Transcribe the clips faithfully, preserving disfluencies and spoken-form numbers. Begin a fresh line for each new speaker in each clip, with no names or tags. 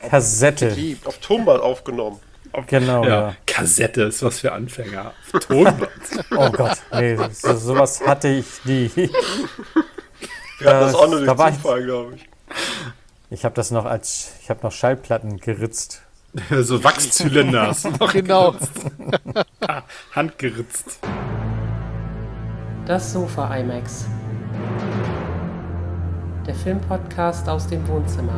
Kassette.
Geliebt. Auf Tonband aufgenommen.
Genau,
Ja,
ja.
Kassette ist was für Anfänger. Tonband.
Oh Gott, nee, so, sowas hatte ich nie.
Wir hatten das auch nur
Da
durch
war ich-
Zufall, glaube ich.
Ich habe das noch als, ich habe noch Schallplatten geritzt.
So Wachszylinder. hast du noch
Genau.
handgeritzt.
Das Sofa IMAX. Der Filmpodcast aus dem Wohnzimmer.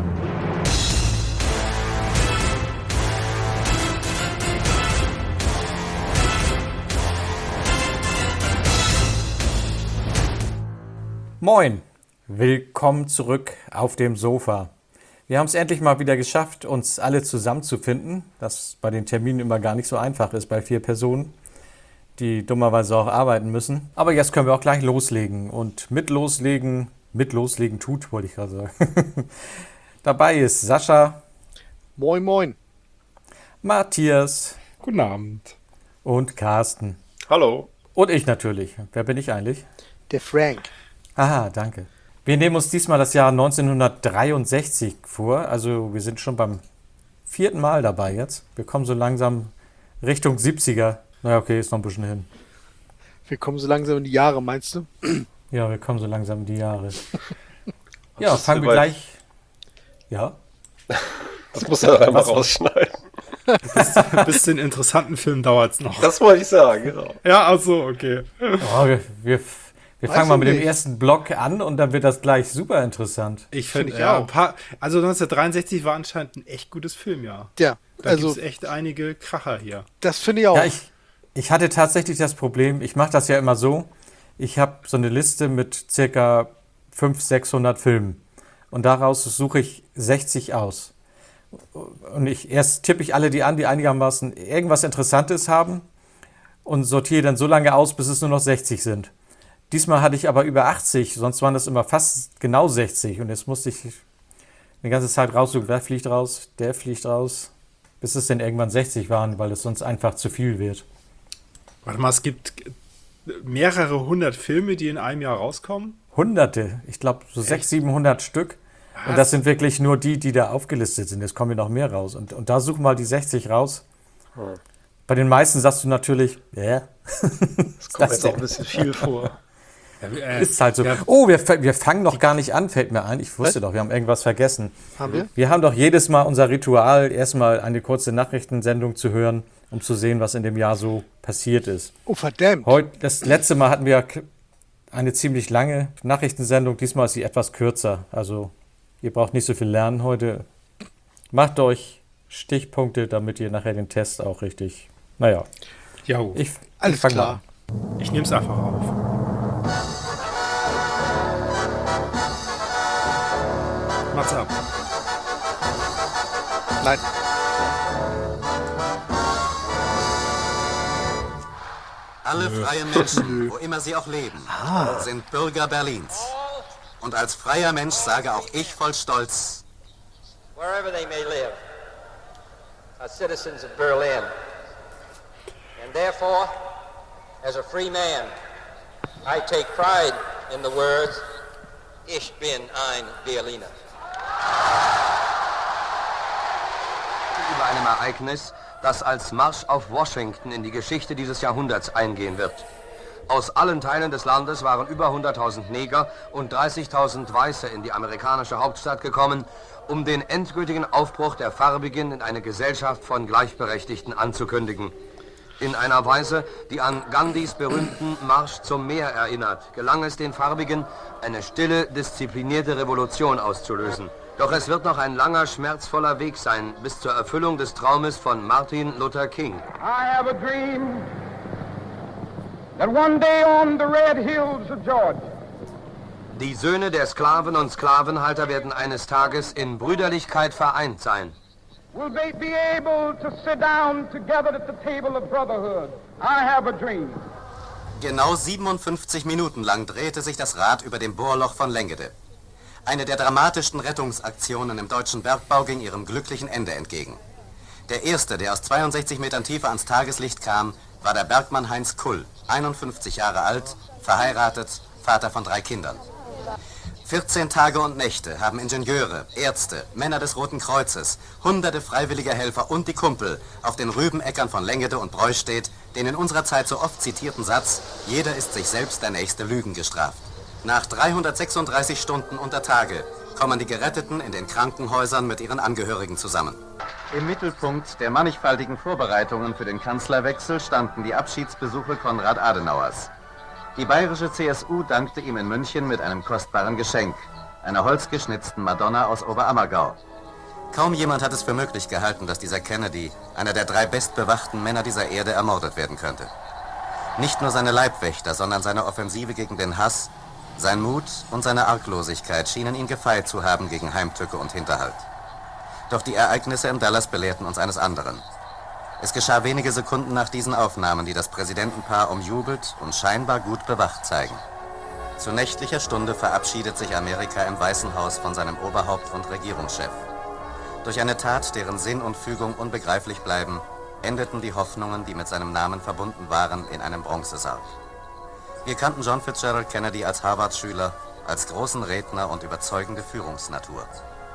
Moin, willkommen zurück auf dem Sofa. Wir haben es endlich mal wieder geschafft, uns alle zusammenzufinden, das bei den Terminen immer gar nicht so einfach ist bei vier Personen, die dummerweise auch arbeiten müssen. Aber jetzt können wir auch gleich loslegen und mit loslegen, mit loslegen tut, wollte ich gerade sagen. Dabei ist Sascha,
Moin, moin.
Matthias
Guten Abend.
und Carsten.
Hallo.
Und ich natürlich. Wer bin ich eigentlich?
Der Frank.
Aha, danke. Wir nehmen uns diesmal das Jahr neunzehnhundertdreiundsechzig vor. Also wir sind schon beim vierten Mal dabei jetzt. Wir kommen so langsam Richtung siebziger. Naja, okay, ist noch ein bisschen hin.
Wir kommen so langsam in die Jahre, meinst du?
Ja, wir kommen so langsam in die Jahre. Ja,
Das ist
fangen wir
soweit.
gleich. Ja,
Das muss er einmal
Was?
rausschneiden.
Bis zu den interessanten Film dauert es noch.
Das wollte ich sagen, genau.
Ja, ach so, okay.
oh, wir, wir, wir
Weiß
fangen mal
ich
mit dem
nicht.
ersten Block an und dann wird das gleich super interessant.
Ich
Find
finde,
ich
ja,
auch.
ein paar, also neunzehnhundertdreiundsechzig war anscheinend ein echt gutes Filmjahr.
Ja,
Da
also
gibt es echt einige Kracher hier.
das finde ich auch.
Ja, ich, ich hatte tatsächlich das Problem, ich mache das ja immer so, ich habe so eine Liste mit circa fünfhundert, sechshundert Filmen und daraus suche ich sechzig aus. Und ich, erst tippe ich alle die an, die einigermaßen irgendwas Interessantes haben und sortiere dann so lange aus, bis es nur noch sechzig sind. Diesmal hatte ich aber über achtzig, sonst waren das immer fast genau sechzig und jetzt musste ich eine ganze Zeit raussuchen, wer fliegt raus, der fliegt raus, bis es dann irgendwann sechzig waren, weil es sonst einfach zu viel wird.
Warte mal, es gibt mehrere hundert Filme, die in einem Jahr rauskommen.
Hunderte, ich glaube so sechshundert, siebenhundert Stück. Und das sind wirklich nur die, die da aufgelistet sind. Jetzt kommen ja noch mehr raus. Und, und da such mal die sechzig raus. Bei den meisten sagst du natürlich, ja,
Das kommt jetzt auch ein bisschen viel vor.
Ja, äh,
ist halt so.
Ja,
Oh, wir, wir fangen noch gar nicht an, fällt mir ein. Ich wusste doch, wir haben irgendwas vergessen.
Haben wir?
Wir haben doch jedes Mal unser Ritual, erstmal eine kurze Nachrichtensendung zu hören, um zu sehen, was in dem Jahr so passiert ist.
Oh, verdammt.
Heute, das letzte Mal hatten wir k- eine ziemlich lange Nachrichtensendung. Diesmal ist sie etwas kürzer. Also ihr braucht nicht so viel lernen heute. Macht euch Stichpunkte, damit ihr nachher den Test auch richtig... Naja,
ja,
ich,
Alles
ich fang
klar.
mal
ich nehme es einfach auf. Mach's ab.
Nein.
Alle freien Menschen, wo immer sie auch leben, sind Bürger Berlins. Und als freier Mensch sage auch ich voll Stolz,
wherever they may live, are citizens of Berlin. And therefore, as a free man, I take pride in the words, Ich bin ein Berliner.
über einem Ereignis, das als Marsch auf Washington in die Geschichte dieses Jahrhunderts eingehen wird. Aus allen Teilen des Landes waren über hunderttausend Neger und dreißigtausend Weiße in die amerikanische Hauptstadt gekommen, um den endgültigen Aufbruch der Farbigen in eine Gesellschaft von Gleichberechtigten anzukündigen. In einer Weise, die an Gandhis berühmten Marsch zum Meer erinnert, gelang es den Farbigen, eine stille, disziplinierte Revolution auszulösen. Doch es wird noch ein langer, schmerzvoller Weg sein, bis zur Erfüllung des Traumes von Martin Luther King.
I have a dream that one day on the red hills of Georgia,
Die Söhne der Sklaven und Sklavenhalter werden eines Tages in Brüderlichkeit vereint sein.
will they be able to sit down together at the table of brotherhood. I have a dream.
Genau siebenundfünfzig Minuten lang drehte sich das Rad über dem Bohrloch von Lengede. Eine der dramatischsten Rettungsaktionen im deutschen Bergbau ging ihrem glücklichen Ende entgegen. Der erste, der aus zweiundsechzig Metern Tiefe ans Tageslicht kam, war der Bergmann Heinz Kull, einundfünfzig Jahre alt, verheiratet, Vater von drei Kindern. vierzehn Tage und Nächte haben Ingenieure, Ärzte, Männer des Roten Kreuzes, hunderte freiwilliger Helfer und die Kumpel auf den Rübenäckern von Lengede und Breustedt den in unserer Zeit so oft zitierten Satz, jeder ist sich selbst der nächste Lügen gestraft. Nach dreihundertsechsunddreißig Stunden unter Tage kommen die Geretteten in den Krankenhäusern mit ihren Angehörigen zusammen. Im Mittelpunkt der mannigfaltigen Vorbereitungen für den Kanzlerwechsel standen die Abschiedsbesuche Konrad Adenauers. Die bayerische C S U dankte ihm in München mit einem kostbaren Geschenk, einer holzgeschnitzten Madonna aus Oberammergau. Kaum jemand hat es für möglich gehalten, dass dieser Kennedy, einer der drei bestbewachten Männer dieser Erde, ermordet werden könnte. Nicht nur seine Leibwächter, sondern seine Offensive gegen den Hass, sein Mut und seine Arglosigkeit schienen ihn gefeit zu haben gegen Heimtücke und Hinterhalt. Doch die Ereignisse in Dallas belehrten uns eines anderen. Es geschah wenige Sekunden nach diesen Aufnahmen, die das Präsidentenpaar umjubelt und scheinbar gut bewacht zeigen. Zu nächtlicher Stunde verabschiedet sich Amerika im Weißen Haus von seinem Oberhaupt und Regierungschef. Durch eine Tat, deren Sinn und Fügung unbegreiflich bleiben, endeten die Hoffnungen, die mit seinem Namen verbunden waren, in einem Bronzesarg. Wir kannten John Fitzgerald Kennedy als Harvard-Schüler, als großen Redner und überzeugende Führungsnatur.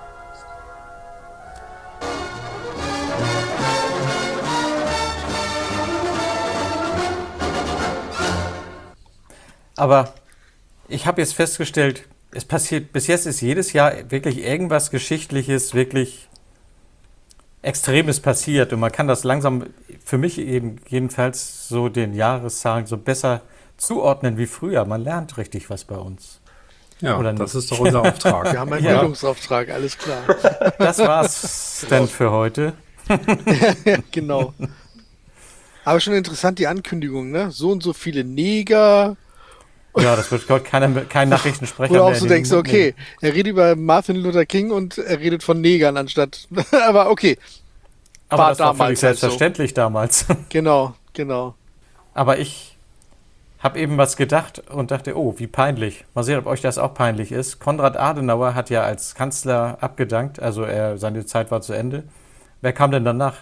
Aber ich habe jetzt festgestellt, es passiert, bis jetzt ist jedes Jahr wirklich irgendwas Geschichtliches, wirklich Extremes passiert. Und man kann das langsam, für mich eben jedenfalls, so den Jahreszahlen so besser zuordnen wie früher. Man lernt richtig was bei uns.
Ja,
Oder
das
nicht?
ist doch unser Auftrag.
Wir haben einen
Ja.
Bildungsauftrag, alles klar.
Das war's denn für heute.
Genau. Aber schon interessant die Ankündigung, ne? So und so viele Neger.
Ja, das wird Gott keiner, kein Nachrichtensprecher
Wo du auch
mehr
so
in den
denkst,
Mund
okay, er redet über Martin Luther King und er redet von Negern anstatt. Aber okay,
Aber
war
das war
damals
völlig
halt so.
selbstverständlich damals.
genau, genau.
Aber ich habe eben was gedacht und dachte, oh, wie peinlich. Mal sehen, ob euch das auch peinlich ist. Konrad Adenauer hat ja als Kanzler abgedankt, also er, seine Zeit war zu Ende. Wer kam denn danach?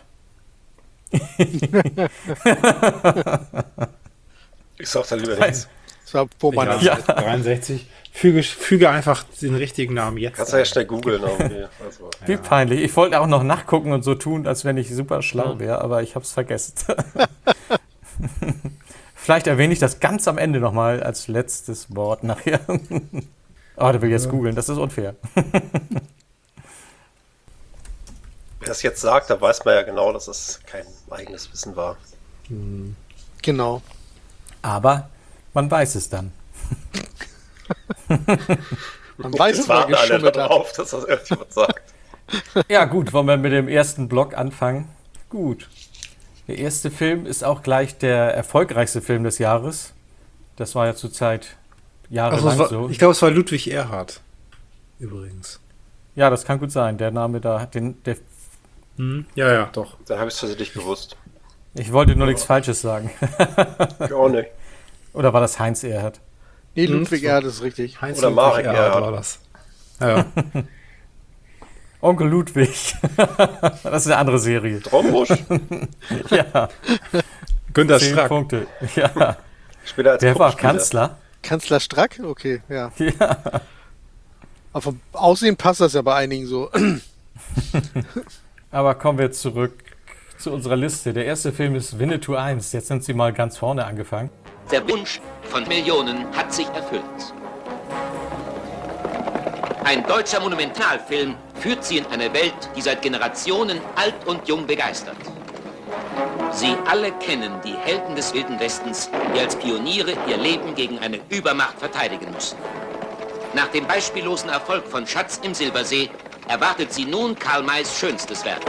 Ich sag da lieber nichts.
Das war vor meiner
Ja.
Zeit.
dreiundsechzig. Füge, füge einfach den richtigen Namen jetzt.
Kannst du ja schnell googeln. irgendwie. Also,
Wie peinlich. Ich wollte auch noch nachgucken und so tun, als wenn ich super schlau wäre, aber ich habe es vergessen. Vielleicht erwähne ich das ganz am Ende nochmal als letztes Wort nachher. Oh, der will jetzt googeln, das ist unfair.
wer es jetzt sagt, da weiß man ja genau, dass es kein eigenes Wissen war.
Genau.
Aber man weiß es dann.
Man weiß,
Jetzt
wer
warten alle
geschummelt hat.
darauf, dass das irgendjemand sagt.
Ja gut, wollen wir mit dem ersten Block anfangen? Gut. Der erste Film ist auch gleich der erfolgreichste Film des Jahres. Das war ja zurzeit jahrelang
Also es war,
so.
ich glaube, es war Ludwig Erhard. Übrigens.
Ja, das kann gut sein. Der Name da hat den. Der,
Hm? Ja, ja, doch.
Da habe ich es tatsächlich gewusst.
ich wollte nur nichts Falsches sagen.
Ich auch nicht.
Oder war das Heinz Erhardt?
Nee,
Hm,
Ludwig
so.
Erhard ist richtig.
Heinz
Oder
Ludwig
Marek
Erhard
Erhard.
war das. Ja, ja.
Onkel Ludwig. Das ist eine andere Serie.
Trombusch,
Ja,
Günter
zehn
Strack.
Punkte. Ja.
später als
Der war
Puppenspieler.
Kanzler.
Kanzler Strack? Okay, ja.
Ja.
Aber vom Aussehen passt das ja bei einigen so.
Aber kommen wir zurück zu unserer Liste. Der erste Film ist Winnetou eins. Jetzt sind sie mal ganz vorne angefangen.
Der Wunsch von Millionen hat sich erfüllt. Ein deutscher Monumentalfilm führt sie in eine Welt, die seit Generationen alt und jung begeistert. Sie alle kennen die Helden des Wilden Westens, die als Pioniere ihr Leben gegen eine Übermacht verteidigen mussten. Nach dem beispiellosen Erfolg von Schatz im Silbersee erwartet sie nun Karl Mays schönstes Werk.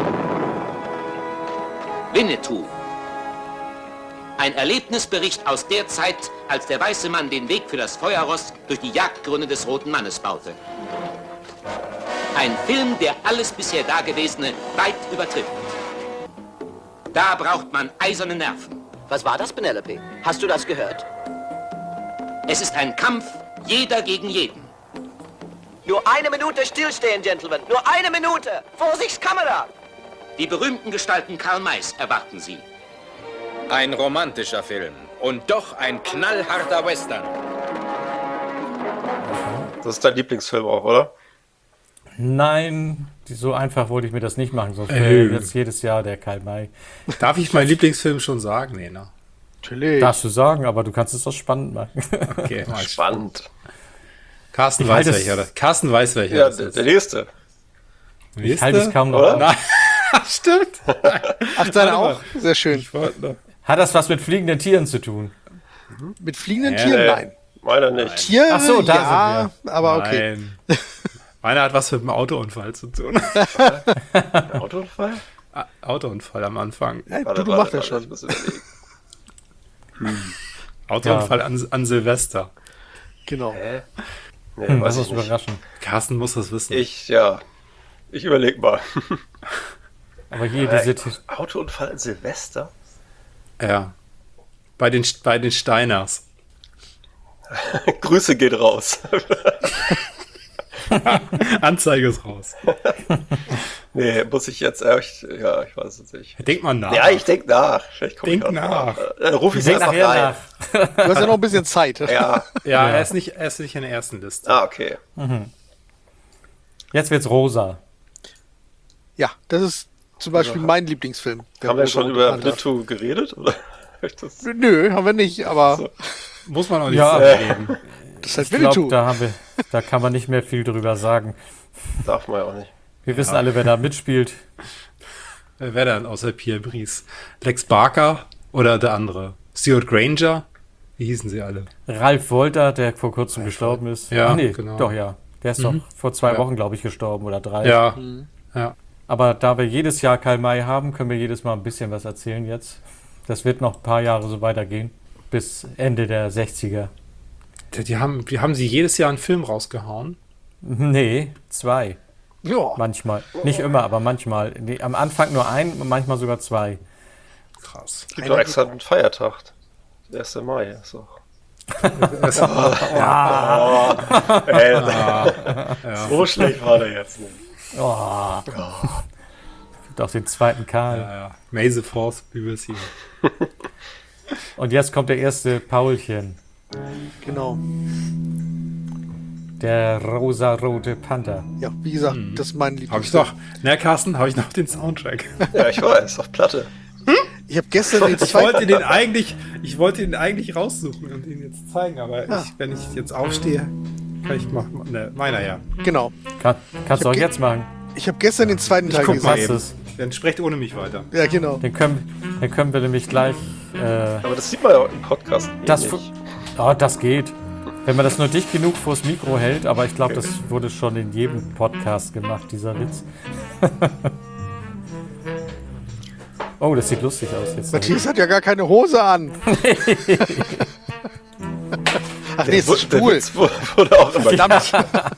Winnetou. Ein Erlebnisbericht aus der Zeit, als der weiße Mann den Weg für das Feuerross durch die Jagdgründe des Roten Mannes baute. Ein Film, der alles bisher Dagewesene weit übertrifft. Da braucht man eiserne Nerven.
Was war das, Penelope? Hast du das gehört?
Es ist ein Kampf, jeder gegen jeden.
Nur eine Minute stillstehen, Gentlemen. Nur eine Minute. Vorsichtskamera.
Die berühmten Gestalten Karl Mays erwarten Sie.
Ein romantischer Film und doch ein knallharter Western.
Das ist dein Lieblingsfilm auch, oder?
Nein, die- so einfach wollte ich mir das nicht machen. Sonst
Äh.
wäre jetzt jedes Jahr der Karl May.
Darf ich meinen Lieblingsfilm schon sagen? Nee, ne?
Natürlich.
Darfst du sagen, aber du kannst es doch spannend machen.
Okay, mach ich.
Spannend.
Carsten
Ich
weiß
halte es-
welcher. das- Carsten weiß welcher.
Ja,
das
der,
ist.
der nächste.
Ich halte es kaum noch
Oder?
aus.
Nein, stimmt.
Ach, deine auch? Sehr schön.
Ich wollte noch.
Hat das was mit fliegenden Tieren zu tun?
Mit fliegenden
Äh,
Tieren?
nee.
Nein.
Meiner nicht.
Tiere?
Ach so, da
ja, aber okay.
Nein. Meiner hat was mit dem Autounfall zu tun.
Autounfall?
Ah, Autounfall am Anfang.
Ja,
Warte,
du, du
warte,
machst das
warte, ich
schon.
muss überlegen.
Autounfall an, an Silvester.
Genau.
Hä? Nee,
Hm,
weiß
das
ich
ist
nicht.
überraschend.
Carsten muss das wissen.
Ich, ja. Ich überleg mal.
Aber hier diese Ti-
Autounfall in Silvester?
Ja. Bei den, bei den Steiners.
Grüße geht raus.
Anzeige ist raus.
Nee, muss ich jetzt echt, ja, ich weiß es nicht.
Denk mal nach.
Ja, ich denk nach. Vielleicht komm
Denk
ich auch
nach.
Dann ruf ich
Denk
es einfach
nachher
rein.
nach.
Du hast ja noch ein bisschen Zeit.
Ja.
Ja,
Ja.
Er, ist nicht, er ist nicht in der ersten Liste.
Ah, okay.
Jetzt wird's rosa.
Ja, das ist zum Beispiel mein Lieblingsfilm. der
Haben wir
Rosa
schon
rote
über
Panther.
Blitu geredet? Oder? Das,
Nö, haben wir nicht, aber
So.
Muss man auch nicht
Ja.
reden.
das ist halt
Ich glaube,
Winnetou.
da, haben wir- da kann man nicht mehr viel drüber sagen.
darf man ja auch nicht.
Wir wissen alle, wer da mitspielt.
Wer wäre dann außer Pierre Brice? Lex Barker oder der andere? Stuart Granger? Wie hießen sie alle?
Ralf Wolter, der vor kurzem gestorben ist.
Ja,
Ach nee,
genau.
doch, ja. Der ist doch vor zwei
Ja.
Wochen, glaube ich, gestorben oder drei.
Ja. Ja.
Aber da wir jedes Jahr Karl May haben, können wir jedes Mal ein bisschen was erzählen jetzt. Das wird noch ein paar Jahre so weitergehen. Bis Ende der sechziger.
Die, die, haben, die haben sie jedes Jahr einen Film rausgehauen.
Nee, zwei.
Ja,
Manchmal. Nicht immer, aber manchmal. Nee, am Anfang nur ein, manchmal sogar zwei.
Krass.
Es gibt doch extra einen Feiertag. Der erste Mai ist auch. Ey, So schlecht war der jetzt nicht.
Oh. Gibt auch den zweiten Karl.
Ja, ja. May the Force be with you.
Und jetzt kommt der erste Paulchen.
genau.
Der rosarote Panther.
Ja, wie gesagt, das ist mein
Hab ich
Lieblingsfilm.
doch. Na, Carsten, habe ich noch den Soundtrack.
Ja, ich weiß, auf Platte.
Ich habe gestern den
Ich wollte
zweiten...
den eigentlich, ich wollte ihn eigentlich raussuchen und ihn jetzt zeigen, aber
Ja.
ich, wenn ich jetzt aufstehe, kann ich machen. Ne, meiner ja.
Genau.
Kann, kannst du auch
ge-
jetzt machen.
Ich habe gestern den zweiten Teil
guck mal
gesehen.
Passt
eben.
es.
Dann sprecht ohne mich weiter.
Ja, genau.
Den können, den können wir nämlich gleich. Äh,
Aber das sieht man ja auch im Podcast eh
das,
nicht.
fu- oh, das geht. Wenn man das nur dicht genug vors Mikro hält, aber ich glaube, das wurde schon in jedem Podcast gemacht, dieser Witz. Oh, das sieht lustig aus jetzt.
Matthias hat ja gar keine Hose an. Ach nee, ist ein
Der
Stuhl.
Witz wurde auch immer
Verdammt.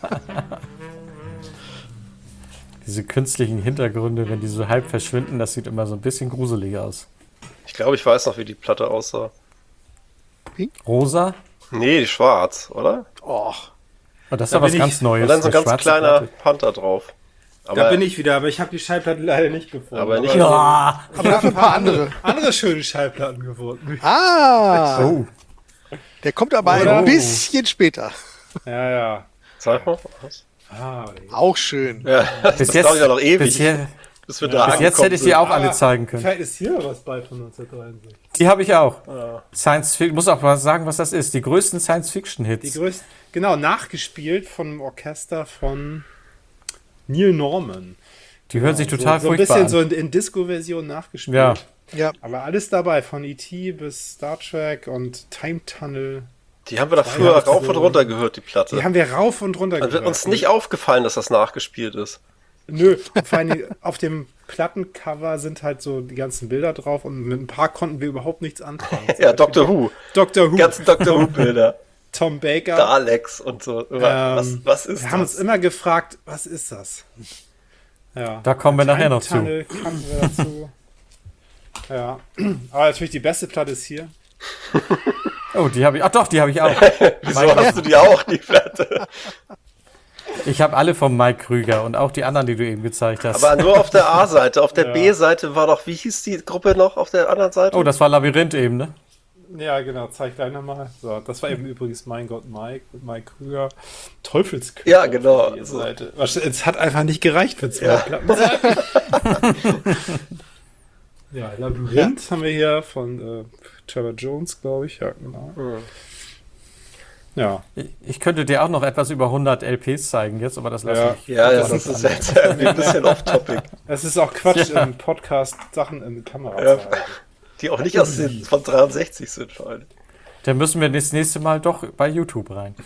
Diese künstlichen Hintergründe, wenn die so halb verschwinden, das sieht immer so ein bisschen gruselig aus.
Ich glaube, ich weiß noch, wie die Platte aussah.
Rosa?
Nee, die schwarz, oder?
Oh,
Oh, das ist
Da
aber was
bin ich-
ganz Neues.
Und dann so ein
eine
ganz
schwarze
kleiner
Platte.
Panther drauf. Aber,
Da bin ich wieder, aber ich habe die Schallplatte leider nicht gefunden.
aber nicht.
Ja.
aber dafür ein paar andere.
andere schöne Schallplatten gefunden.
Ah,
Oh,
der kommt aber
Oder?
ein bisschen später.
Ja, ja.
Zeig mal. Was?
Ah,
Auch schön.
Ja, das
bis
dauert ja noch ewig,
Bisher,
bis wir da
bis jetzt hätte ich die auch alle zeigen können.
Vielleicht ist hier was bei von neunzehnhundertdreiundsechzig.
Die habe ich auch. Science Fiction, muss auch mal sagen, was das ist. Die größten
Die
Science-Fiction-Hits.
größten, genau, nachgespielt von einem Orchester von Neil Norman.
Die hören sich total
so, so ein
furchtbar
bisschen
an.
so in, in Disco-Version nachgespielt.
Ja.
Ja,
Aber alles dabei, von E T bis Star Trek und Time Tunnel.
Die haben wir da
Ja,
früher
ja,
rauf
so-
und runter gehört, die Platte.
Die haben wir rauf und runter
Dann wird
gehört.
uns nicht aufgefallen, dass das nachgespielt ist.
Nö, vor allem auf dem Plattencover sind halt so die ganzen Bilder drauf und mit ein paar konnten wir überhaupt nichts anfangen.
Ja, Doctor Who.
Doctor
Die
Who,
ganzen Doctor Who-Bilder.
Tom Baker.
Der Alex und so. was,
Ähm,
was ist
wir haben uns
das?
immer gefragt, was ist das? Ja.
Da kommen wir nachher noch zu.
Tunnel kannten wir dazu. Ja, aber natürlich die beste Platte ist hier.
Oh, die habe ich. Ach doch, die habe ich auch.
Wieso hast du die auch, die Platte?
Ich habe alle vom Mike Krüger und auch die anderen, die du eben gezeigt hast.
Aber nur auf der A-Seite. Auf der
Ja.
B-Seite war doch, wie hieß die Gruppe noch auf der anderen Seite?
Oh, das war Labyrinth eben, ne?
Ja, genau, zeig gleich nochmal. So, das war eben übrigens Mein Gott Mike mit Mike Krüger. Teufelsköpfe.
Ja, genau.
auf der Seite. Was- Es hat einfach nicht gereicht für zwei
Ja.
Platten. Ja, Labyrinth haben wir hier von äh, Trevor Jones, glaube ich. Ja, genau. Ja.
Ich, ich könnte dir auch noch etwas über hundert L Ps zeigen jetzt, aber das lasse
Ja.
ich.
Ja, das
das
ist jetzt irgendwie ein bisschen off-topic.
Es ist auch Quatsch,
Ja.
im Podcast Sachen in die Kamera
Ja.
zu halten.
Die auch nicht aus den von dreiundsechzig sind, vor allem.
Dann müssen wir das nächste Mal doch bei YouTube rein.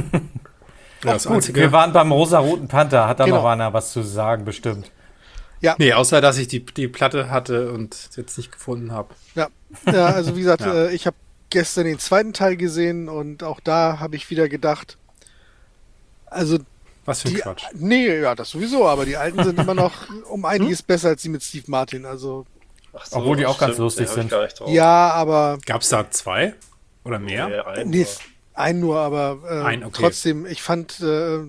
Ja, das
Gut,
Einzige-
wir waren beim rosa-roten Panther. Hat da
Genau.
noch einer was zu sagen, bestimmt.
Nee, außer dass ich die, die Platte hatte und jetzt nicht gefunden habe.
Ja, ja also wie gesagt,
Ja.
äh, ich habe gestern den zweiten Teil gesehen und auch da habe ich wieder gedacht, also
Was für ein
die,
Quatsch.
nee, ja, das sowieso, aber die alten sind immer noch um einiges besser als die mit Steve Martin, also
Ach so,
Obwohl die auch ganz
stimmt,
lustig
den hab ich
sind.
gar nicht drauf.
ja, aber
Gab es da zwei? Oder mehr?
Nee, einen
nee,
nur.
ein nur, aber äh,
Ein, okay.
trotzdem, ich fand äh,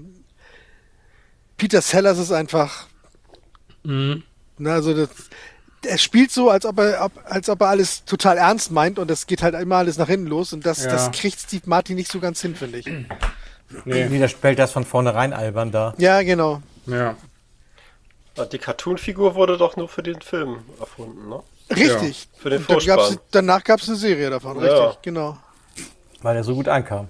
Peter Sellers ist einfach,
Mhm.
ne, also das, er spielt so, als ob er, ob, als ob er alles total ernst meint und das geht halt immer alles nach hinten los und das,
Ja.
das kriegt Steve Martin nicht so ganz hin, finde ich.
Nee.
Wieder spielt das von vornherein albern da.
Ja, genau.
Ja.
Die Cartoon-Figur wurde doch nur für den Film erfunden, ne?
Richtig.
Für den
Und dann gab's,
Vorspann.
danach gab es eine Serie davon,
Ja.
richtig, genau.
Weil er so gut ankam.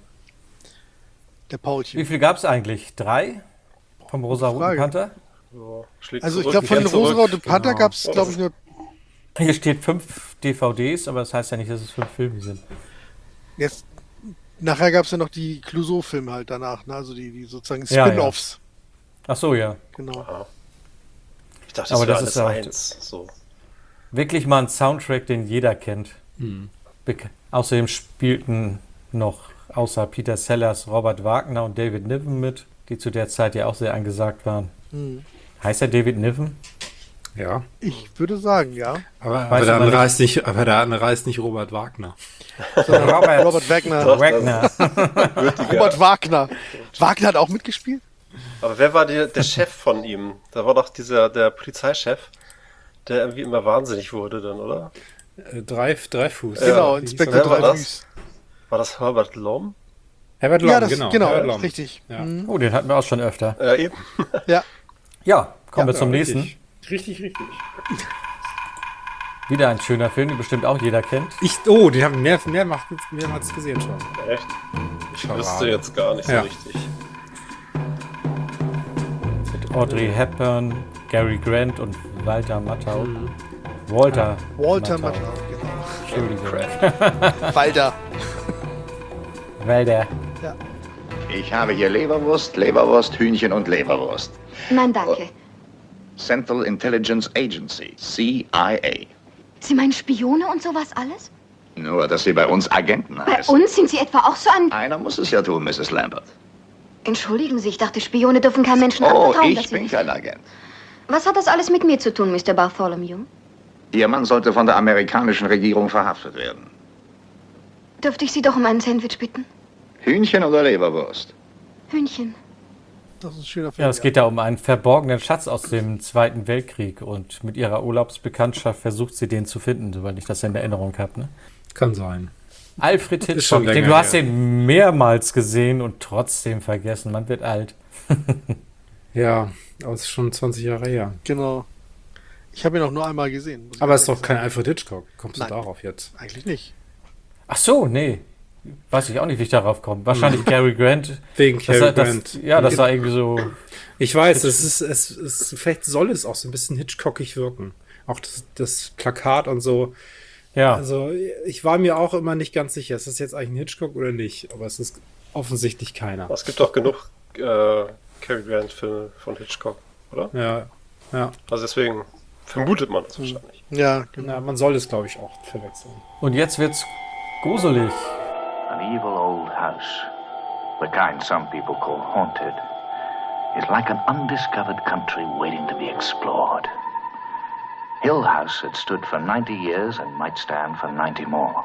Der Paulchen.
Wie viel gab es eigentlich? Drei? Vom rosa-roten
Frage.
Panther?
So, schlägt
Also ich
zurück,
glaube, von den
geht zurück.
Rosenrote Panther
Genau.
gab es,
Oh,
glaube
das
ich, nur.
Hier steht fünf D V Ds, aber das heißt ja nicht, dass es fünf Filme sind.
Jetzt, nachher gab es ja noch die Clouseau-Filme halt danach, ne? Also die, die sozusagen
Ja, ja.
Spin-Offs.
Ach so, ja.
Genau.
Ich dachte, das
Aber
wäre
das
alles
ist auch-
eins. So.
Wirklich mal ein Soundtrack, den jeder kennt. Bek- Außerdem spielten noch außer Peter Sellers Robert Wagner und David Niven mit, die zu der Zeit ja auch sehr angesagt waren.
Hm.
Heißt er David Niven?
Ja.
Ich würde sagen, ja.
Aber, aber,
Weiß
der
aber
andere
nicht.
heißt nicht, aber der andere heißt nicht Robert Wagner.
Sondern
Robert,
Robert Wagner.
Doch,
Wagner.
Robert Wagner. Wagner hat auch mitgespielt?
Aber wer war der, der Chef von ihm? Da war doch dieser der Polizeichef, der irgendwie immer wahnsinnig wurde dann, oder?
Äh, Drei, Dreifuß.
Genau,
Wie hieß
Inspektor
er?
Wer war
Dreyfus.
War das Herbert Lom?
Herbert Lom,
Ja, das,
genau.
genau,
Herbert Lom.
richtig.
Ja.
Hm.
Oh, den hatten wir auch schon öfter.
Ja, eben.
Ja.
Ja, kommen wir
Ja,
zum
richtig.
nächsten.
Richtig, richtig.
Wieder ein schöner Film, den bestimmt auch jeder kennt.
Ich, oh, den haben wir mehr, mehrmals, mehrmals gesehen schon.
Echt? Ich wüsste jetzt gar nicht
Ja.
so richtig.
Mit Audrey Hepburn, Gary Grant und Walter Matthau. Walter.
Walter
Matthau.
Matthau, genau.
Entschuldigung.
Walter.
Walter.
Ja.
Ich habe hier Leberwurst, Leberwurst, Hühnchen und Leberwurst.
Nein, danke.
Central Intelligence Agency, C I A.
Sie meinen Spione und sowas alles?
Nur, dass Sie bei uns Agenten
Bei
heißen.
uns sind Sie etwa auch so ein...
Einer muss es ja tun, Misses Lambert.
Entschuldigen Sie, ich dachte, Spione dürfen keinem Menschen
Oh,
anvertrauen.
ich
dass sie
bin
nicht-
kein Agent.
Was hat das alles mit mir zu tun, Mister Bartholomew?
Ihr Mann sollte von der amerikanischen Regierung verhaftet werden.
Dürfte ich Sie doch um einen Sandwich bitten?
Hühnchen oder Leberwurst?
Hühnchen.
Das ist ein schöner Film.
Ja, es geht da um einen verborgenen Schatz aus dem Zweiten Weltkrieg und mit ihrer Urlaubsbekanntschaft versucht sie den zu finden, soweit ich das in Erinnerung habe. Ne?
Kann sein.
Alfred
Ist schon
Hitchcock, ich denke,
länger
du hast
her.
den mehrmals gesehen und trotzdem vergessen. Man wird alt.
Ja, aber es ist schon zwanzig Jahre her.
Genau. Ich habe ihn auch nur einmal gesehen. muss ich
Aber es ist
ehrlich
doch kein
sagen.
Alfred Hitchcock. Kommst du
Nein.
darauf jetzt?
Eigentlich nicht.
Ach so, nee. Weiß ich auch nicht, wie ich darauf komme. Wahrscheinlich Cary Grant.
Wegen
Das
Cary
war- das,
Grant.
Ja, das war irgendwie so.
Ich weiß, es ist, es ist, vielleicht soll es auch so ein bisschen Hitchcockig wirken. Auch das, das Plakat und so.
Ja.
Also, ich war mir auch immer nicht ganz sicher, ist das jetzt eigentlich ein Hitchcock oder nicht? Aber es ist offensichtlich keiner.
Es gibt doch genug äh, Cary Grant-Filme von Hitchcock, oder?
Ja, ja.
Also deswegen vermutet man das wahrscheinlich.
Ja, genau.
Na, man soll es, glaube ich, auch verwechseln.
Und jetzt wird's gruselig.
An evil old house, the kind some people call haunted, is like an undiscovered country waiting to be explored. Hill House had stood for ninety years and might stand for ninety more.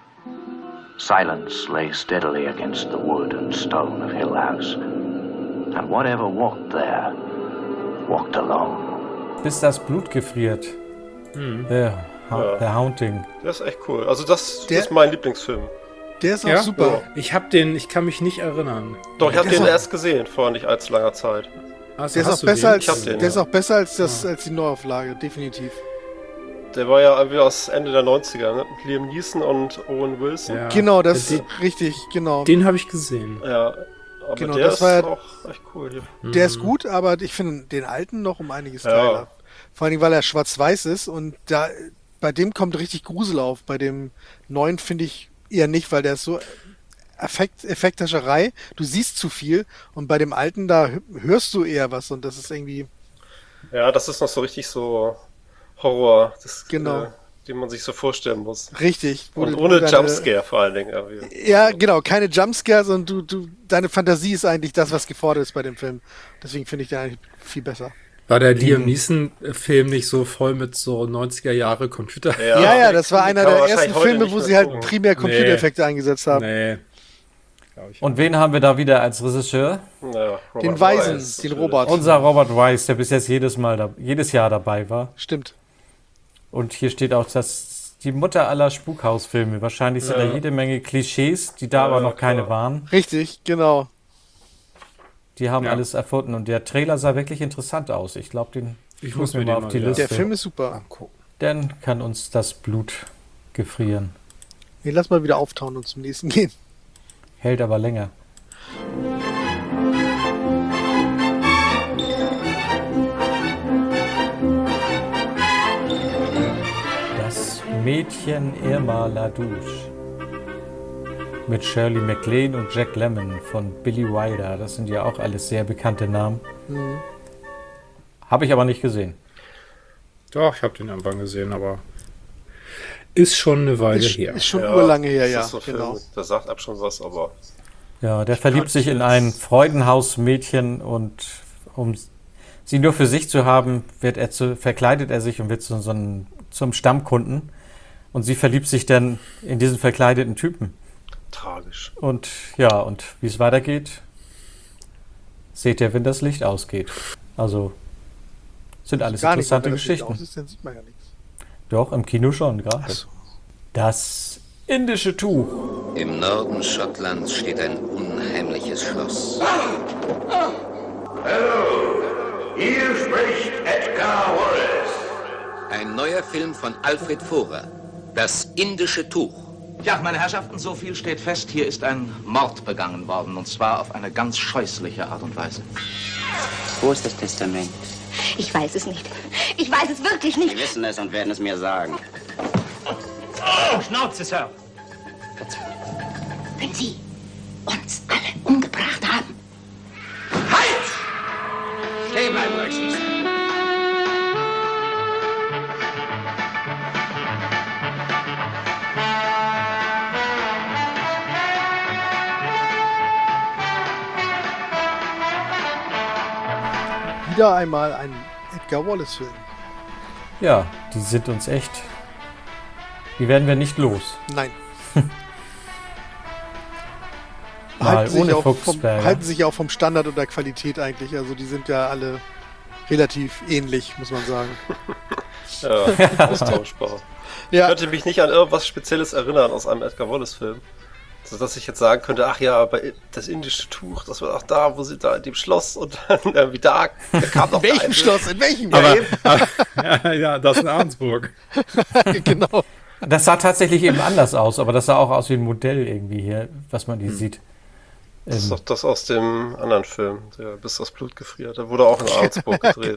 Silence lay steadily against the wood and stone of Hill House, and whatever walked there walked alone.
Bis das Blut gefriert.
Hm.
Ja, Ha- The Haunting.
Der ist echt cool. Also das,
Der-
das ist mein Lieblingsfilm.
Der ist auch
Ja?
super.
Ich hab den, ich kann mich nicht erinnern.
Doch, ich habe
Der ist
den
auch-
erst gesehen, vor nicht allzu langer Zeit.
Hast,
Der ist
hast
auch
du
besser
den?
als,
Ich hab den,
der ist
ja.
auch besser als, das, als die Neuauflage, definitiv.
Der war ja irgendwie aus Ende der neunziger, ne? Mit Liam Neeson und Owen Wilson.
Ja.
Genau, das
Den-
ist richtig, genau.
Den habe ich gesehen.
Ja, aber
Genau,
der
das
ist
war ja-
auch echt cool hier.
Der ist gut, aber ich finde den alten noch um einiges
Ja.
geiler. Vor allem, weil er schwarz-weiß ist und da bei dem kommt richtig Grusel auf. Bei dem neuen finde ich eher nicht, weil der ist so Effekt, Effekthascherei. Du siehst zu viel und bei dem alten, da hö- hörst du eher was und das ist irgendwie,
Ja, das ist noch so richtig so Horror, das,
Genau.
äh, den man sich so vorstellen muss.
richtig. wo
Und
du-
ohne
wo deine-
Jumpscare vor allen Dingen irgendwie.
Ja, genau, keine Jumpscares und du, du, deine Fantasie ist eigentlich das, was gefordert ist bei dem Film. Deswegen finde ich den eigentlich viel besser.
War der Liam Neeson-Film nicht so voll mit so neunziger Jahre Computer?
Ja, ja, das war
die
einer
kann man
der
wahrscheinlich
ersten
heute
Filme,
nicht
wo
mehr
sie halt
gucken.
primär Computereffekte eingesetzt haben.
Nee.
Und wen haben wir da wieder als Regisseur?
Ja, Robert
Den Weisen,
Wise,
den
natürlich.
Robert.
Unser Robert Wise, der bis jetzt jedes Mal, da, jedes Jahr dabei war.
Stimmt.
Und hier steht auch, dass die Mutter aller Spukhausfilme. Wahrscheinlich sind
Ja.
da jede Menge Klischees, die da aber
Ja,
noch keine
klar.
waren.
Richtig, genau.
Die haben
Ja.
alles erfunden und der Trailer sah wirklich interessant aus. Ich glaube, den
Ich
muss
muss
mir
mir
mal
den
auf
mal
die
wieder-
Liste.
Der Film ist super.
Dann kann uns das Blut gefrieren.
Nee, lass mal wieder auftauen und zum nächsten gehen.
Hält aber länger. Das Mädchen Irma Ladouche. Mit Shirley MacLaine und Jack Lemmon von Billy Wilder. Das sind ja auch alles sehr bekannte Namen.
Mhm.
Habe ich aber nicht gesehen.
Doch, ich habe den irgendwann gesehen, aber ist schon eine Weile
Ist,
her.
ist schon urlange her,
das
ja.
ist so ein
Genau.
Film, der sagt ab schon was, aber
Ja, der verliebt sich in ein Freudenhausmädchen und um sie nur für sich zu haben, wird er zu, verkleidet er sich und wird zu so einem, zum Stammkunden. Und sie verliebt sich dann in diesen verkleideten Typen.
tragisch.
Und ja, und wie es weitergeht, seht ihr, wenn das Licht ausgeht. Also sind alles
Gar nicht,
interessante
wenn das Licht aus
Geschichten.
ist, dann sieht man ja nichts.
Doch, im Kino schon gerade.
Ach so.
Das indische Tuch.
Im Norden Schottlands steht ein unheimliches Schloss.
Hallo, hier spricht Edgar Wallace.
Ein neuer Film von Alfred Vohrer. Das indische Tuch.
Ja, meine Herrschaften, so viel steht fest. Hier ist ein Mord begangen worden. Und zwar auf eine ganz scheußliche Art und Weise.
Wo ist das Testament?
Ich weiß es nicht. Ich weiß es wirklich nicht.
Sie wissen es und werden es mir sagen.
Oh, Schnauze, Sir.
Wenn Sie uns alle umgebracht haben.
Halt! Stehen bleiben, Rücksicht.
Wieder einmal ein Edgar Wallace-Film.
Ja, die sind uns echt. Die werden wir nicht los.
Nein.
Mal
halten, sich
ohne
auch vom,
Fuchsberger.
halten sich auch vom Standard und der Qualität eigentlich. Also die sind ja alle relativ ähnlich, muss man sagen.
Ja, austauschbar.
Ja.
Ich könnte mich nicht an irgendwas Spezielles erinnern aus einem Edgar Wallace-Film. Sodass ich jetzt sagen könnte, ach ja, aber das indische Tuch, das war auch da, wo sie da in dem Schloss und dann irgendwie da, da kam noch
In welchem
da eine-
Schloss? In welchem?
Ja,
Aber,
eben.
aber, ja, ja, das in Arnsburg.
Genau.
Das sah tatsächlich eben anders aus, aber das sah auch aus wie ein Modell irgendwie hier, was man hier sieht.
Das ist
Ähm,
doch das aus dem anderen Film, der Bis das Blut gefriert. Der wurde auch in Arnsburg gedreht.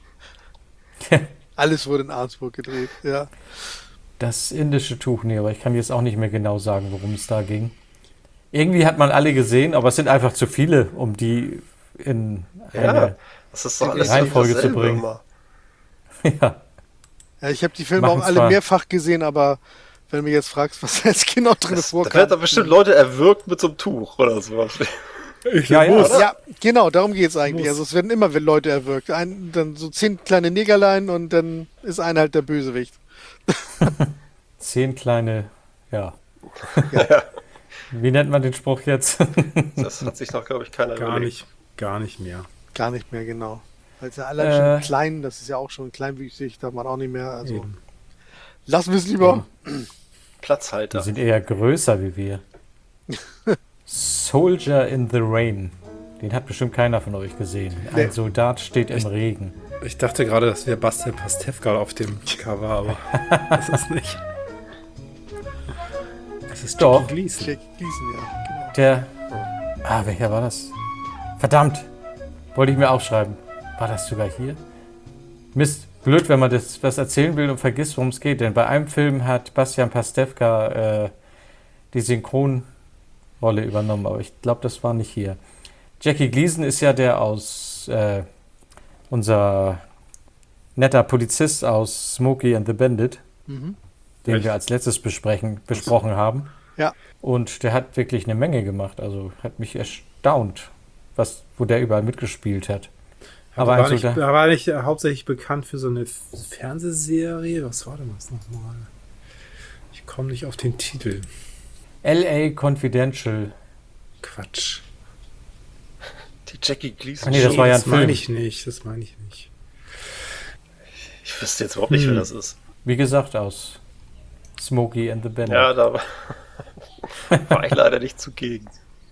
Alles wurde in Arnsburg gedreht, ja.
Das indische Tuch, nee, aber ich kann jetzt auch nicht mehr genau sagen, worum es da ging. Irgendwie hat man alle gesehen, aber es sind einfach zu viele, um die in
Ja,
eine
das ist doch alles
Reihenfolge
so
zu
dasselbe
bringen.
immer.
Ja.
Ja, ich habe die Filme
Machen
auch alle
zwar-
mehrfach gesehen, aber wenn du mich jetzt fragst, was da jetzt genau drin
Da
vorkam.
werden da bestimmt Leute erwürgt mit so einem Tuch oder sowas.
Ja, ja,
Muss.
Ja, genau, darum geht es eigentlich.
Muss.
Also es werden immer Leute erwürgt. Ein, dann so zehn kleine Negerlein und dann ist einer halt der Bösewicht.
Zehn kleine, ja.
Ja.
Wie nennt man den Spruch jetzt?
Das hat sich noch, glaube ich, keiner
Gar
überlegt.
nicht, gar nicht mehr.
Gar nicht mehr, genau. Weil es ja allein
Äh.
schon klein, das ist ja auch schon kleinwüchsig, darf man auch nicht mehr. Also
Eben.
Lassen wir es lieber.
Platzhalter.
Die sind eher größer wie wir. Soldier in the Rain. Den hat bestimmt keiner von euch gesehen. Ein
Nee.
Soldat steht im Regen.
Ich dachte gerade, das wäre Bastian Pastewka auf dem Cover, aber das ist nicht. Das ist
Doch.
Jackie Gleason.
Jackie Gleason, ja. Genau.
Der. Ah, welcher war das? Verdammt! Wollte ich mir aufschreiben. War das sogar hier? Mist, blöd, wenn man das was erzählen will und vergisst, worum es geht. Denn bei einem Film hat Bastian Pastewka äh, die Synchronrolle übernommen. Aber ich glaube, das war nicht hier. Jackie Gleason ist ja der aus. Äh, unser netter Polizist aus Smokey and the Bandit.
Mhm.
Den
Echt?
wir als letztes besprechen, besprochen haben.
Ja.
Und der hat wirklich eine Menge gemacht. Also hat mich erstaunt, was, wo der überall mitgespielt hat.
Aber
ein
war nicht,
Soldat-
war nicht äh, hauptsächlich bekannt für so eine F- Fernsehserie? Was war denn das nochmal? Ich komme nicht auf den Titel.
L A Confidential.
Quatsch.
Die Jackie Gleason.
Ach nee, das war ja ein
Das meine
Film.
ich nicht, das meine ich nicht.
Ich wüsste jetzt überhaupt nicht,
Hm.
wer das ist.
Wie gesagt, aus Smokey and the Bandit.
Ja, da war, war ich leider nicht zugegen.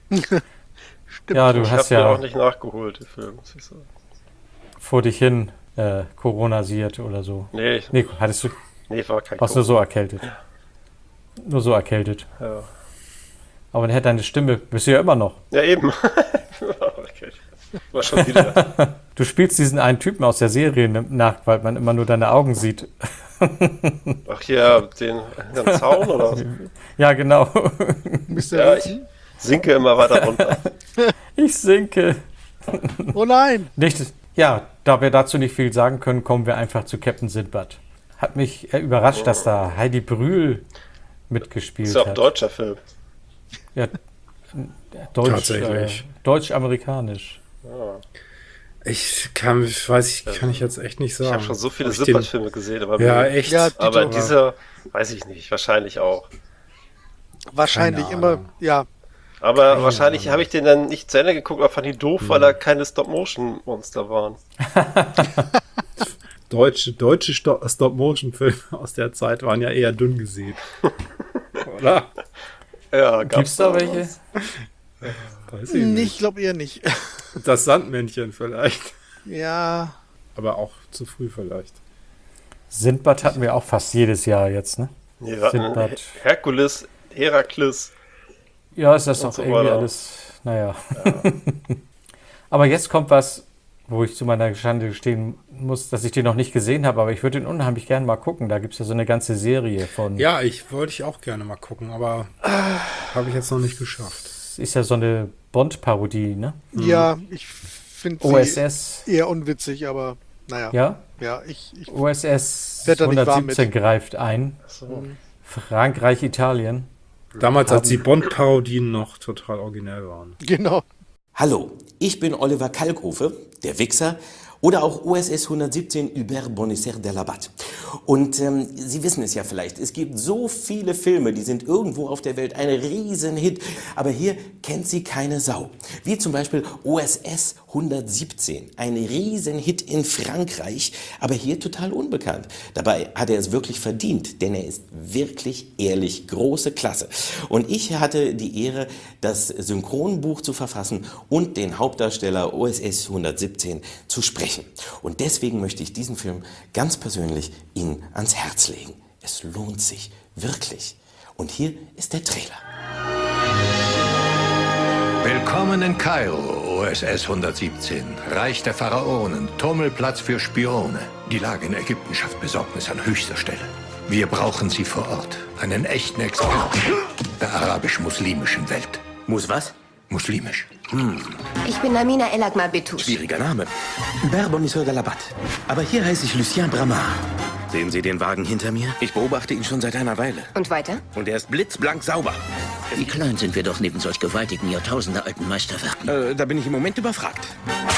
Ja, du
ich
hast
habe
ja
auch nicht nachgeholt, den Film, muss ich sagen.
vor dich hin äh, Corona-siert oder so.
Nee, ich-
nee, hattest du.
Nee, war kein
Warst nur so
Corona.
erkältet. Nur so erkältet.
Ja.
Aber dann hätte deine Stimme, bist du ja immer noch.
Ja, eben. Okay. War schon wieder.
Du spielst diesen einen Typen aus der Serie nach, weil man immer nur deine Augen sieht.
Ach ja, den, den Zaun oder was?
Ja, genau.
Ja, ich sinke immer weiter runter.
Ich sinke.
Oh nein!
Nicht, ja, da wir dazu nicht viel sagen können, kommen wir einfach zu Captain Sindbad. Hat mich äh, überrascht, dass da Heidi Brühl mitgespielt
Ist ja auch ein
hat.
deutscher Film.
Ja, Deutsch,
Tatsächlich.
Äh, Deutsch-amerikanisch.
Ja.
Ich kann, ich weiß ich, kann ich jetzt echt nicht sagen.
Ich habe schon so viele
Ob ich den-
Sippert-Filme gesehen, aber,
Ja,
mir-
echt.
Ja,
aber
Dito.
dieser, weiß ich nicht, wahrscheinlich auch.
Wahrscheinlich
Keine
immer,
Ahnung.
ja.
Aber
Keine
wahrscheinlich
Ahnung.
habe ich den dann nicht zu Ende geguckt, aber fand ihn doof, weil da keine Stop-Motion-Monster waren.
Deutsche, deutsche Sto- Stop-Motion-Filme aus der Zeit waren ja eher dünn gesät. Oder?
Ja,
Gibt's da welche?
Weiß ich
Nee,
nicht.
ich glaube eher nicht.
Das Sandmännchen vielleicht.
Ja.
Aber auch zu früh vielleicht.
Sindbad hatten wir auch fast jedes Jahr jetzt, ne?
Nee, wir hatten
Sindbad.
Herkules, Herakles.
Ja, ist das
Und
auch
so
irgendwie
weiter.
alles, naja. Aber jetzt kommt was, wo ich zu meiner Schande gestehen muss, dass ich den noch nicht gesehen habe, aber ich würde den unheimlich gerne mal gucken. Da gibt es ja so eine ganze Serie von.
Ja, ich wollte ich auch gerne mal gucken, aber habe ich jetzt noch nicht geschafft.
Es ist ja so eine Bond-Parodie, ne?
Ja, ich finde
O S
sie
S.
eher unwitzig, aber naja.
Ja?
Ja, ich, ich
O S S
werd da nicht warm
hundertsiebzehn
mit.
greift ein.
So.
Frankreich, Italien.
Damals, als die
Haben-
Bond-Parodien noch total originell waren.
Genau.
Hallo, ich bin Oliver Kalkofe, der Wichser, oder auch O S S hundertsiebzehn Hubert Bonisser de Labat. Und ähm, Sie wissen es ja vielleicht, es gibt so viele Filme, die sind irgendwo auf der Welt ein Riesenhit, aber hier kennt sie keine Sau. Wie zum Beispiel O S S hundertsiebzehn, ein Riesenhit in Frankreich, aber hier total unbekannt. Dabei hat er es wirklich verdient, denn er ist wirklich ehrlich große Klasse. Und ich hatte die Ehre, das Synchronbuch zu verfassen und den Hauptdarsteller O S S hundertsiebzehn zu sprechen. Und deswegen möchte ich diesen Film ganz persönlich Ihnen ans Herz legen. Es lohnt sich wirklich. Und hier ist der Trailer.
Willkommen in Kairo, O S S hundertsiebzehn. Reich der Pharaonen, Tummelplatz für Spione. Die Lage in Ägypten schafft Besorgnis an höchster Stelle. Wir brauchen Sie vor Ort. Einen echten Experten der arabisch-muslimischen Welt.
Muss was?
Muslimisch.
Hm,
Ich bin Amina Elagma Betouche.
schwieriger Name. Hubert Bonisseur de Labat. Aber hier heiße ich Lucien Bramard. Sehen Sie den Wagen hinter mir? Ich beobachte ihn schon seit einer Weile.
Und weiter?
Und er ist blitzblank sauber.
Wie klein sind wir doch neben solch gewaltigen, jahrtausendealten Meisterwerken.
Äh, da bin ich im Moment überfragt.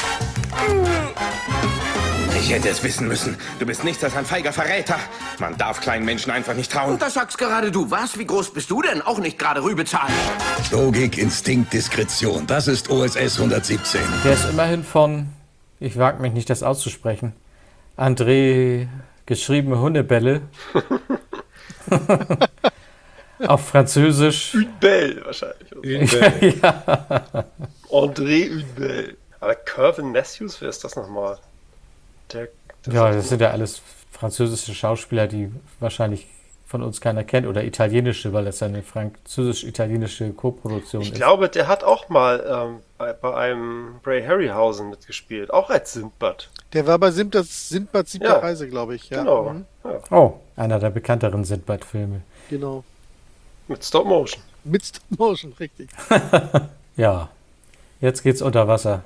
Ich hätte es wissen müssen. Du bist nichts als ein feiger Verräter. Man darf kleinen Menschen einfach nicht trauen.
Und das sagst gerade du. Was? Wie groß bist du denn? Auch nicht gerade Rübezahl.
Logik, Instinkt, Diskretion. Das ist O S S hundertsiebzehn.
Der ist immerhin von, ich wage mich nicht, das auszusprechen, André geschriebene Hundebälle. Auf Französisch.
Une belle wahrscheinlich.
Une belle.
Ja.
André Une belle. Aber Kirvin Matthews, wer ist das nochmal? Der, der
Ja, das sind ja alles französische Schauspieler, die wahrscheinlich von uns keiner kennt, oder italienische, weil das eine französisch-italienische Koproduktion
Ich
ist.
glaube, der hat auch mal ähm, bei, bei einem Ray Harryhausen mitgespielt, auch als Sindbad.
Der war bei Sindbad, Sindbad siebte
Ja.
Reise, glaube ich. Ja.
Genau.
Mhm.
Ja.
Oh, einer der bekannteren Sindbad-Filme.
Genau.
Mit Stop Motion.
Mit Stop Motion, richtig.
Ja, jetzt geht's unter Wasser.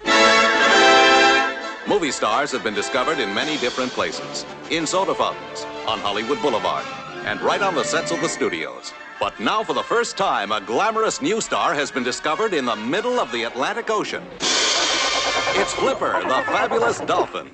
Movie stars have been discovered in many different places. In soda fountains, on Hollywood Boulevard, and right on the sets of the studios. But now for the first time, a glamorous new star has been discovered in the middle of the Atlantic Ocean. It's Flipper, the fabulous dolphin.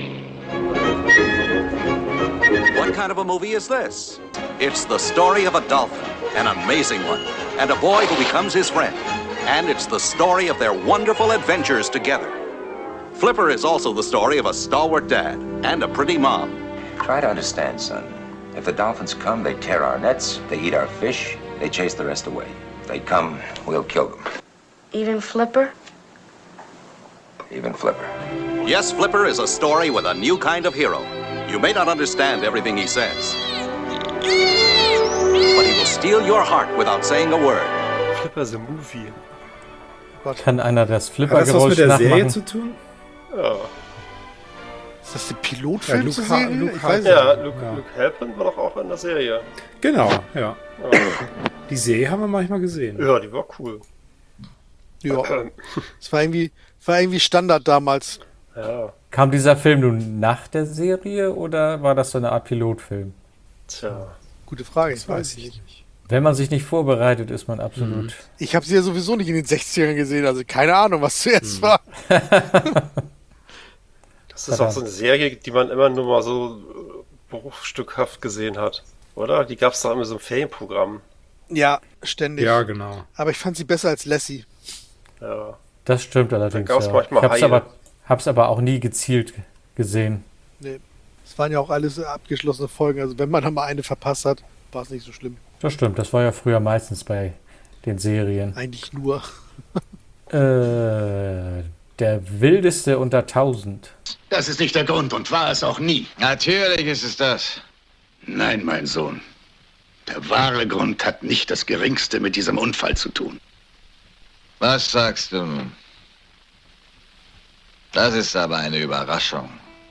What kind of a movie is this? It's the story of a dolphin, an amazing one, and a boy who becomes his friend. And it's the story of their wonderful adventures together. Flipper is also the story of a stalwart dad and a pretty mom.
Try to understand, son. If the dolphins come, they tear our nets, they eat our fish, they chase the rest away. If they come, we'll kill them.
Even Flipper?
Even Flipper.
Yes, Flipper is a story with a new kind of hero. You may not understand everything he says, but he will steal your heart without saying a word.
Flipper the Movie.
Kann einer das
Hat das was
Flipper-Geräusch
mit der
nachmachen?
Serie zu tun?
Ja.
Ist das der Pilotfilm
Ja, Luke
zur
Ha-
Serie?
Luke
Ich
Ha-
weiß
Ja,
nicht.
Luke,
Ja.
Luke Halpin war doch auch in der Serie.
Genau, ja.
Ja,
Die Serie haben wir manchmal gesehen.
ja die war cool.
Ja. Es war irgendwie, war irgendwie Standard damals.
Ja,
Kam dieser Film nun nach der Serie oder war das so eine Art Pilotfilm?
tja.
Gute Frage, ich
Das
weiß
weiß
es
ich
nicht.
nicht.
Wenn man sich nicht vorbereitet, ist man absolut.
Ich habe sie ja sowieso nicht in den sechzigern gesehen, also keine Ahnung, was zuerst
Hm.
war.
Das ist auch so eine Serie, die man immer nur mal so äh, bruchstückhaft gesehen hat, oder? Die gab es doch immer so im Ferienprogramm.
Ja, ständig.
Ja, genau.
Aber ich fand sie besser als Lassie.
Ja.
Das stimmt allerdings.
Da gab's
Ja.
manchmal
Ich hab's
Haie.
aber, hab's aber auch nie gezielt g- gesehen.
Nee. Es waren ja auch alles abgeschlossene Folgen, also wenn man da mal eine verpasst hat, war es nicht so schlimm.
Das stimmt, das war ja früher meistens bei den Serien.
Eigentlich nur.
Äh, der wildeste unter tausend.
Das ist nicht der Grund und war es auch nie.
Natürlich ist es das.
Nein, mein Sohn. Der wahre Grund hat nicht das Geringste mit diesem Unfall zu tun.
Was sagst du nun? Das ist aber eine Überraschung.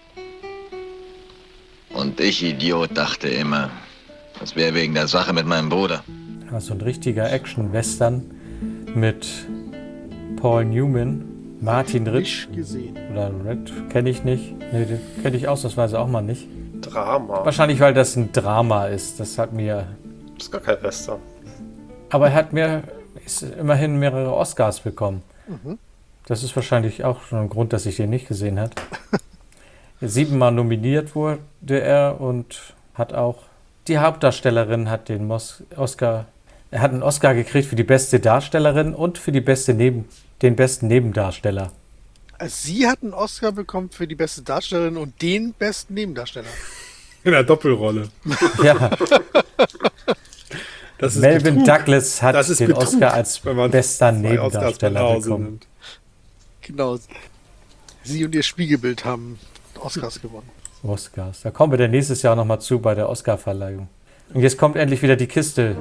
Und ich, Idiot, dachte immer, das wäre wegen der Sache mit meinem Bruder.
Also ein richtiger Action-Western mit Paul Newman, Martin Ritsch.
Nicht gesehen.
Oder Red, kenne ich nicht. Nee, den kenne ich ausnahmsweise auch mal nicht.
Drama.
Wahrscheinlich, weil das ein Drama ist. Das hat mir.
Das ist gar kein Western.
Aber er hat mir ist immerhin mehrere Oscars bekommen.
Mhm.
Das ist wahrscheinlich auch schon ein Grund, dass ich den nicht gesehen habe. Siebenmal nominiert wurde er und hat auch die Hauptdarstellerin hat den Mos Oscar. Er hat einen Oscar gekriegt für die beste Darstellerin und für die beste Neben den besten Nebendarsteller.
Also sie hat einen Oscar bekommen für die beste Darstellerin und den besten Nebendarsteller.
In der Doppelrolle.
Ja.
Das ist
Melvin
Betrug.
Douglas hat
Das ist
den
Betrug,
Oscar als
wenn man
bester
zwei Oscars
Nebendarsteller
nach Hause
bekommen.
nimmt.
Genau. Sie und ihr Spiegelbild haben Oscars gewonnen.
Oscars. Da kommen wir dann nächstes Jahr nochmal zu bei der Oscarverleihung. Und jetzt kommt endlich wieder die Kiste.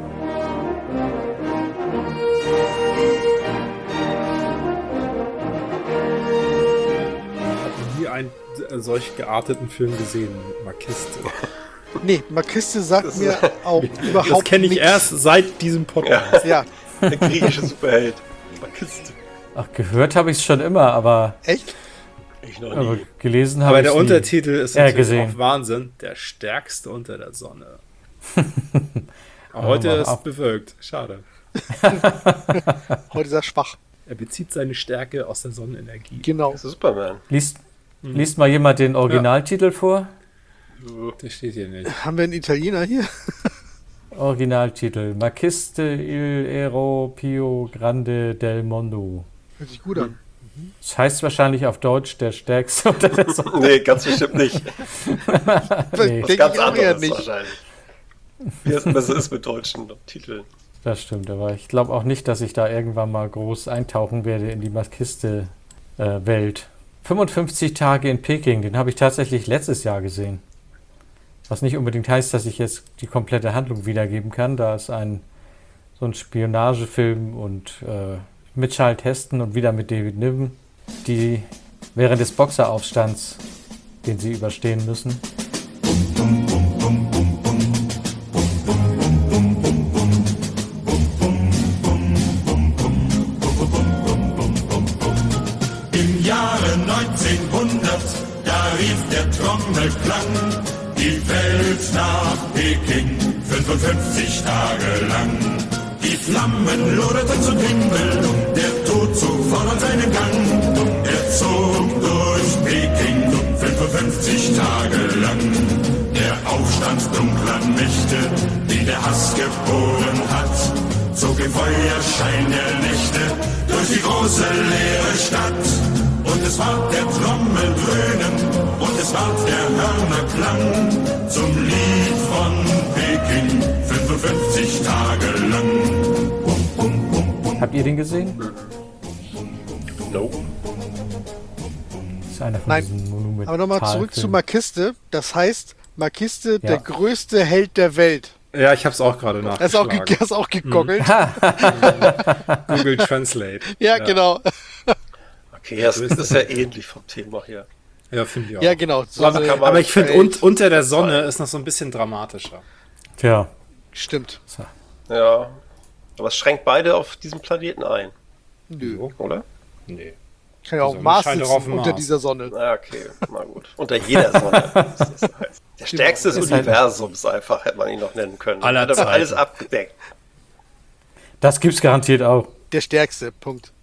Ich habe nie einen äh, solch gearteten Film gesehen, Markiste.
Nee, Markiste sagt
Das
mir
ist-
auch überhaupt
Das kenne ich
nichts.
erst seit diesem Podcast.
Ja.
Der griechische Superheld. Markiste.
Ach, gehört habe ich es schon immer, aber,
Echt?
Ich noch
aber
nie.
gelesen habe
Aber
ich
der
nie.
Untertitel ist
Ja,
natürlich
gesehen.
auch Wahnsinn. Der stärkste unter der Sonne. Aber
Aber
heute ist
ab-
bewölkt. Schade.
Heute ist er schwach.
Er bezieht seine Stärke aus der Sonnenenergie.
Genau.
Das ist Superman.
Liest, liest mal jemand den Originaltitel vor?
Der steht hier nicht.
Haben wir einen Italiener hier?
Originaltitel. Markiste il Ero Pio Grande del Mondo.
Hört sich gut an.
Das heißt wahrscheinlich auf Deutsch der stärkste unter der Sonne.
Nee, ganz bestimmt nicht.
Nee.
Was
Denk
ganz
ich auch eher
anderes
nicht.
wahrscheinlich. Wie es immer so ist mit deutschen Titeln.
Das stimmt, aber ich glaube auch nicht, dass ich da irgendwann mal groß eintauchen werde in die Makiste-Welt. Äh, fünfundfünfzig Tage in Peking, den habe ich tatsächlich letztes Jahr gesehen. Was nicht unbedingt heißt, dass ich jetzt die komplette Handlung wiedergeben kann. Da ist ein so ein Spionagefilm und äh, mit Charlton Heston und wieder mit David Niven, die während des Boxeraufstands, den sie überstehen müssen.
Im Jahre neunzehnhundert, da rief der Trommelklang die Welt nach Peking, fünfundfünfzig Tage lang. Die Flammen loderten zum Himmel und der Tod zog voran seinen Gang. Er zog durch Peking fünfundfünfzig Tage lang. Der Aufstand dunkler Mächte, den der Hass geboren hat, zog im Feuerschein der Nächte durch die große leere Stadt. Und es war der Trommel dröhnen und es war der Hörner Klang zum Lied von Peking, fünfundfünfzig Tage lang.
Habt ihr den gesehen?
No.
Das ist einer von
Nein,
diesen Monumentalfilmen.
aber nochmal zurück zu Makiste. Das heißt, Makiste,
Ja.
der größte Held der Welt.
Ja, ich habe es auch gerade
Hast auch,
nachgeschlagen.
ge- hast auch gegoggelt?
Google Translate.
Ja, genau.
Okay, das ist ja ähnlich vom Thema hier.
Ja, finde ich auch.
Ja, genau. So
aber,
eine-
aber ich finde,
Welt.
un, unter der Sonne ist noch so ein bisschen dramatischer.
Tja.
Stimmt.
Ja. Aber es schränkt beide auf diesem Planeten ein.
Nö.
Oder?
Nee.
Kann ja auch
Die
Mars
Sonne scheint
sitzen
doch auf dem
unter
Mars.
dieser Sonne.
Ja, okay. Na gut. Unter jeder Sonne. Das ist heißt. Der stärkste des
Ist halt-
Universums einfach, hätte man ihn noch nennen können.
Aller
Hat aber
Zeiten.
alles abgedeckt.
Das gibt's garantiert auch.
Der stärkste, Punkt.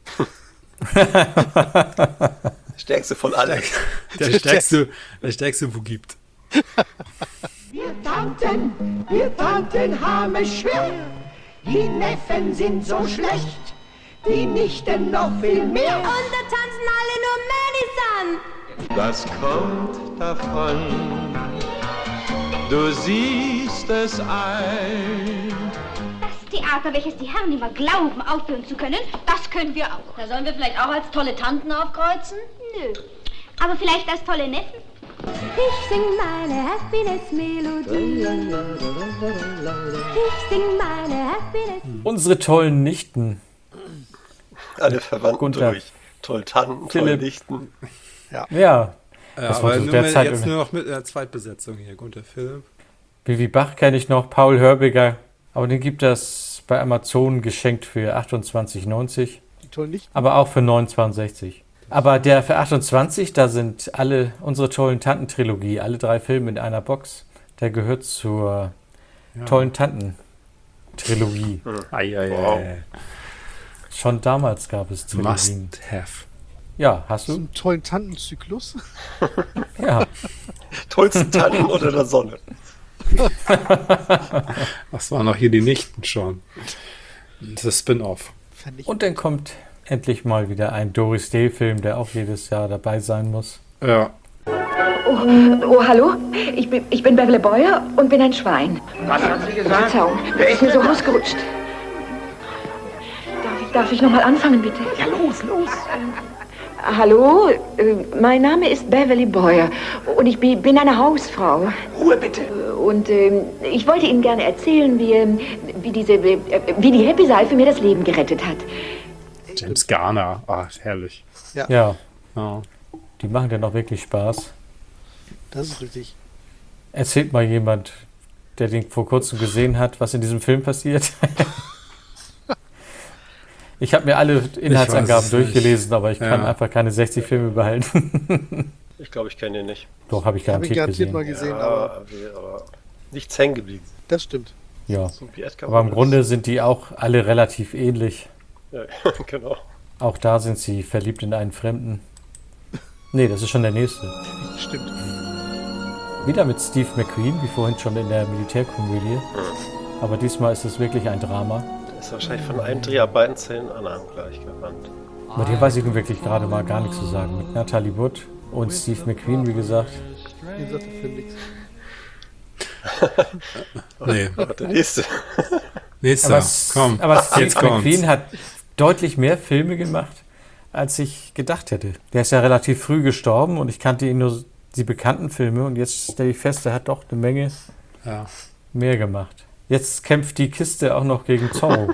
Der stärkste von allen.
Der stärkste, der stärkste, wo gibt.
Wir Tanten, wir Tanten haben es schwer. Die Neffen sind so schlecht, die Nichten noch viel mehr.
Und da tanzen alle nur Madison.
Das kommt davon, du siehst es ein.
Das Theater, welches die Herren immer glauben, aufführen zu können, das können wir auch. Da sollen wir vielleicht auch als tolle Tanten aufkreuzen? Nö. Aber vielleicht als tolle Neffen?
Ich sing meine Happiness-Melodie. Ich sing meine Happiness.
Unsere tollen Nichten.
Alle Verwandten
Gunther.
durch. Toll Tanten, tolle
Philipp.
Nichten.
Ja.
Ja.
Ja,
Das
aber
war zu
nur
der
mit,
Zeit
jetzt
irgendwie.
nur noch mit der Zweitbesetzung hier. Gunther Philipp.
Vivi Bach kenne ich noch, Paul Hörbiger. Aber den gibt es bei Amazon geschenkt für achtundzwanzig neunzig.
Die tollen Nichten.
Aber auch für neunundzwanzig. Aber der für achtundzwanzig, da sind alle unsere tollen Tanten-Trilogie, alle drei Filme in einer Box. Der gehört zur
Ja.
tollen Tanten-Trilogie.
Ei, ei,
Wow.
ei.
Schon damals gab es Trilogien.
Must have.
Ja, hast du?
Zum tollen Tantenzyklus.
Ja.
Tollsten Tanten unter der Sonne.
Was waren noch hier die Nichten schon? Das Spin-off.
Und dann kommt endlich mal wieder ein Doris Day-Film, der auch jedes Jahr dabei sein muss.
Ja.
Oh, oh, hallo? Ich bin, ich bin Beverly Boyer und bin ein Schwein.
Was hat sie gesagt?
Verzeihung, das ist mir so rausgerutscht. Darf ich, darf ich nochmal anfangen, bitte?
Ja, los, los.
Äh, hallo, äh, mein Name ist Beverly Boyer und ich bi- bin eine Hausfrau.
Ruhe bitte.
Und ähm, ich wollte Ihnen gerne erzählen, wie, ähm, wie, diese, äh, wie die Happy-Seife mir das Leben gerettet hat.
James Garner. Ach, herrlich.
Ja.
Ja.
Ja.
Die machen dann auch wirklich Spaß.
Das ist richtig.
Erzählt mal jemand, der den vor kurzem gesehen hat, was in diesem Film passiert. Ich habe mir alle Inhaltsangaben
es nicht.
durchgelesen, aber ich kann
Ja.
einfach keine sechzig Filme behalten.
Ich glaube, ich kenne den nicht.
Doch, habe ich
Hab ich
garantiert
garantiert
gesehen.
mal gesehen,
Ja,
aber
aber, aber nichts hängen geblieben.
das stimmt.
Ja.
So wie Edgar
Aber im
Wallace.
Grunde sind die auch alle relativ ähnlich.
Ja, genau.
Auch da sind sie verliebt in einen Fremden. Nee, das ist schon der nächste.
Stimmt.
Wieder mit Steve McQueen, wie vorhin schon in der Militärkomödie. Aber diesmal ist es wirklich ein Drama.
Der ist wahrscheinlich von einem Dreharbeiten zu den anderen gleich gewandt.
Bei dem weiß ich nun wirklich gerade mal gar nichts zu sagen. Mit Natalie Wood und Steve McQueen, wie gesagt.
Mir sagt der Film nichts.
Nee.
Aber der nächste.
Nächster,
aber,
komm,
aber
jetzt
Steve
kommt's.
McQueen hat deutlich mehr Filme gemacht, als ich gedacht hätte. Der ist ja relativ früh gestorben und ich kannte ihn nur die bekannten Filme und jetzt stelle ich fest, er hat doch eine Menge
ja.
mehr gemacht. Jetzt kämpft die Kiste auch noch gegen Zorro.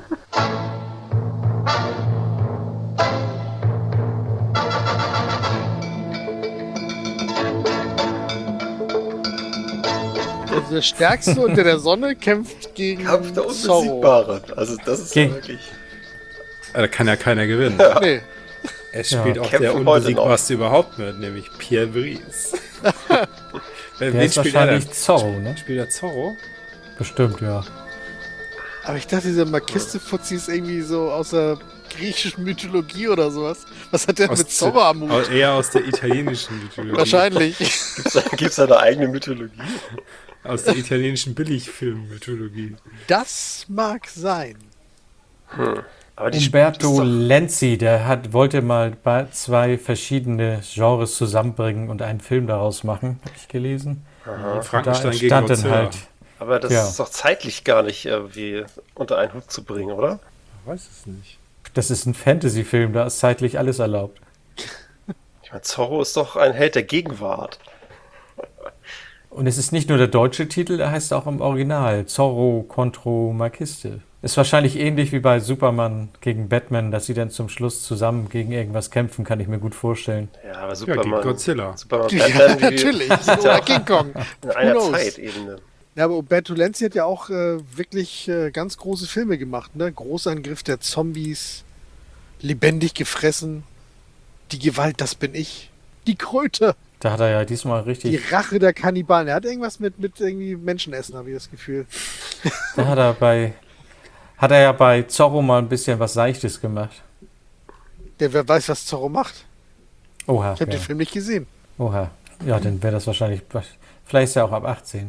Also der Stärkste unter der Sonne kämpft gegen
Kampf der
Zorro.
Unbesiegbaren. Also das ist
Ge-
ja wirklich...
Da kann ja keiner gewinnen.
Ja.
Nee.
Es spielt
Ja.
auch
Kämpfen
der
heute
Unbesiegbarste überhaupt mit, nämlich Pierre Brice. Wer
Der ist wahrscheinlich Zorro, ne?
Spielt der Zorro?
Bestimmt, ja.
Aber ich dachte, dieser Makiste-Fuzzi ist irgendwie so aus der griechischen Mythologie oder sowas. Was hat der
Aus
mit Zorro am Hut?
aus- Eher aus der italienischen Mythologie.
Wahrscheinlich.
Gibt's da, gibt's da eine eigene Mythologie?
Aus der italienischen Billigfilm-Mythologie.
Das mag sein.
Hm. Aber die
Umberto
ist doch-
Lenzi, der hat, wollte mal bei- zwei verschiedene Genres zusammenbringen und einen Film daraus machen, habe ich gelesen.
Aha.
Frankenstein
da
gegen
entstand dann
Godzilla.
halt,
Aber das
Ja.
ist doch zeitlich gar nicht irgendwie unter einen Hut zu bringen, oder?
Ich weiß es nicht.
das ist ein Fantasy-Film, da ist zeitlich alles erlaubt.
Ich meine, Zorro ist doch ein Held der Gegenwart.
Und es ist nicht nur der deutsche Titel, er heißt auch im Original Zorro contro Makiste. Ist wahrscheinlich ähnlich wie bei Superman gegen Batman, dass sie dann zum Schluss zusammen gegen irgendwas kämpfen, kann ich mir gut vorstellen.
Ja, aber
Ja,
Superman...
gegen Godzilla.
Superman
Ja,
Batman, die
natürlich.
sind
Oder
ja auch
King Kong.
in
Who
einer
knows?
Zeitebene.
Ja, aber Umberto Lenzi hat ja auch äh, wirklich äh, ganz große Filme gemacht. Ne? Großangriff der Zombies, lebendig gefressen, die Gewalt, das bin ich, die Kröte,
Da hat er ja diesmal
die
richtig,
Rache der Kannibalen. Er hat irgendwas mit, mit irgendwie Menschenessen, habe ich das Gefühl.
da hat er bei, hat er ja bei Zorro mal ein bisschen was Seichtes gemacht.
Der, wer weiß, was Zorro macht.
Oha,
Ich habe
ja.
den Film nicht gesehen.
Oha. Ja, dann wäre das wahrscheinlich, vielleicht ist er auch ab achtzehn.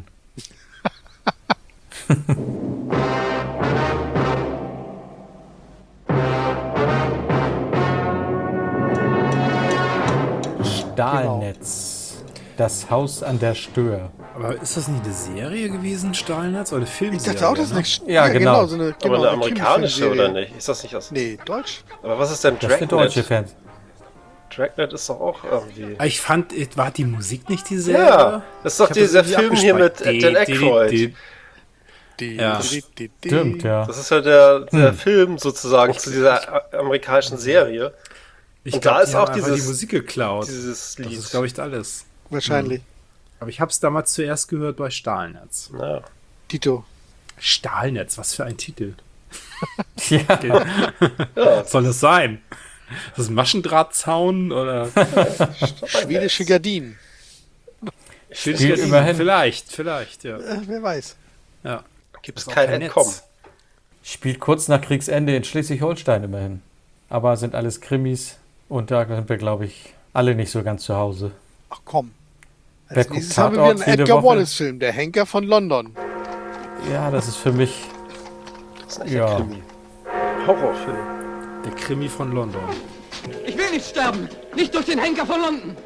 Stahlnetz. Das Haus an der Stör.
Aber ist das nicht eine Serie gewesen, Stahlnetz? Oder eine
Ich
Filmserie?
dachte auch, das ist
ne?
nicht.
Ja, genau.
so eine,
Aber
genau,
eine
eine
amerikanische
Krimi-Filmserie.
oder nicht? Ist das nicht aus...
Nee, Deutsch.
Aber was ist denn
Das ist für deutsche
Dragnet?
Fans.
Dragnet ist doch auch irgendwie...
Ich fand, war die Musik nicht die Serie?
Ja, das ist doch
Ich hab
dieser
irgendwie
Film hier mit
abgespeichert.
Dan
Die- die-
Aykroyd.
die-
Die,
Ja.
die, die, die.
Stimmt, ja.
Das ist ja der, der
Hm.
Film sozusagen zu dieser a- amerikanischen Serie.
Ich
Und
glaub,
da ist
die
auch
haben einfach
dieses-
die Musik geklaut.
Dieses
Das
Lied.
ist, glaube ich, alles.
Wahrscheinlich.
Aber ich habe es damals zuerst gehört bei Stahlnetz.
Ja.
Tito.
Stahlnetz, was für ein Titel.
Ja.
Was soll das sein? Ist das ein Maschendrahtzaun oder?
Schwedische Gardinen.
Spielt
Vielleicht,
immerhin.
Vielleicht, vielleicht, ja.
Äh, wer weiß.
ja.
Gibt es
Ist auch
kein
kein
Entkommen.
Netz.
Spielt kurz nach Kriegsende in Schleswig-Holstein immerhin. Aber sind alles Krimis und da sind wir, glaube ich, alle nicht so ganz zu Hause.
Ach komm.
Wer
Als
guckt
nächstes haben wir
Tatort
wieder einen
jede
Edgar
Woche?
Wallace-Film, der Henker von London.
Ja, das ist für mich.
Das ist ein echter
Ja.
Krimi. Horrorfilm.
Der Krimi von London.
Ich will nicht sterben. Nicht durch den Henker von London.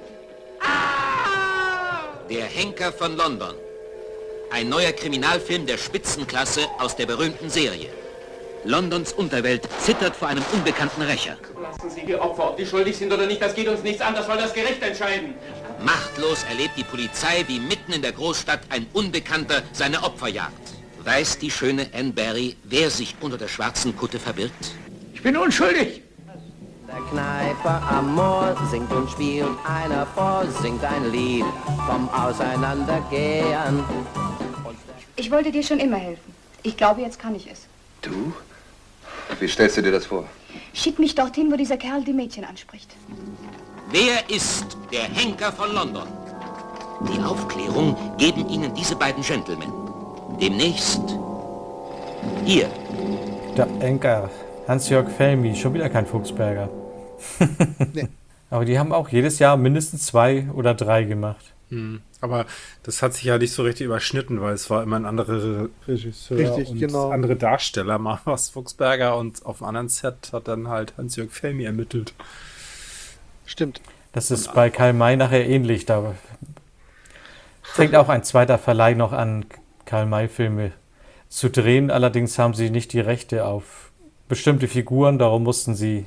Der Henker von London. Ein neuer Kriminalfilm der Spitzenklasse aus der berühmten Serie. Londons Unterwelt zittert vor einem unbekannten Rächer.
Lassen Sie die Opfer, ob die schuldig sind oder nicht, das geht uns nichts an, das soll das Gericht entscheiden.
Machtlos erlebt die Polizei, wie mitten in der Großstadt ein Unbekannter seine Opfer jagt. Weiß die schöne Anne Barry, wer sich unter der schwarzen Kutte verbirgt?
Ich bin unschuldig. Der Kneiper am Moor singt und spielt einer vor, singt ein Lied vom Auseinandergehen.
Ich wollte dir schon immer helfen. Ich glaube, jetzt kann ich es.
Du? Wie stellst du dir das vor?
Schick mich dorthin, wo dieser Kerl die Mädchen anspricht.
Wer ist der Henker von London? Die Aufklärung geben Ihnen diese beiden Gentlemen. Demnächst hier.
Der Enker. Hans-Jörg Felmi, schon wieder kein Fuchsberger.
Nee.
Aber die haben auch jedes Jahr mindestens zwei oder drei gemacht.
Hm. Aber das hat sich ja nicht so richtig überschnitten, weil es war immer ein anderer Re- Regisseur
Richtig,
und
genau.
andere Darsteller. Mal was Fuchsberger und auf dem anderen Set hat dann halt Hans-Jörg Felmi ermittelt.
Stimmt.
Das ist bei Karl May nachher ähnlich. Da fängt auch ein zweiter Verleih noch an, Karl-May-Filme zu drehen. Allerdings haben sie nicht die Rechte auf bestimmte Figuren, darum mussten sie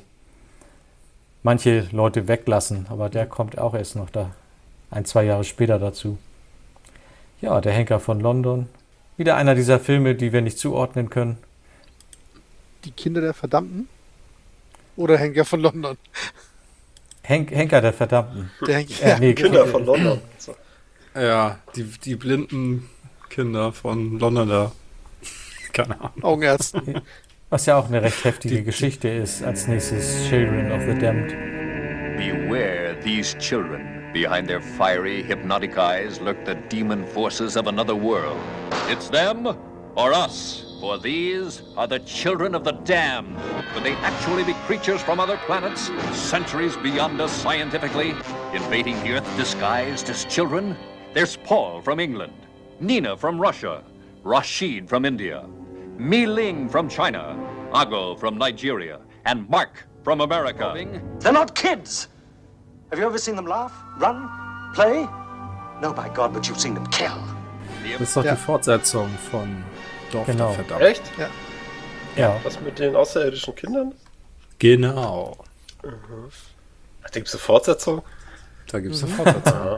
manche Leute weglassen. Aber der kommt auch erst noch da ein, zwei Jahre später dazu. Ja, der Henker von London. Wieder einer dieser Filme, die wir nicht zuordnen können.
Die Kinder der Verdammten? Oder Henker von London?
Henk, Henker der Verdammten.
Der Henker,
äh, nee,
Kinder von London. So.
Ja, die, die blinden Kinder von London da. Keine Ahnung.
Augenärzten.
Was ja auch eine recht heftige Geschichte ist. Als nächstes Children of the Damned.
Beware these children. Behind their fiery, hypnotic eyes lurk the demon forces of another world. It's them or us. For these are the children of the damned. Could they actually be creatures from other planets, centuries beyond us scientifically, invading the Earth disguised as children? There's Paul from England, Nina from Russia, Rashid from India, Mi Ling from China, Ago from Nigeria, and Mark from America.
They're not kids! Have you ever seen them laugh, run, play? No, by God, but you've seen them kill.
Das ist doch
Ja.
die Fortsetzung von Dorf
Genau.
der Verdammten.
Echt?
Ja.
Ja.
Was mit den außerirdischen Kindern?
Genau.
Mhm. Ach, da gibt es eine Fortsetzung?
Da gibt es eine
Mhm.
Fortsetzung.
Aha.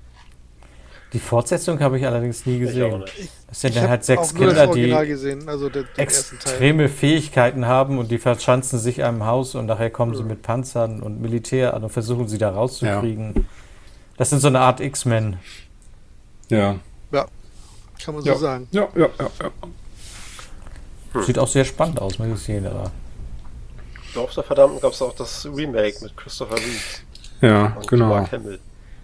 Die Fortsetzung habe ich allerdings nie
Ich auch
gesehen.
nicht.
Das sind
Ich
dann
hab
halt sechs
auch nur das
Kinder,
Original
die
gesehen, also den, den ersten Teil.
extreme Fähigkeiten haben und die verschanzen sich einem Haus und nachher kommen sie mit Panzern und Militär an und versuchen sie da rauszukriegen. Das sind so eine Art X-Men.
Ja.
Ja, kann man so
Ja.
sagen.
Ja, ja, ja, ja.
Sieht auch sehr spannend aus, muss ich sehen. Aber
Dorf der Verdammten gab es auch das Remake mit Christopher Reeve.
Ja,
und
genau.
Mark Hamill.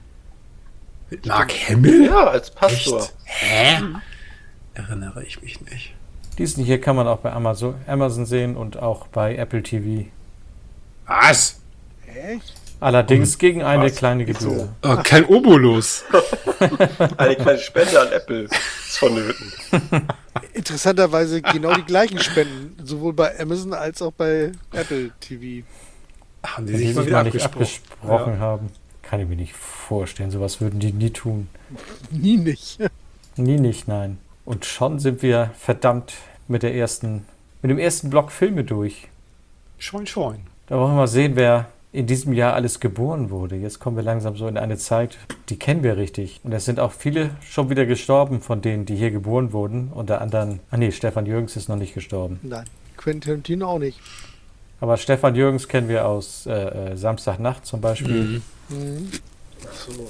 Mark Hamill?
Ja, als Pastor.
Echt? Hä? Erinnere ich mich nicht.
diesen hier kann man auch bei Amazon, Amazon sehen und auch bei Apple T V.
Was?
Echt?
Allerdings gegen eine
Was?
kleine Gebühr.
Oh, kein Obolus.
Eine kleine Spende an Apple ist vonnöten.
Interessanterweise genau die gleichen Spenden, sowohl bei Amazon als auch bei Apple T V.
Haben die
Wenn
sich
die
mal
sich
wieder
mal nicht
abgesprochen?
abgesprochen haben. Kann ich mir nicht vorstellen. Sowas würden die nie tun.
Nie nicht.
Nie nicht, nein. Und schon sind wir verdammt mit der ersten, mit dem ersten Block Filme durch.
Schoin, schoin.
Da wollen wir mal sehen, wer in diesem Jahr alles geboren wurde. Jetzt kommen wir langsam so in eine Zeit, die kennen wir richtig. Und es sind auch viele schon wieder gestorben von denen, die hier geboren wurden. Unter anderem, ah nee, Stefan Jürgens ist noch nicht gestorben.
Nein, Quentin Tarantino auch nicht.
Aber Stefan Jürgens kennen wir aus äh, äh, Samstagnacht zum Beispiel.
Mhm.
Mhm.
Ach so.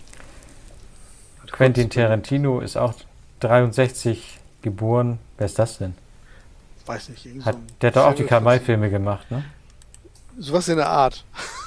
Quentin Tarantino ist auch dreiundsechzig geboren. Wer ist das denn?
Weiß nicht. irgend
Hat,
so ein
der hat doch auch die
Film-
Karl-May-Filme gemacht, ne?
Sowas in der Art.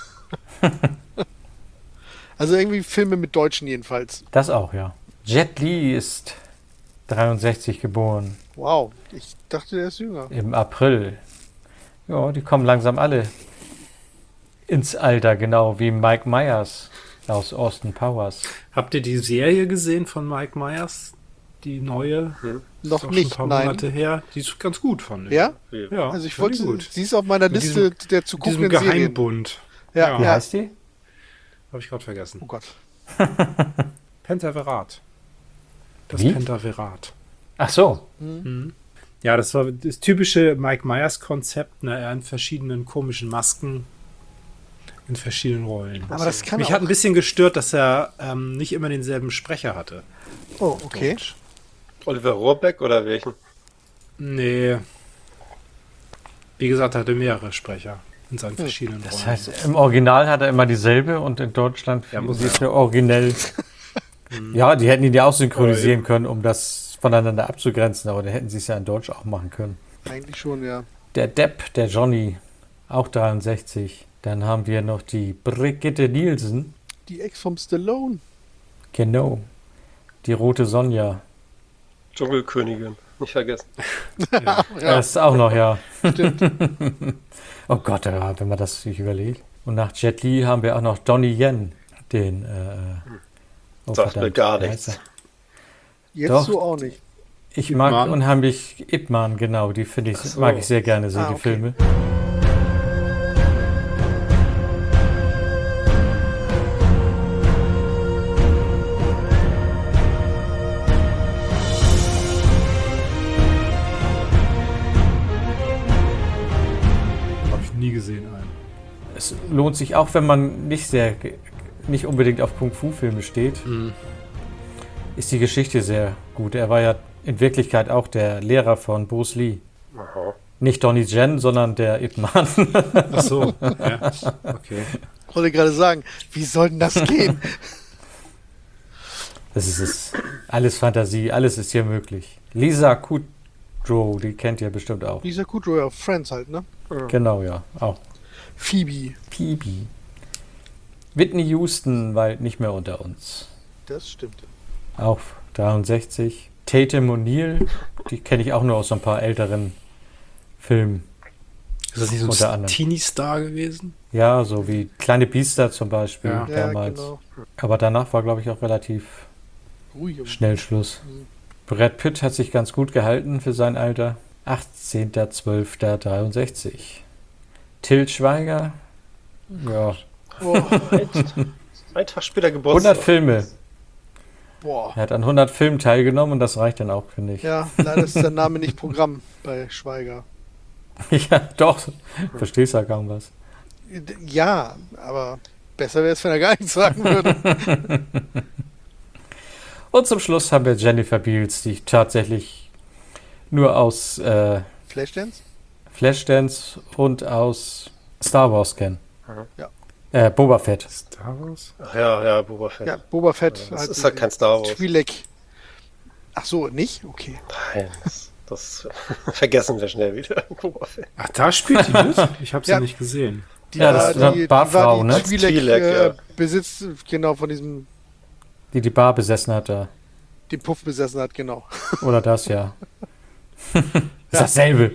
Also irgendwie Filme mit Deutschen jedenfalls.
Das auch, ja. Jet Li ist dreiundsechzig geboren.
Wow, ich dachte, der ist jünger.
Im April. Ja, die kommen langsam alle ins Alter, genau wie Mike Myers aus Austin Powers.
Habt ihr die Serie gesehen von Mike Myers? Die neue?
Hm.
Ist
Noch
auch
nicht,
schon ein paar
nein.
Monate her. Die ist ganz gut, fand ich.
Ja?
Ja,
Also ich
fand
wollte,
gut.
sie ist auf meiner
Mit
Liste
diesem-
der zu
diesem
guckenden Serien.
Geheimbund.
Ja,
Wie
ja.
heißt die?
Habe ich gerade vergessen.
Oh Gott.
Pentaverat. Das
Wie?
Pentaverat.
Ach so.
Mhm. Ja, das war das typische Mike Myers Konzept, ne, er in verschiedenen komischen Masken, in verschiedenen Rollen.
Aber das kann
Mich
auch-
hat ein bisschen gestört, dass er ähm, nicht immer denselben Sprecher hatte.
Oh, okay.
Oliver Rohrbeck oder welchen?
Nee. Wie gesagt, er hatte mehrere Sprecher in seinen verschiedenen Rollen.
Das heißt, im Original hat er immer dieselbe und in Deutschland
Ja, muss
sie ist
er.
ja originell. Ja, die hätten ihn ja auch synchronisieren können, um das voneinander abzugrenzen, aber da hätten sie es ja in Deutsch auch machen können.
Eigentlich schon, ja.
Der Depp, der Johnny, auch dreiundsechzig. Dann haben wir noch die Brigitte Nielsen.
Die Ex vom Stallone.
Genau. Die rote Sonja.
Dschungelkönigin. Nicht vergessen.
Ja.
Das ist auch noch, ja.
Stimmt.
Oh Gott, ja, wenn man das sich überlegt. Und nach Jet Li haben wir auch noch Donnie Yen, den. Äh, oh,
Sagt mir
verdammt,
gar
wie
nichts.
heißt er?
Jetzt
Doch.
so auch nicht.
Ich
Ip
mag
Man.
unheimlich Ip Man, genau, die finde ich,
Ach so.
mag ich sehr gerne, solche
Ah, okay.
Filme. lohnt sich auch, wenn man nicht sehr, nicht unbedingt auf Kung-Fu-Filme steht,
Mhm.
ist die Geschichte sehr gut. Er war ja in Wirklichkeit auch der Lehrer von Bruce Lee.
Aha.
Nicht Donnie Yen, sondern der Ip Man.
Ach so, ja, okay.
Ich wollte gerade sagen, wie soll denn das gehen?
Das ist es. Alles Fantasie, alles ist hier möglich. Lisa Kudrow, die kennt ihr bestimmt auch.
Lisa Kudrow, ja, Friends halt, ne?
Genau, ja, auch.
Phoebe.
Phoebe. Whitney Houston war nicht mehr unter uns.
Das stimmt.
Auch dreiundsechzig. Tatum O'Neal, die kenne ich auch nur aus so ein paar älteren Filmen.
Ist das nicht so
Unter
ein
anderem.
Teenie-Star gewesen?
Ja, so wie Kleine Biester zum Beispiel
Ja.
Ja,
damals.
genau.
Aber danach war, glaube ich, auch relativ
Ruhig. um-
schnell Schluss. Brad Pitt hat sich ganz gut gehalten für sein Alter. achtzehnter zwölfter dreiundsechzig. Til Schweiger, ja,
Oh,
Ein Tag später Geburtstag.
hundert Filme.
boah.
Er hat an hundert Filmen teilgenommen und das reicht dann auch, finde ich.
Ja, leider ist der Name nicht Programm bei Schweiger.
Ja, doch. Verstehst ja kaum was.
Ja, aber besser wäre es, wenn er gar nichts sagen würde.
Und zum Schluss haben wir Jennifer Beals, die ich tatsächlich nur aus äh,
Flashdance?
Flashdance und aus Star Wars kenne.
Ja.
Äh, Boba Fett.
Star Wars?
Ach ja, ja, Boba Fett.
Ja, Boba Fett.
Das ist halt kein Star Wars.
Twi'lek. Ach so, nicht? Okay.
Nein, das, das vergessen wir schnell wieder. Boba Fett.
Ach, da spielt die mit? Ich habe sie
Ja.
nicht gesehen.
Die,
Ja, das
äh,
war
die, die
Barfrau,
war die
ne?
Twi'lek,
Twi'lek,
äh,
ja.
Besitz, genau, von diesem,
Die die Bar besessen hat da.
den Puff besessen hat, genau.
Oder das, ja. Ist dasselbe.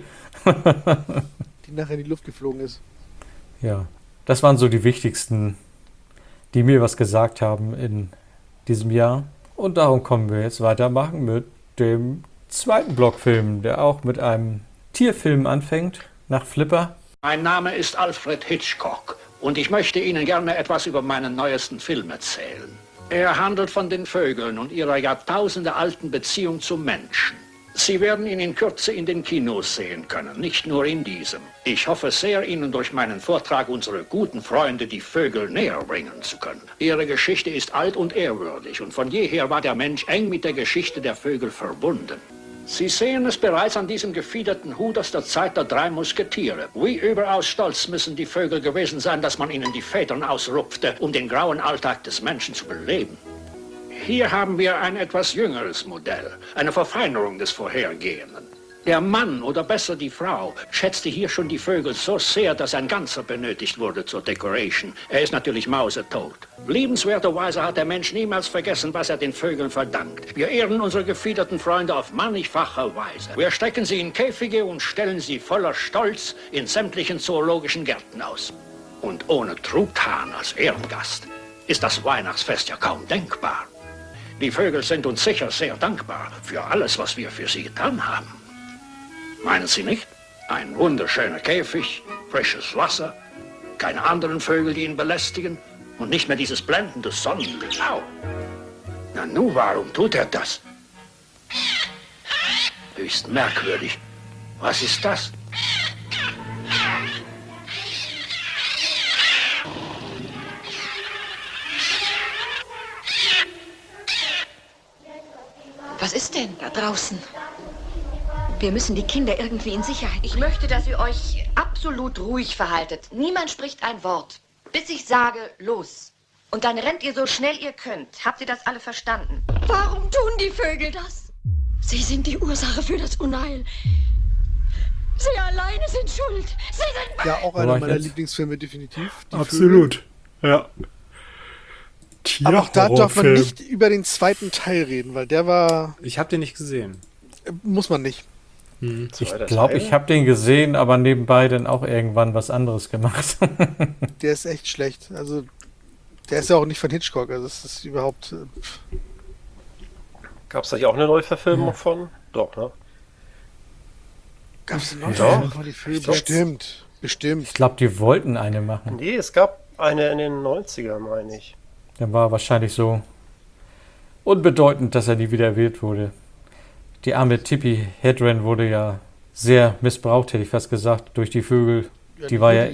Die nachher in die Luft geflogen ist.
Ja, das waren so die wichtigsten, die mir was gesagt haben in diesem Jahr. Und darum kommen wir jetzt weitermachen mit dem zweiten Blockfilm, der auch mit einem Tierfilm anfängt, nach Flipper.
Mein Name ist Alfred Hitchcock und ich möchte Ihnen gerne etwas über meinen neuesten Film erzählen. Er handelt von den Vögeln und ihrer jahrtausendealten Beziehung zum Menschen. Sie werden ihn in Kürze in den Kinos sehen können, nicht nur in diesem. Ich hoffe sehr, Ihnen durch meinen Vortrag unsere guten Freunde, die Vögel, näher bringen zu können. Ihre Geschichte ist alt und ehrwürdig und von jeher war der Mensch eng mit der Geschichte der Vögel verbunden. Sie sehen es bereits an diesem gefiederten Hut aus der Zeit der drei Musketiere. Wie überaus stolz müssen die Vögel gewesen sein, dass man ihnen die Federn ausrupfte, um den grauen Alltag des Menschen zu beleben. Hier haben wir ein etwas jüngeres Modell, eine Verfeinerung des vorhergehenden. Der Mann, oder besser die Frau, schätzte hier schon die Vögel so sehr, dass ein Ganzer benötigt wurde zur Decoration. Er ist natürlich mausetot. Liebenswerterweise hat der Mensch niemals vergessen, was er den Vögeln verdankt. Wir ehren unsere gefiederten Freunde auf mannigfache Weise. Wir stecken sie in Käfige und stellen sie voller Stolz in sämtlichen zoologischen Gärten aus. Und ohne Truthahn als Ehrengast ist das Weihnachtsfest ja kaum denkbar. Die Vögel sind uns sicher sehr dankbar für alles, was wir für sie getan haben. Meinen Sie nicht? Ein wunderschöner Käfig, frisches Wasser, keine anderen Vögel, die ihn belästigen und nicht mehr dieses blendende Sonnenlicht. Au! Na nun, warum tut er das? Höchst merkwürdig. Was ist das?
Was ist denn da draußen? Wir müssen die Kinder irgendwie in Sicherheit
Ich möchte, dass ihr euch absolut ruhig verhaltet. Niemand spricht ein Wort, bis ich sage, los. Und dann rennt ihr so schnell ihr könnt. Habt ihr das alle verstanden?
Warum tun die Vögel das? Sie sind die Ursache für das Unheil. Sie alleine sind schuld. Sie sind...
Ja, auch einer meiner Lieblingsfilme, definitiv. Die
Absolut. Ja.
Aber auch da darf man nicht über den zweiten Teil reden, weil der war...
Ich habe den nicht gesehen.
Muss man nicht.
Hm.
Ich glaube, ich habe den gesehen, aber nebenbei dann auch irgendwann was anderes gemacht.
Der ist echt schlecht. Also, der ist ja auch nicht von Hitchcock. Also, das ist überhaupt... Äh,
Gab es da nicht auch eine Neuverfilmung ja. von? Doch, ne?
Gab es eine
Neuverfilmung
von die Filme? Bestimmt. Bestimmt.
Ich glaube, die wollten eine machen.
Nee, es gab eine in den neunzigern, meine ich.
Der war wahrscheinlich so unbedeutend, dass er nie wieder erwählt wurde. Die arme Tippi Hedren wurde ja sehr missbraucht, hätte ich fast gesagt, durch die Vögel.
Ja,
die war ja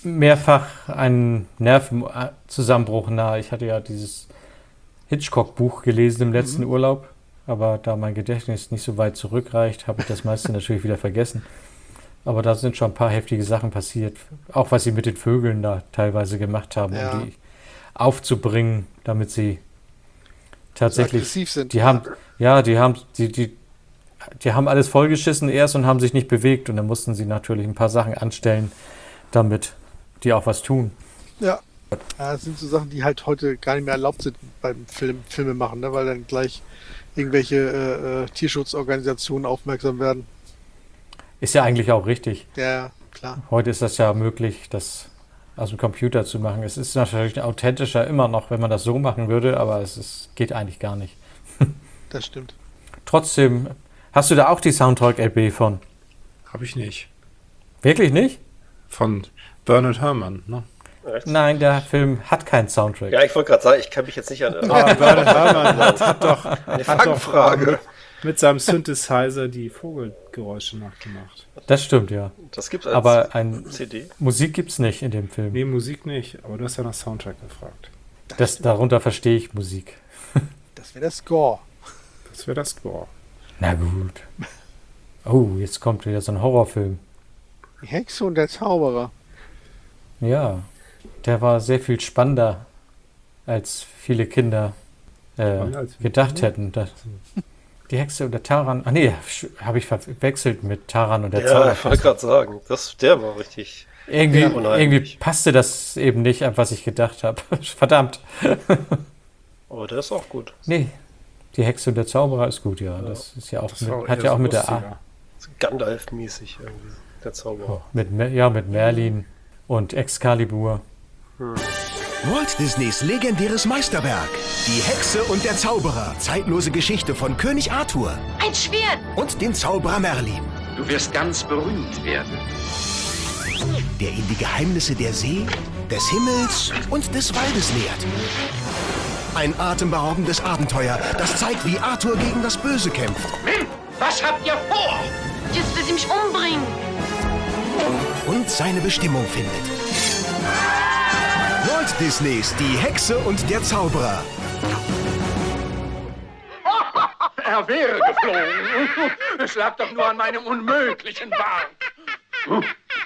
mehrfach einen Nervenzusammenbruch nahe. Ich hatte ja dieses Hitchcock-Buch gelesen im letzten
Mhm.
Urlaub, aber da mein Gedächtnis nicht so weit zurückreicht, habe ich das meiste natürlich wieder vergessen. Aber da sind schon ein paar heftige Sachen passiert. Auch was sie mit den Vögeln da teilweise gemacht haben,
Ja.
um die aufzubringen, damit sie tatsächlich
aggressiv sind.
Die haben, ja, die haben, die, die, die haben alles vollgeschissen erst und haben sich nicht bewegt. Und dann mussten sie natürlich ein paar Sachen anstellen, damit die auch was tun.
Ja. Ja, das sind so Sachen, die halt heute gar nicht mehr erlaubt sind beim Film, Filme machen, ne? Weil dann gleich irgendwelche äh, äh, Tierschutzorganisationen aufmerksam werden.
Ist ja eigentlich auch richtig.
Ja, ja, klar.
Heute ist das ja möglich, das aus dem Computer zu machen. Es ist natürlich authentischer immer noch, wenn man das so machen würde, aber es ist, geht eigentlich gar nicht.
Das stimmt.
Trotzdem, hast du da auch die Soundtrack-L P von?
Habe ich nicht.
Wirklich nicht?
Von Bernard Herrmann, ne?
Echt?
Nein, der Film hat keinen Soundtrack.
Ja, ich wollte gerade sagen, ich kann mich jetzt nicht an...
Aber Bernard Herrmann hat, hat doch,
Eine
hat doch
Fangfrage.
mit, mit seinem Synthesizer die Vogelgeräusche nachgemacht.
Das stimmt, ja.
Das gibt's als
aber ein
C D?
Musik gibt's nicht in dem Film.
Nee, Musik nicht, aber du hast ja nach Soundtrack gefragt.
Das, darunter verstehe ich Musik.
Das wäre der Score.
Das wäre das Score.
Na gut. Oh, jetzt kommt wieder so ein Horrorfilm.
Die Hexe und der Zauberer.
Ja, der war sehr viel spannender, als viele Kinder äh,
Spannender als viele
gedacht
Kinder?
hätten. Das, die Hexe und der Taran. Ah nee, habe ich verwechselt mit Taran und der
Ja,
Zauberer.
ich wollte gerade sagen, das, der war richtig
Irgendwie,
ja, unheimlich.
irgendwie passte das eben nicht an, was ich gedacht habe. Verdammt.
Aber der ist auch gut.
Nee, die Hexe und der Zauberer ist gut, ja. Das ist ja auch
Das
mit,
war
hat
eher
ja auch
so
mit der A.
lustiger.
So Gandalf-mäßig irgendwie, der Zauberer.
Mit, Mer- ja, mit Merlin und Excalibur.
Walt Disneys legendäres Meisterwerk. Die Hexe und der Zauberer. Zeitlose Geschichte von König Arthur.
Ein Schwert!
Und den Zauberer Merlin.
Du wirst ganz berühmt werden.
Der in die Geheimnisse der See, des Himmels und des Waldes lehrt. Ein atemberaubendes Abenteuer, das zeigt, wie Arthur gegen das Böse kämpft.
Wim, was habt ihr vor?
Jetzt will sie mich umbringen.
Und seine Bestimmung findet. Walt Disneys Die Hexe und der Zauberer.
Er wäre geflogen. Es lag doch nur an meinem unmöglichen Bart.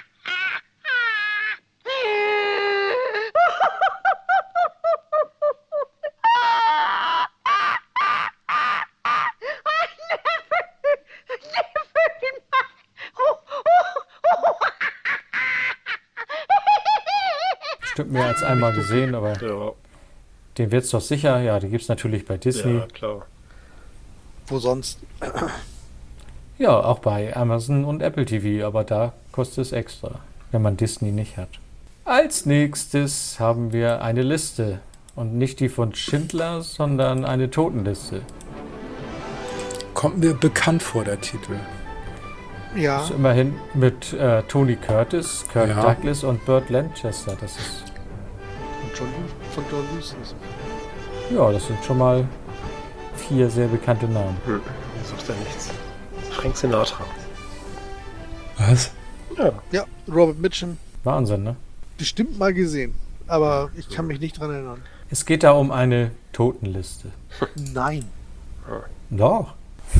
Bestimmt mehr als einmal gesehen, aber
Ja,
den wird's doch sicher. Ja, die gibt's natürlich bei Disney.
ja, klar.
Wo sonst?
Ja, auch bei Amazon und Apple T V, aber da kostet es extra, wenn man Disney nicht hat. Als nächstes haben wir eine Liste. Und nicht die von Schindler, sondern eine Totenliste.
Kommt mir bekannt vor, der Titel.
Ja.
Das ist immerhin mit äh, Tony Curtis, Kirk
Ja.
Douglas und Burt Lancaster. Das ist,
Und John, von John Huston.
ja, das sind schon mal vier sehr bekannte Namen.
Hm. Sucht er nichts. Frank Sinatra.
Was?
Ja.
Ja, Robert Mitchum.
Wahnsinn, ne?
Bestimmt mal gesehen. Aber ich kann mich nicht dran erinnern.
Es geht da um eine Totenliste.
Nein.
Doch.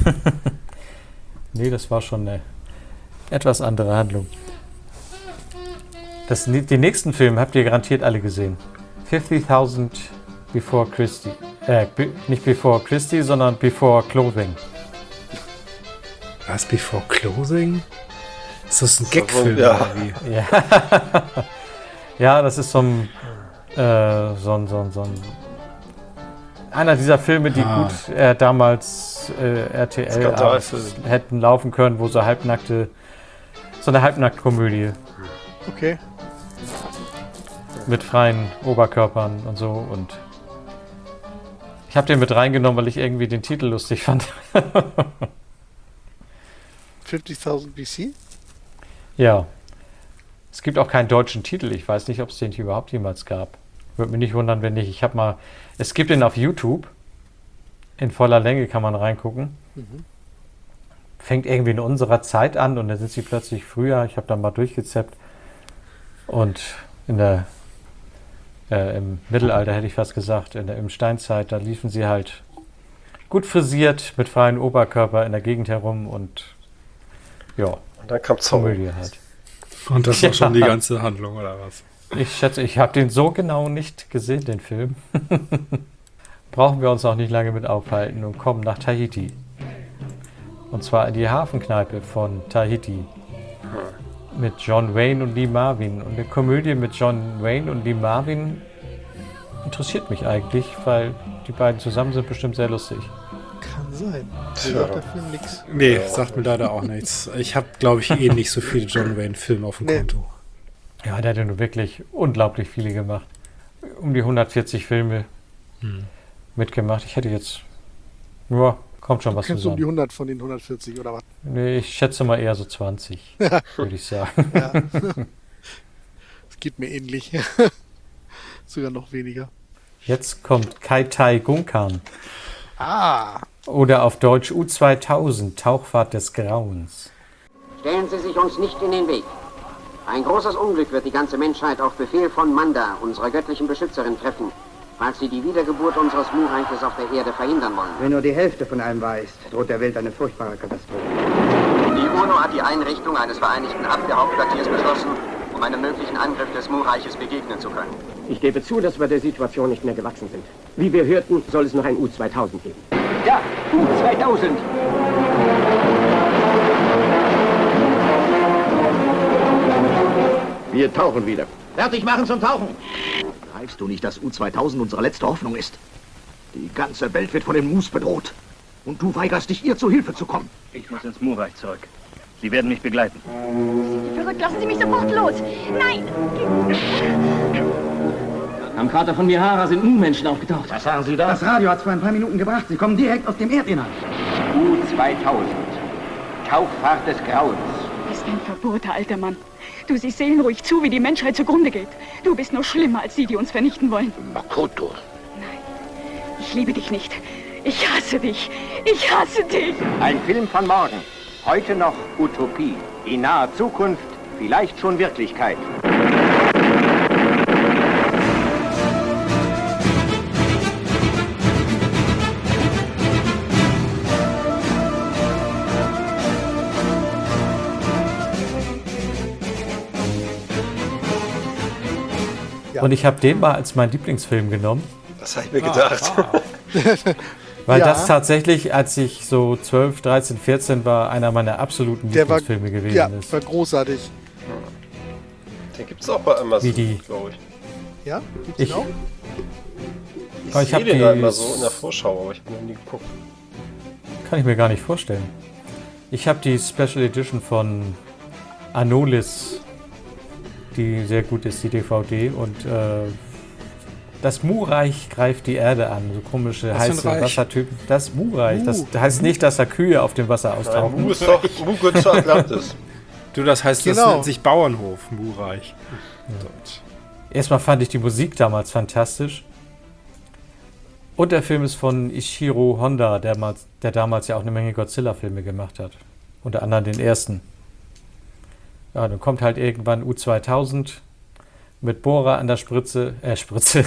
Nee, das war schon eine etwas andere Handlung. Das, den nächsten Film habt ihr garantiert alle gesehen. fifty-thousand Before Christie. Äh, be, nicht Before Christie, sondern Before Clothing.
Was, Before Closing? Ist das ein
So,
Gagfilm
ja.
oder wie?
Ja. Ja, das ist so ein, äh, so ein, so ein, so ein einer dieser Filme, die
Ah.
gut äh, damals äh, R T L
Skandalfilm.
abends hätten laufen können, wo so halbnackte, so eine Halbnacktkomödie
Okay.
mit freien Oberkörpern und so, und ich habe den mit reingenommen, weil ich irgendwie den Titel lustig fand.
fifty-thousand B C?
Ja. Es gibt auch keinen deutschen Titel. Ich weiß nicht, ob es den hier überhaupt jemals gab. Würde mich nicht wundern, wenn nicht. Ich habe mal. Es gibt den auf YouTube. In voller Länge kann man reingucken.
Mhm.
Fängt irgendwie in unserer Zeit an und dann sind sie plötzlich früher. Ich habe dann mal durchgezappt. Und in der äh, im Mittelalter hätte ich fast gesagt, in der im Steinzeit, da liefen sie halt gut frisiert mit freiem Oberkörper in der Gegend herum und ja.
Und dann kam Zorro.
Halt.
Und das war ja. schon die ganze Handlung, oder was?
Ich schätze, ich habe den so genau nicht gesehen, den Film. Brauchen wir uns auch nicht lange mit aufhalten und kommen nach Tahiti. Und zwar in die Hafenkneipe von Tahiti. Mit John Wayne und Lee Marvin. Und eine Komödie mit John Wayne und Lee Marvin interessiert mich eigentlich, weil die beiden zusammen sind bestimmt sehr lustig.
Kann sein. Ich
Ja.
der Film nix.
Nee, sagt mir leider auch nichts. Ich habe, glaube ich, eh nicht so viele John Wayne-Filme auf dem
Nee.
Konto.
Ja, der hat ja nur wirklich unglaublich viele gemacht. Um die hundertvierzig Filme
Hm.
mitgemacht. Ich hätte jetzt... Ja, kommt schon was
Kennst du um die
zusammen.
hundert von den hundertvierzig oder was?
Nee, ich schätze mal eher so zwanzig, würde ich sagen.
Ja. Es geht mir ähnlich. Sogar noch weniger.
Jetzt kommt Kai Tai Gunkan.
Ah.
Oder auf Deutsch U zweitausend, Tauchfahrt des Grauens.
Stellen Sie sich uns nicht in den Weg. Ein großes Unglück wird die ganze Menschheit auf Befehl von Manda, unserer göttlichen Beschützerin, treffen, falls sie die Wiedergeburt unseres Mu-Reiches auf der Erde verhindern wollen.
Wenn nur die Hälfte von allem wahr ist, droht der Welt eine furchtbare Katastrophe.
Die UNO hat die Einrichtung eines vereinigten Abwehrhauptquartiers beschlossen, um einem möglichen Angriff des Mu-Reiches begegnen zu können.
Ich gebe zu, dass wir der Situation nicht mehr gewachsen sind. Wie wir hörten, soll es noch ein U zweitausend geben.
Ja, U zweitausend!
Wir tauchen wieder.
Fertig machen zum Tauchen!
Greifst du nicht, dass U zweitausend unsere letzte Hoffnung ist? Die ganze Welt wird von den Mus bedroht. Und du weigerst dich, ihr zu Hilfe zu kommen.
Ich muss ins Mu-Reich zurück. Sie werden mich begleiten.
Sind Sie verrückt? Lassen Sie mich sofort los! Nein!
Am Krater von Mihara sind Mu-Menschen aufgetaucht.
Was sagen Sie da? Das Radio hat es vor ein paar Minuten gebracht. Sie kommen direkt aus dem Erdinnern.
U zweitausend. Tauchfahrt des Grauens.
Du bist ein verbohrter alter Mann. Du siehst seelenruhig zu, wie die Menschheit zugrunde geht. Du bist nur schlimmer als die, die uns vernichten wollen.
Makoto.
Ich liebe dich nicht. Ich hasse dich. Ich hasse dich.
Ein Film von morgen. Heute noch Utopie. In naher Zukunft vielleicht schon Wirklichkeit.
Und ich habe den mal als meinen Lieblingsfilm genommen.
Das habe ich mir gedacht.
Weil
Ja.
das tatsächlich, als ich so zwölf, dreizehn, vierzehn war, einer meiner absoluten
Der war,
Lieblingsfilme gewesen
ja,
ist.
war großartig.
Den gibt es auch bei Amazon,
Wie die-
glaube ich.
Ja? Gibt's
Ich-
den auch?
Ich,
Aber ich
sehe
hab
den
die-
da immer so in der Vorschau, aber ich habe noch nie geguckt.
Kann ich mir gar nicht vorstellen. Ich habe die Special Edition von Anolis, die sehr gut ist, die D V D. Und äh, das Mu-Reich greift die Erde an. So komische,
Was für ein
heiße
Reich?
Wassertypen. Das Mu-Reich. Das
Mu.
heißt nicht, dass da Kühe auf dem Wasser
Nein,
auftauchen.
Mu ist doch, Mu gehört zu Atlantis.
Du, das heißt, das
Genau.
nennt sich Bauernhof, Mu-Reich. Deutsch.
Erstmal fand ich die Musik damals fantastisch. Und der Film ist von Ishiro Honda, der, mal, der damals ja auch eine Menge Godzilla-Filme gemacht hat. Unter anderem den ersten. Ja, dann kommt halt irgendwann U zweitausend mit Bohrer an der Spritze, äh, Spritze.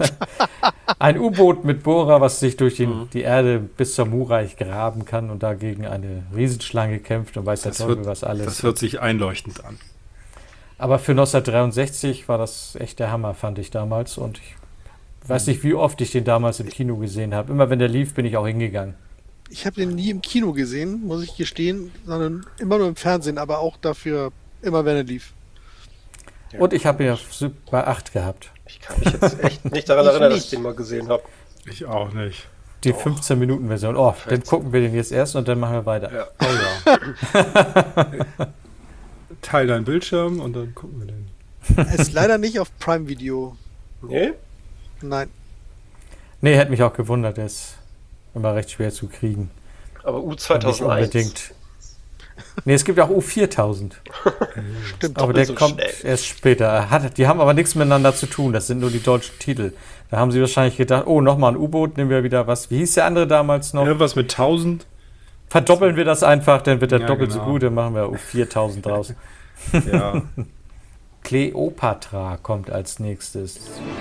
Ein U-Boot mit Bohrer, was sich durch den,
Mhm.
die Erde bis zum Mu-Reich graben kann und dagegen eine Riesenschlange kämpft und weiß der
Das
Teufel
wird,
was alles.
das hört sich einleuchtend an.
Aber für neunzehnhundertdreiundsechzig war das echt der Hammer, fand ich damals. Und ich weiß nicht, wie oft ich den damals im Kino gesehen habe. Immer wenn der lief, bin ich auch hingegangen.
Ich habe den nie im Kino gesehen, muss ich gestehen, sondern immer nur im Fernsehen, aber auch dafür immer, wenn er lief.
Und ich habe ihn auf Super acht gehabt.
Ich kann mich jetzt echt nicht daran
Ich
erinnern, dass
nicht.
ich den mal gesehen habe.
Ich auch nicht.
Die fünfzehn Minuten Version. Oh, dann gucken wir den jetzt erst und dann machen wir weiter.
Ja.
Oh ja. Teil deinen Bildschirm und dann gucken wir den.
Er ist leider nicht auf Prime Video.
Nee?
Nein.
Nee, hätte mich auch gewundert. Der ist immer recht schwer zu kriegen.
Aber U
Nicht
zweitausendeins.
unbedingt. Nee, es gibt auch U viertausend.
Stimmt.
Aber
doppelt
der
so
kommt
schnell.
erst später. Hat, die haben aber nichts miteinander zu tun. Das sind nur die deutschen Titel. Da haben sie wahrscheinlich gedacht, oh, nochmal ein U-Boot, nehmen wir wieder was. Wie hieß der andere damals noch?
Irgendwas mit tausend.
Verdoppeln wir das einfach, dann wird der
Ja,
doppelt
genau.
so gut, dann machen wir U viertausend draus.
Ja.
Kleopatra kommt als nächstes.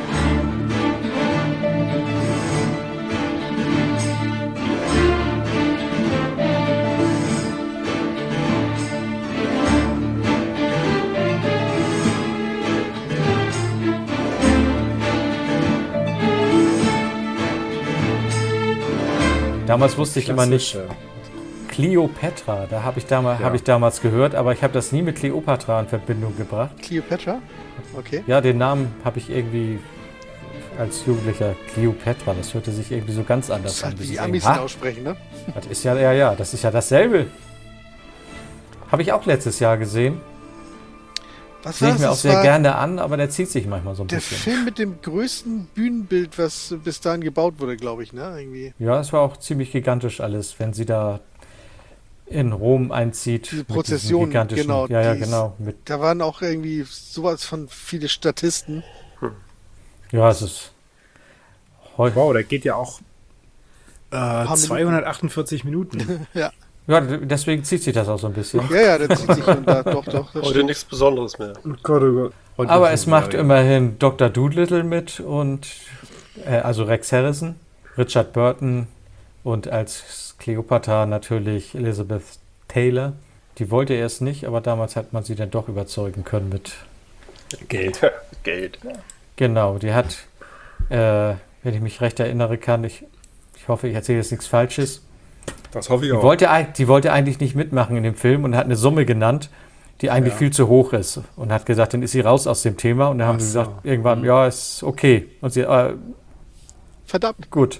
Damals wusste ich immer nicht. Kleopatra, da habe ich, damals,
Ja.
hab ich damals gehört, aber ich habe das nie mit Kleopatra in Verbindung gebracht.
Cleopatra? Okay.
Ja, den Namen habe ich irgendwie als Jugendlicher Kleopatra, das hörte sich irgendwie so ganz anders
Das ist
an.
halt,
bis
wie die
ich
Amis
denke,
ihn
ha,
aussprechen, ne?
Das ist ja, ja, ja, das ist ja dasselbe. Habe ich auch letztes Jahr gesehen.
Was
Sehe
war
ich mir
das?
auch
Das
sehr
war
gerne an, aber der zieht sich manchmal so ein
Der
bisschen.
Film mit dem größten Bühnenbild, was bis dahin gebaut wurde, glaube ich, ne? Irgendwie.
Ja, es war auch ziemlich gigantisch alles, wenn sie da in Rom einzieht.
Diese
mit diesem
Prozession,
gigantischen-
genau.
Ja, ja,
die ist-
genau. Mit,
Da waren auch irgendwie sowas von viele Statisten.
ja, es ist.
Wow, der geht ja auch äh,
Minuten.
zweihundertachtundvierzig Minuten.
Ja.
Ja, deswegen zieht sich das auch so ein bisschen.
Ja, ja, der zieht sich und da, doch, doch. Das
Heute
stimmt.
nichts Besonderes mehr.
Oh Gott, oh Gott. Heute
Aber
ist
es macht
Serie.
immerhin Doktor Dolittle mit und äh, also Rex Harrison, Richard Burton und als Cleopatra natürlich Elizabeth Taylor. Die wollte erst nicht, aber damals hat man sie dann doch überzeugen können mit
Geld.
Geld.
Genau, die hat, äh, wenn ich mich recht erinnere kann, ich, ich hoffe, ich erzähle jetzt nichts Falsches.
Das hoffe ich
Die
auch.
wollte, eig- die wollte eigentlich nicht mitmachen in dem Film und hat eine Summe genannt, die eigentlich
Ja.
viel zu hoch ist. Und hat gesagt, dann ist sie raus aus dem Thema. Und dann haben
Ach
sie
so.
gesagt, irgendwann, ja, ist okay. Und sie, äh,
Verdammt.
gut.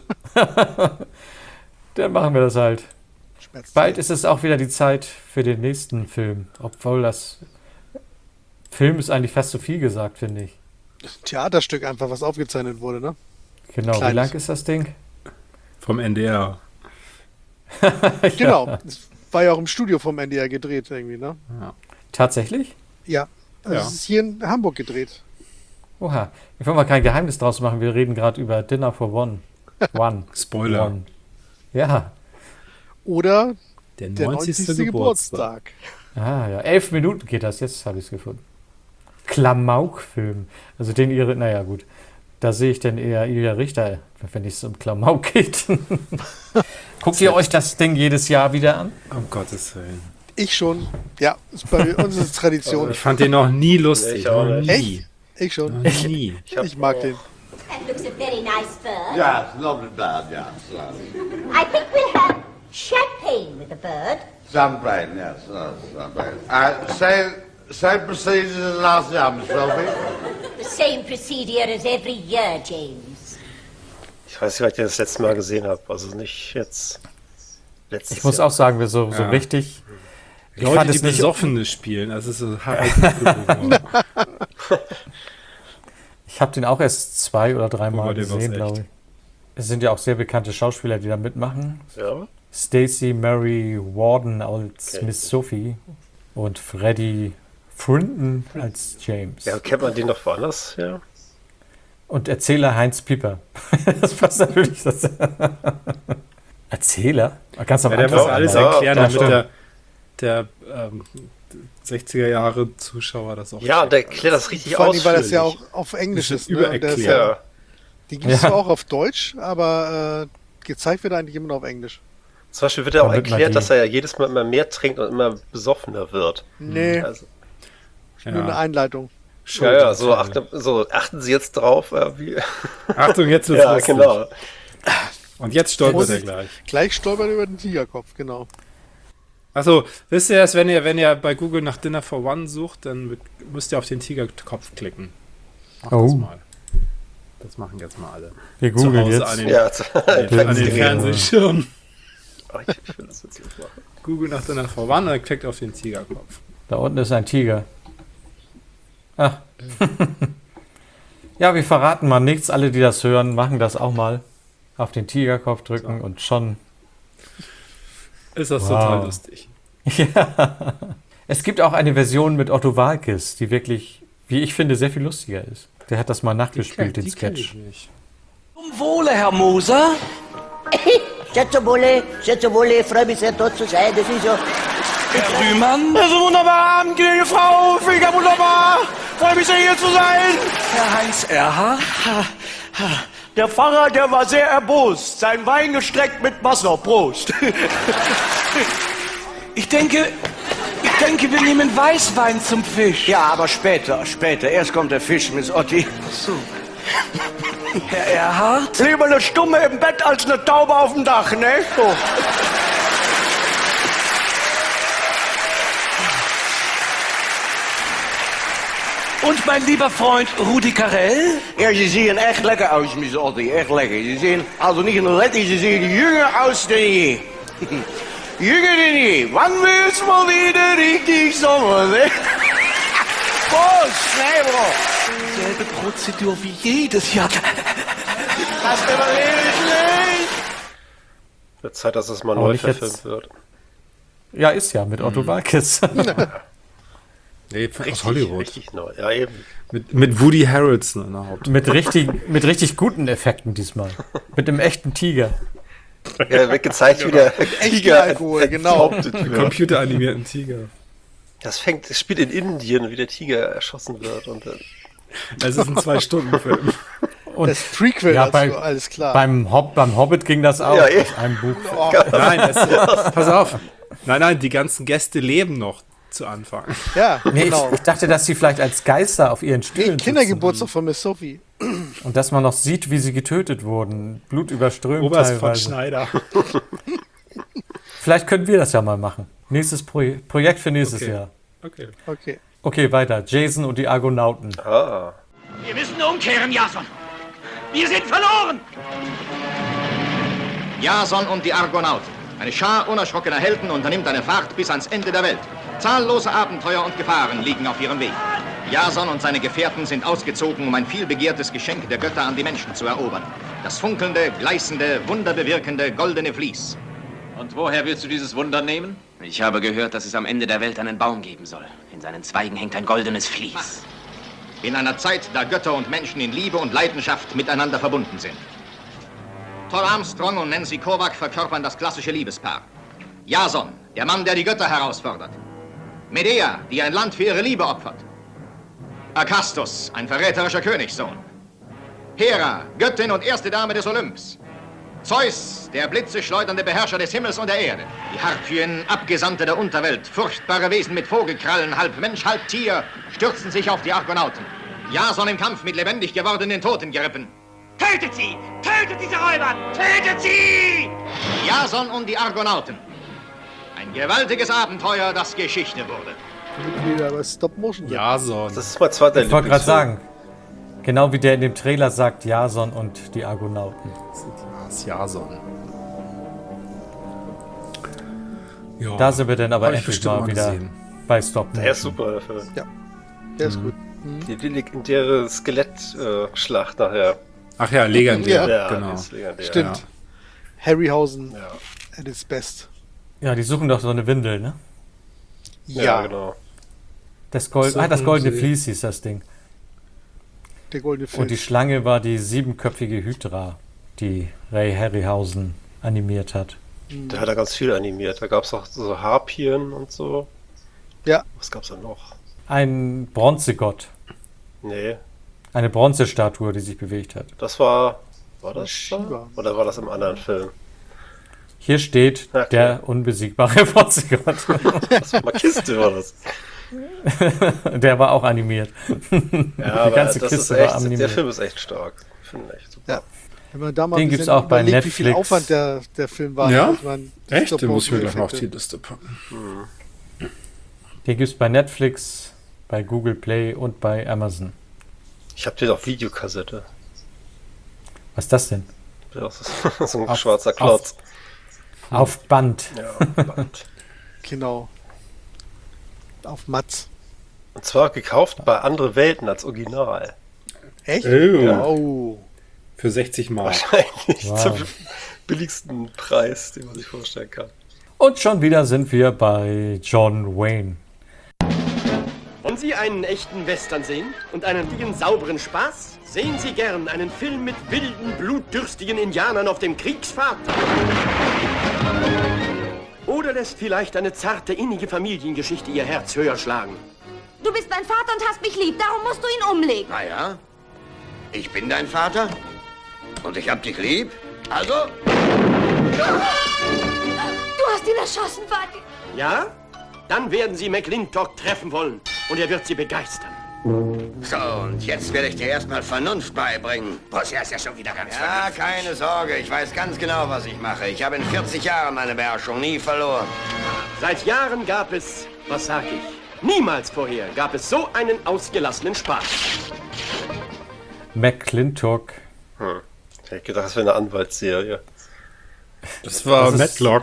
Dann machen wir das halt.
Schmerzt.
Bald ist es auch wieder die Zeit für den nächsten Film. Obwohl das Film ist eigentlich fast zu viel gesagt, finde ich.
Theaterstück einfach, was aufgezeichnet wurde, ne?
Genau, wie
Kleines.
lang ist das Ding?
Vom N D R.
Genau. Das war ja auch im Studio vom N D R gedreht irgendwie, ne?
Ja.
Tatsächlich?
Ja. Also
Ja.
es ist hier in Hamburg gedreht.
Oha. Ich will mal kein Geheimnis draus machen. Wir reden gerade über Dinner for One. One.
Spoiler.
One. Ja.
Oder
Der
der
neunzigste
neunzigste
Geburtstag.
Geburtstag.
Ah, ja. Elf Minuten geht das. Jetzt habe ich es gefunden. Klamauk-Film. Also den ihre, naja, gut. Da sehe ich dann eher Ilja Richter, wenn es um Klamauk geht. Guckt ihr euch das Ding jedes Jahr wieder an?
Um Gottes Willen.
Ich schon. Ja, ist bei uns ist es Tradition.
Ich fand den noch nie lustig.
Nee, ich auch
noch
nicht.
nie.
Echt? Ich schon.
Noch nie.
Ich mag den.
That looks a very nice bird.
Yes, lovely bird, yes.
I think we'll have champagne with the bird.
Champagne, yes, yes, champagne. Uh, same, same procedure as last year, Miss Sophie.
The same procedure as every year, James.
Ich weiß nicht, wann ich den das letzte Mal gesehen habe. Also nicht jetzt. Letztes
Ich muss
Jahr.
auch sagen, wir so, so
Ja.
richtig. Ich
Leute,
fand
die
es nicht.
Besoffene spielen, das ist so Harald Kugelhofer.
Ich habe den auch erst zwei oder drei
Oh
Mal
Gott, der war's
gesehen,
echt.
glaube ich. Es sind ja auch sehr bekannte Schauspieler, die da mitmachen.
Ja.
Stacey Mary Warden als
Okay.
Miss Sophie und Freddie Frunton als James.
Ja, kennt man den doch woanders? Ja.
Und Erzähler Heinz Pieper. Das passt natürlich. Das Erzähler? Ganz am
Ja, der muss
Anfang.
alles
Ja,
erklären,
ja,
damit
stimmt.
der, der ähm, sechziger Jahre Zuschauer das auch
Ja, und der
checkt.
erklärt das richtig
Vor allem, weil das ja
ausführlich.
auch auf Englisch
Das
ist.
ist
Ne? Und der ist
übererklärt.
ja,
Ja.
die gibt es
Ja.
zwar auch auf Deutsch, aber äh, gezeigt wird eigentlich immer noch auf Englisch.
Zum Beispiel wird ja auch
Damit man
erklärt,
die-
dass er ja jedes Mal immer mehr trinkt und immer besoffener wird.
Nee,
Also,
nur eine Einleitung.
ja, ja, so, achte, so achten Sie jetzt drauf. Ja, wie,
Achtung, jetzt wird's
ja,
lustig.
genau.
Und jetzt stolpert er
Vorsicht.
gleich.
Gleich stolpert über den Tigerkopf, genau.
Achso, wisst ihr das, wenn ihr, wenn ihr bei Google nach Dinner for One sucht, dann mit- müsst ihr auf den Tigerkopf klicken. Macht das
Oh.
mal. Das machen jetzt mal alle.
Wir
Zu
googeln
Hause
jetzt.
an den,
Ja,
an den, an den Fernsehschirm.
Ach, ich, ich will das jetzt nicht machen.
Google nach Dinner for One und dann klickt auf den Tigerkopf.
Da unten ist ein Tiger. Ah. Ja, wir verraten mal nichts. Alle, die das hören, machen das auch mal. Auf den Tigerkopf drücken und schon.
Ist das
Wow.
total lustig.
Ja. Es gibt auch eine Version mit Otto Waalkes, die wirklich, wie ich finde, sehr viel lustiger ist. Der hat das mal nachgespielt, den
Die kenn ich
Sketch.
nicht.
Zum Wohle, Herr Moser.
Sehr zum Wohle, sehr zum Wohle, freue mich sehr, dort zu sein. Das ist ja.
Herr Rühmann. Das ist ein wunderbarer Abend, gnädige Frau. Mega wunderbar. Freue mich sehr, hier zu sein. Herr Heinz Erhardt? Der Pfarrer, der war sehr erbost. Sein Wein gestreckt mit Wasser. Prost. Ich denke, ich denke, wir nehmen Weißwein zum Fisch. Ja, aber später, später. Erst kommt der Fisch, Miss Otti. Ach so. Herr Erhardt? Lieber eine Stumme im Bett als eine Taube auf dem Dach, ne? So. Und mein lieber Freund Rudi Carell?
Ja, Sie sehen echt lecker aus, Miss Otti. Echt lecker. Sie sehen also nicht nur lecker, Sie sehen jünger aus denn je. Jünger denn je. Wann wird's mal wieder richtig Sommer, ne? Prost, Schneebro.
Selbe Prozedur wie jedes Jahr.
Das überlebe ich nicht.
Wird Zeit, dass es mal
Aber
neu
nicht
verfilmt
jetzt.
wird.
Ja, ist ja mit Otto Walkes.
Nee,
Richtig,
aus Hollywood.
richtig neu. Ja, eben.
Mit, mit Woody Harrelson in der Hauptrolle.
mit, richtig, mit richtig guten Effekten diesmal. Mit dem echten Tiger.
Ja, wird gezeigt, wie der Tiger
Alkohol, genau.
enthauptet wird.
Computeranimierten Tiger.
Das fängt, das spielt in Indien, wie der Tiger erschossen wird. Und dann
Es ist ein Zwei-Stunden-Film.
Und
Das Prequel,
ja,
dazu,
bei,
alles klar.
Beim, Hob, beim Hobbit ging das auch
Ja, eh.
aus einem Buch.
Oh,
Nein, das, pass auf. Nein, nein, die ganzen Gäste leben noch zu Anfang.
ja,
Nee,
genau.
ich, ich dachte, dass sie vielleicht als Geister auf ihren Stühlen
Kindergeburtstag von Miss Sophie.
sitzen. Und dass man noch sieht, wie sie getötet wurden. Blutüberströmt
Oberst von
teilweise.
Schneider.
Vielleicht können wir das ja mal machen. Nächstes Pro Projekt für nächstes
Okay.
Jahr.
Okay.
Okay.
Okay, weiter. Jason und die Argonauten.
ah.
Wir müssen umkehren, Jason. Wir sind verloren.
Jason und die Argonauten. Eine Schar unerschrockener Helden unternimmt eine Fahrt bis ans Ende der Welt. Zahllose Abenteuer und Gefahren liegen auf ihrem Weg. Jason und seine Gefährten sind ausgezogen, um ein vielbegehrtes Geschenk der Götter an die Menschen zu erobern. Das funkelnde, gleißende, wunderbewirkende goldene Vlies.
Und woher willst du dieses Wunder nehmen? Ich habe gehört, dass es am Ende der Welt einen Baum geben soll. In seinen Zweigen hängt ein goldenes Vlies.
In einer Zeit, da Götter und Menschen in Liebe und Leidenschaft miteinander verbunden sind. Thor Armstrong und Nancy Kovac verkörpern das klassische Liebespaar. Jason, der Mann, der die Götter herausfordert. Medea, die ein Land für ihre Liebe opfert. Akastos, ein verräterischer Königssohn. Hera, Göttin und erste Dame des Olymps. Zeus, der blitzeschleudernde Beherrscher des Himmels und der Erde. Die Harpyen, Abgesandte der Unterwelt, furchtbare Wesen mit Vogelkrallen, halb Mensch, halb Tier, stürzen sich auf die Argonauten. Jason im Kampf mit lebendig gewordenen Totengerippen.
Tötet sie! Tötet diese Räuber! Tötet sie!
Jason und die Argonauten. Ein gewaltiges Abenteuer, das Geschichte wurde.
Wieder bei Stop Motion.
Jason.
Das ist mein zweiter
Ich wollte gerade
Lieblingsfilm.
sagen, genau wie der in dem Trailer sagt, Jason und die Argonauten.
Das ist Jason. Ja,
Da sind wir dann aber
hab ich
endlich
bestimmt
mal
mal
wieder
gesehen.
bei Stop
Der ist
Motion.
super, der Film.
Ja, der ist gut.
Die, die legendäre Skelettschlacht nachher.
Ach ja, legendär.
Ja.
Genau.
die ist legendär.
Stimmt. Harryhausen at its best.
Ja, die suchen doch so eine Windel, ne?
Ja,
Ja,
genau.
Das, Gold,
Suchen
ah, das goldene
sie-
Vlies hieß das Ding.
der goldene
Und die
Fisch.
Schlange war die siebenköpfige Hydra, die Ray Harryhausen animiert hat.
Der hat da ganz viel animiert. Da gab es auch so Harpien und so.
Ja.
Was gab's da noch?
Ein Bronzegott.
Nee,
Eine Bronzestatue, die sich bewegt hat.
das war. War das
Shiva.
da? Oder war das im anderen Film?
Hier steht
Okay.
der unbesiegbare Bronzegott.
Das war Kiste, war das.
Der war auch animiert.
Ja,
Die
aber
ganze
das ist
Kiste war
echt, der
animiert.
Film ist echt stark. Finde ich echt super.
Ja. Wenn man da mal
Den
ein
gibt's
bisschen
auch bei
überlegt, wie viel
Netflix.
Aufwand der, der Film war.
Ja?
Ich mein,
Echt?
Stop
Den muss ich mir gleich mal auf
Motion
die Liste packen.
Den gibt es bei Netflix, bei Google Play und bei Amazon.
Ich habe den auf Videokassette.
Was ist das denn?
Das ist so ein
Auf-
schwarzer Klotz.
Auf Band.
Ja, auf Band.
Genau. Auf Matz.
Und zwar gekauft bei Andere Welten als Original.
Echt?
Oh.
Oh.
Für sechzig Mark.
Wahrscheinlich
Wow.
zum billigsten Preis, den man sich vorstellen kann.
Und schon wieder sind wir bei John Wayne.
Wollen Sie einen echten Western sehen und einen richtigen sauberen Spaß? Sehen Sie gern einen Film mit wilden, blutdürstigen Indianern auf dem Kriegspfad? Oder lässt vielleicht eine zarte, innige Familiengeschichte Ihr Herz höher schlagen?
Du bist mein Vater und hast mich lieb, darum musst du ihn umlegen.
Naja, ich bin dein Vater und ich hab dich lieb, also...
Du hast ihn erschossen, Vati.
Ja? Dann werden Sie McClintock treffen wollen und er wird Sie begeistern.
So, und jetzt werde ich dir erstmal Vernunft beibringen. Boss, er ist ja schon wieder ganz Ja, keine Sorge, ich weiß ganz genau, was ich mache. Ich habe in vierzig Jahren meine Beherrschung nie verloren.
Seit Jahren gab es, was sag ich, niemals vorher gab es so einen ausgelassenen Spaß.
McClintock.
Hm. Ich hätte gedacht, das wäre eine Anwaltsserie.
Das war
Das ist-
Matlock.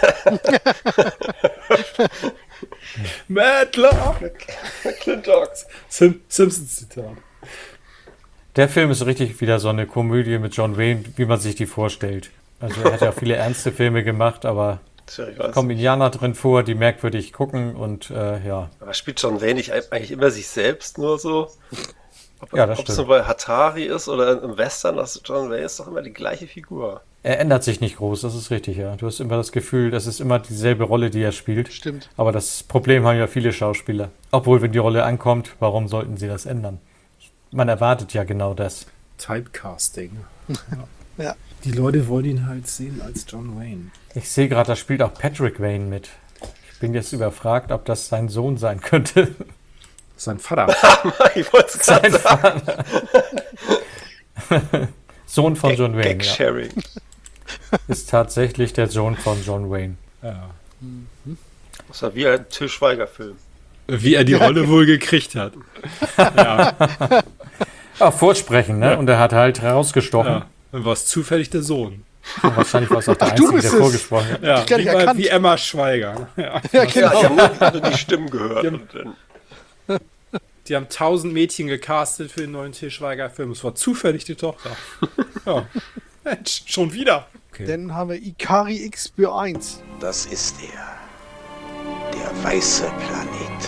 Matlock!
McClintock.
Sim Simpsons-Zitat.
Der Film ist richtig wieder so eine Komödie mit John Wayne, wie man sich die vorstellt. Also er hat ja viele ernste Filme gemacht, aber
Tja, ich weiß.
kommen Indianer drin vor, die merkwürdig gucken und äh, ja.
Aber spielt John Wayne nicht eigentlich immer sich selbst nur so? Ob,
Ja, das
ob es
stimmt.
nur bei Hatari ist oder im Western, das John Wayne ist doch immer die gleiche Figur.
Er ändert sich nicht groß, das ist richtig, ja. Du hast immer das Gefühl, das ist immer dieselbe Rolle, die er spielt.
Stimmt.
Aber das Problem haben ja viele Schauspieler. Obwohl, wenn die Rolle ankommt, warum sollten sie das ändern? Man erwartet ja genau das.
Typecasting.
Ja.
Die Leute wollen ihn halt sehen als John Wayne.
Ich sehe gerade, da spielt auch Patrick Wayne mit. Ich bin jetzt überfragt, ob das sein Sohn sein könnte.
Sein Vater.
Ich wollte es
Sein
gerade sagen.
Vater. Sohn von John Wayne. Ja.
Gag-Sharing.
Ist tatsächlich der Sohn von John Wayne.
Ja.
Das war wie ein Til Schweiger-Film.
Wie er die Rolle wohl gekriegt hat. Ja.
Ja, Vorsprechen, ne? Und er hat halt rausgestochen.
Ja. Dann war es zufällig der Sohn.
Und wahrscheinlich war es auch der
Ach, du
Einzige,
bist
der
es.
vorgesprochen hat.
Ja,
Ich gar
wie,
nicht
mal-
erkannt.
wie Emma Schweiger. Ja.
Ja, genau.
Ja, ich habe nur, nur die Stimmen gehört.
Die haben-
Und dann,
Die haben tausend Mädchen gecastet für den neuen Til Schweiger-Film. Es war zufällig die Tochter. Ja. Mensch, schon wieder. Okay.
Dann haben wir Ikari X B eins.
Das ist er. Der weiße Planet.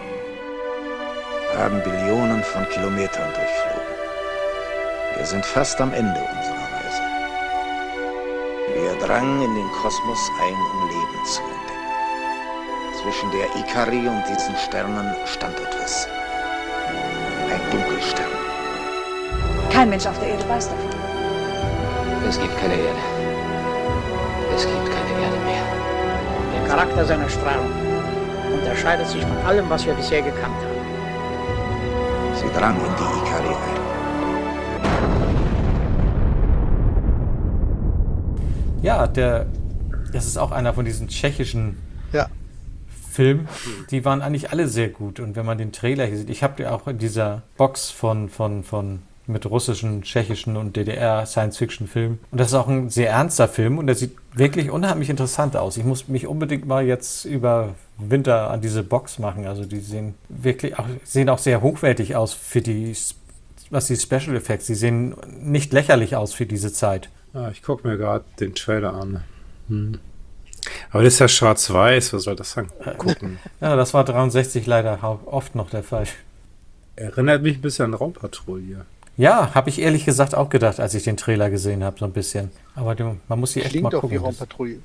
Wir haben Billionen von Kilometern durchflogen. Wir sind fast am Ende unserer Reise. Wir drangen in den Kosmos ein, um Leben zu entdecken. Zwischen der Ikari und diesen Sternen stand etwas. Ein Dunkelstern.
Kein Mensch auf der Erde weiß davon.
Es gibt keine Erde. Es gibt keine Erde mehr.
Der Charakter seiner Strahlung unterscheidet sich von allem, was wir bisher gekannt haben.
Sie drang in die Ikari ein.
Ja, der, das ist auch einer von diesen tschechischen
Ja.
Filmen. Die waren eigentlich alle sehr gut. Und wenn man den Trailer hier sieht, ich habe ja auch in dieser Box von, von, von mit russischen, tschechischen und D D R-Science-Fiction-Filmen. Und das ist auch ein sehr ernster Film und der sieht wirklich unheimlich interessant aus. Ich muss mich unbedingt mal jetzt über Winter an diese Box machen. Also die sehen wirklich auch, sehen auch sehr hochwertig aus für die, was die Special Effects. Die sehen nicht lächerlich aus für diese Zeit.
Ah, ich gucke mir gerade den Trailer an. Hm. Aber das ist ja schwarz-weiß, was soll das dann gucken?
Ja, das war dreiundsechzig leider hau- oft noch der Fall.
Erinnert mich ein bisschen an Raumpatrouille.
Ja, habe ich ehrlich gesagt auch gedacht, als ich den Trailer gesehen habe, so ein bisschen. Aber du, man muss hier echt
Klingt
mal
doch wie
gucken.
Raumpatrouille.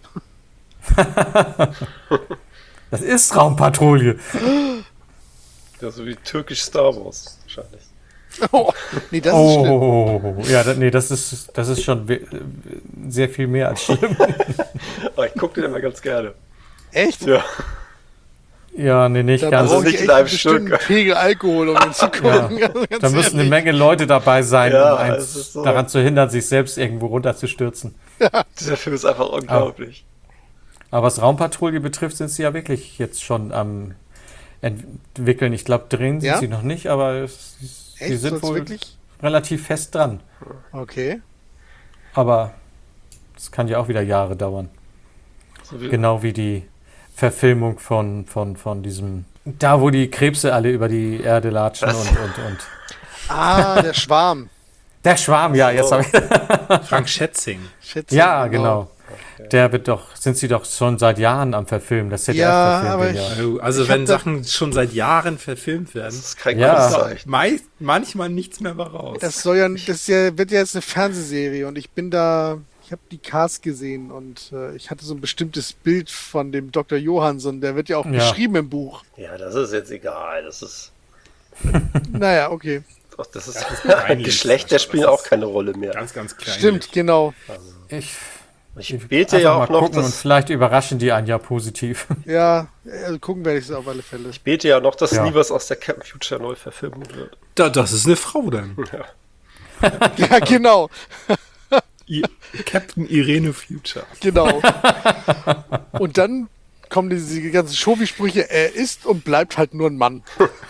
Das ist Raumpatrouille.
ja, so wie türkisch Star Wars wahrscheinlich.
Oh, nee, das ist schlimm.
Oh, ja, da, nee, das ist, das ist schon we- sehr viel mehr als schlimm.
Aber ich gucke den immer ganz gerne.
Echt?
Ja.
Ja, nee, nicht
Da
ganz.
brauche ich
nicht
echt
in einem
einen bestimmten
Stück.
Pegel Alkohol, um ihn zu gucken.
Ja,
Also ganz
da müssen eine
ehrlich.
Menge Leute dabei sein,
Ja,
um eins
es ist so.
daran zu hindern, sich selbst irgendwo runterzustürzen.
Dieser Film ist einfach unglaublich.
Aber was Raumpatrouille betrifft, sind sie ja wirklich jetzt schon am entwickeln. Ich glaube, drehen sind
Ja?
sie noch nicht, aber es, sie
Echt?
sind
Soll's
wohl
wirklich?
relativ fest dran.
Okay.
Aber das kann ja auch wieder Jahre dauern.
So wie,
Genau wie die Verfilmung von, von, von diesem, da wo die Krebse alle über die Erde latschen und, und, und.
Ah, der Schwarm.
Der Schwarm, ja, jetzt habe ich.
Frank Schätzing.
Schätze,
Ja, genau. Der wird doch, sind sie doch schon seit Jahren am Verfilmen. Das Z D F
Ja,
verfilmt
aber
den
ich-
ja.
Oh, Also
Ich hab
wenn
da-
Sachen schon seit Jahren verfilmt werden,
das ist kein
Ja.
ist auch
Kunstzeich.
mei- manchmal nichts mehr raus.
Das soll ja, das ist ja, wird ja jetzt eine Fernsehserie und ich bin da Ich habe die Cast gesehen und äh, ich hatte so ein bestimmtes Bild von dem Doktor Johansson, der wird ja auch
Ja.
beschrieben im Buch.
Ja, das ist jetzt egal. Das ist.
Naja, okay.
Doch, das ist.
Das ist peinlich.
Geschlechter spielen auch keine Rolle mehr.
Ganz, ganz klein.
Stimmt, genau.
Ich,
Ich spielte ja
einfach
auch
mal
noch
gucken und
das.
vielleicht überraschen die einen ja positiv.
Ja, also gucken werde ich es auf alle Fälle.
Ich bete ja noch, dass
Ja.
nie was aus der Captain Future Neuverfilmung wird.
Da, das ist eine Frau dann.
Ja.
Ja, genau.
I Captain Irene Future.
Genau. Und dann kommen diese ganzen Schofi-Sprüche, er ist und bleibt halt nur ein Mann.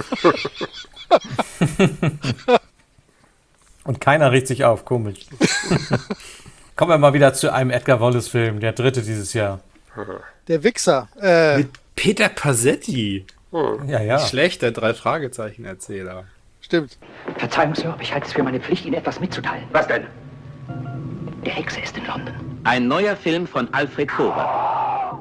Und keiner regt sich auf, komisch. Kommen wir mal wieder zu einem Edgar Wallace-Film, der dritte dieses Jahr.
Der Wichser. Äh,
Mit Peter Passetti.
Ja, ja.
Schlechter Drei-Fragezeichen-Erzähler.
Stimmt.
Verzeihung, Sir, aber ich halte es für meine Pflicht, Ihnen etwas mitzuteilen.
Was denn?
Der Hexer ist in London.
Ein neuer Film von Alfred Kober.